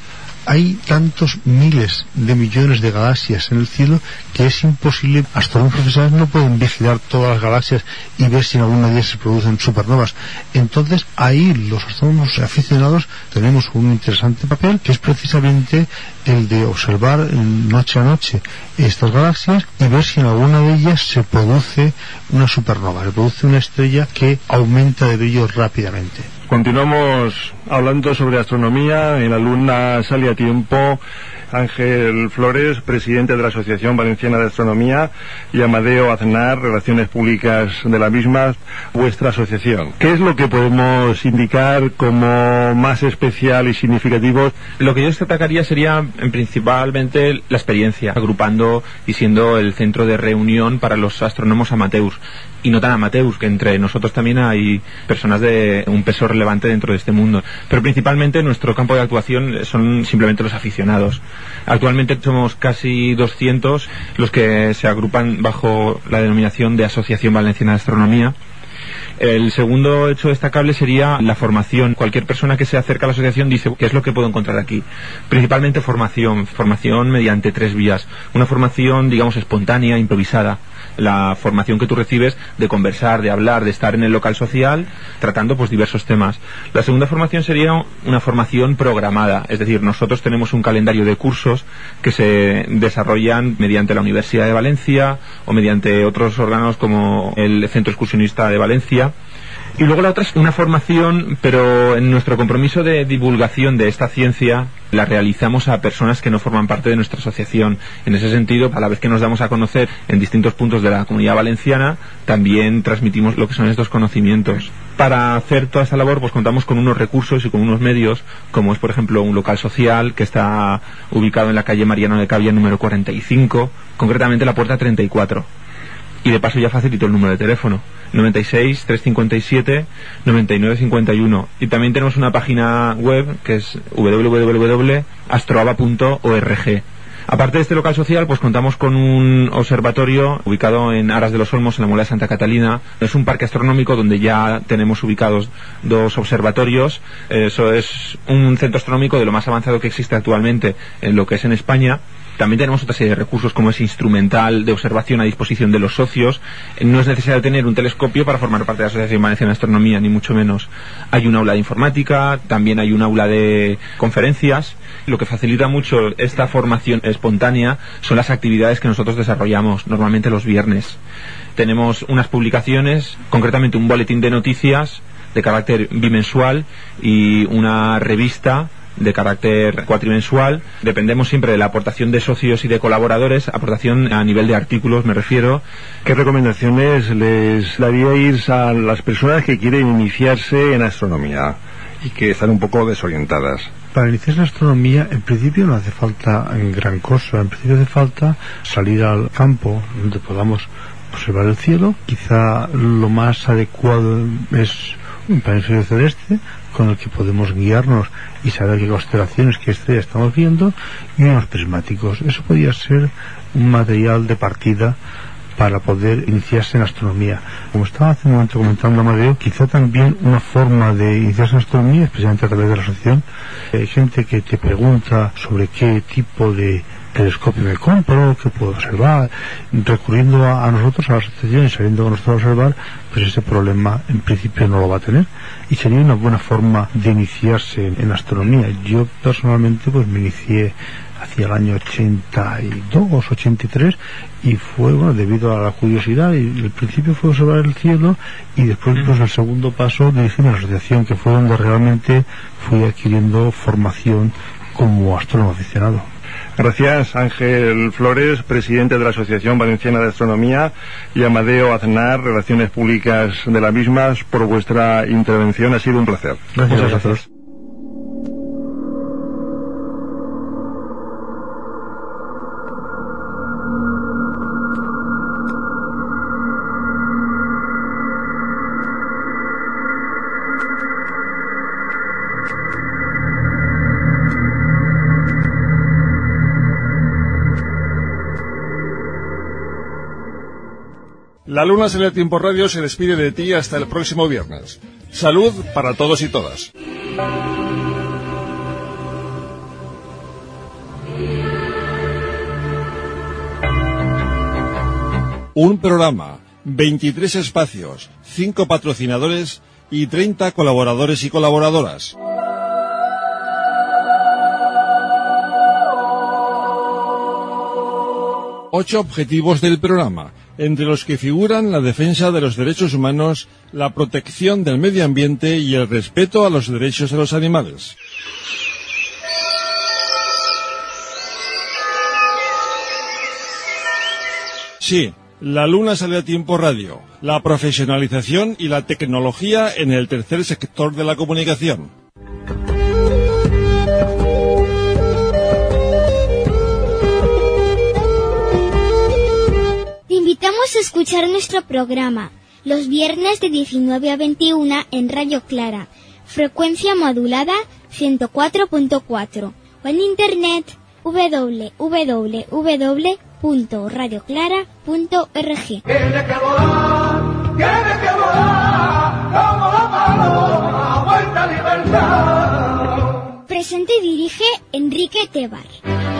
L: hay tantos miles de millones de galaxias en el cielo que es imposible. Astrónomos profesionales no pueden vigilar todas las galaxias y ver si en alguna de ellas se producen supernovas. Entonces ahí los astrónomos aficionados tenemos un interesante papel, que es precisamente el de observar noche a noche estas galaxias y ver si en alguna de ellas se produce una supernova, se produce una estrella que aumenta de brillo rápidamente.
A: Continuamos hablando sobre astronomía. En la luna sale a tiempo Ángel Flores, presidente de la Asociación Valenciana de Astronomía, y Amadeo Aznar, Relaciones Públicas de la misma, vuestra asociación. ¿Qué es lo que podemos indicar como más especial y significativo?
N: Lo que yo destacaría sería principalmente la experiencia, agrupando y siendo el centro de reunión para los astrónomos amateurs. Y no tan amateurs, que entre nosotros también hay personas de un peso relevante dentro de este mundo. Pero principalmente nuestro campo de actuación son simplemente los aficionados. Actualmente somos casi 200 los que se agrupan bajo la denominación de Asociación Valenciana de Astronomía. El segundo hecho destacable sería la formación. Cualquier persona que se acerca a la asociación dice, ¿qué es lo que puedo encontrar aquí? Principalmente formación mediante 3 vías. Una formación, digamos, espontánea, improvisada. La formación que tú recibes de conversar, de hablar, de estar en el local social, tratando pues diversos temas. La segunda formación sería una formación programada, es decir, nosotros tenemos un calendario de cursos que se desarrollan mediante la Universidad de Valencia o mediante otros órganos como el Centro Excursionista de Valencia. Y luego la otra es una formación, pero en nuestro compromiso de divulgación de esta ciencia la realizamos a personas que no forman parte de nuestra asociación. En ese sentido, a la vez que nos damos a conocer en distintos puntos de la Comunidad Valenciana, también transmitimos lo que son estos conocimientos. Para hacer toda esta labor, pues contamos con unos recursos y con unos medios, como es por ejemplo un local social que está ubicado en la calle Mariano de Cavia número 45, concretamente la puerta 34. Y de paso ya facilito el número de teléfono, 96 357 9951. Y también tenemos una página web que es www.astroaba.org. Aparte de este local social, pues contamos con un observatorio ubicado en Aras de los Olmos, en la Muela de Santa Catalina. Es un parque astronómico donde ya tenemos ubicados 2 observatorios. Eso es un centro astronómico de lo más avanzado que existe actualmente en lo que es en España. También tenemos otra serie de recursos como es instrumental de observación a disposición de los socios. No es necesario tener un telescopio para formar parte de la Asociación Valenciana de Astronomía, ni mucho menos. Hay un aula de informática, también hay un aula de conferencias. Lo que facilita mucho esta formación espontánea son las actividades que nosotros desarrollamos, normalmente los viernes. Tenemos unas publicaciones, concretamente un boletín de noticias de carácter bimensual y una revista de carácter cuatrimensual. Dependemos siempre de la aportación de socios y de colaboradores, aportación a nivel de artículos me refiero.
A: ¿Qué recomendaciones les daríais a las personas que quieren iniciarse en astronomía y que están un poco desorientadas?
L: Para iniciarse en astronomía, en principio no hace falta gran cosa. En principio hace falta salir al campo donde podamos observar el cielo. Quizá lo más adecuado es un planetario celeste con el que podemos guiarnos y saber qué constelaciones, qué estrellas estamos viendo, y unos prismáticos. Eso podría ser un material de partida para poder iniciarse en astronomía. Como estaba hace un momento comentando Amadeo, quizá también una forma de iniciarse en astronomía, especialmente a través de la asociación. Hay gente que te pregunta sobre qué tipo de telescopio me compro, qué puedo observar. Recurriendo a nosotros, a la asociación, y sabiendo que nosotros observar, pues ese problema en principio no lo va a tener, y sería una buena forma de iniciarse en astronomía. Yo personalmente pues me inicié hacia el año 82, 83, y fue debido a la curiosidad, y el principio fue observar el cielo, y después pues el segundo paso dirigirme a la asociación, que fue donde realmente fui adquiriendo formación como astrónomo aficionado.
A: Gracias, Ángel Flores, presidente de la Asociación Valenciana de Astronomía, y Amadeo Aznar, Relaciones Públicas de la misma, por vuestra intervención. Ha sido un placer.
L: Gracias a vosotros.
A: La Luna Sale a Tiempo Radio se despide de ti hasta el próximo viernes. Salud para todos y todas. Un programa, 23 espacios, 5 patrocinadores y 30 colaboradores y colaboradoras. Ocho objetivos del programa, entre los que figuran la defensa de los derechos humanos, la protección del medio ambiente y el respeto a los derechos de los animales. Sí, la Luna sale a tiempo radio, la profesionalización y la tecnología en el tercer sector de la comunicación.
O: Te invitamos a escuchar nuestro programa los viernes de 19 a 21 en Radio Clara, frecuencia modulada 104.4 o en internet www.radioclara.org.
V: Tiene que volar como la paloma, vuelta a libertad.
O: Presente y dirige Enrique Tebar.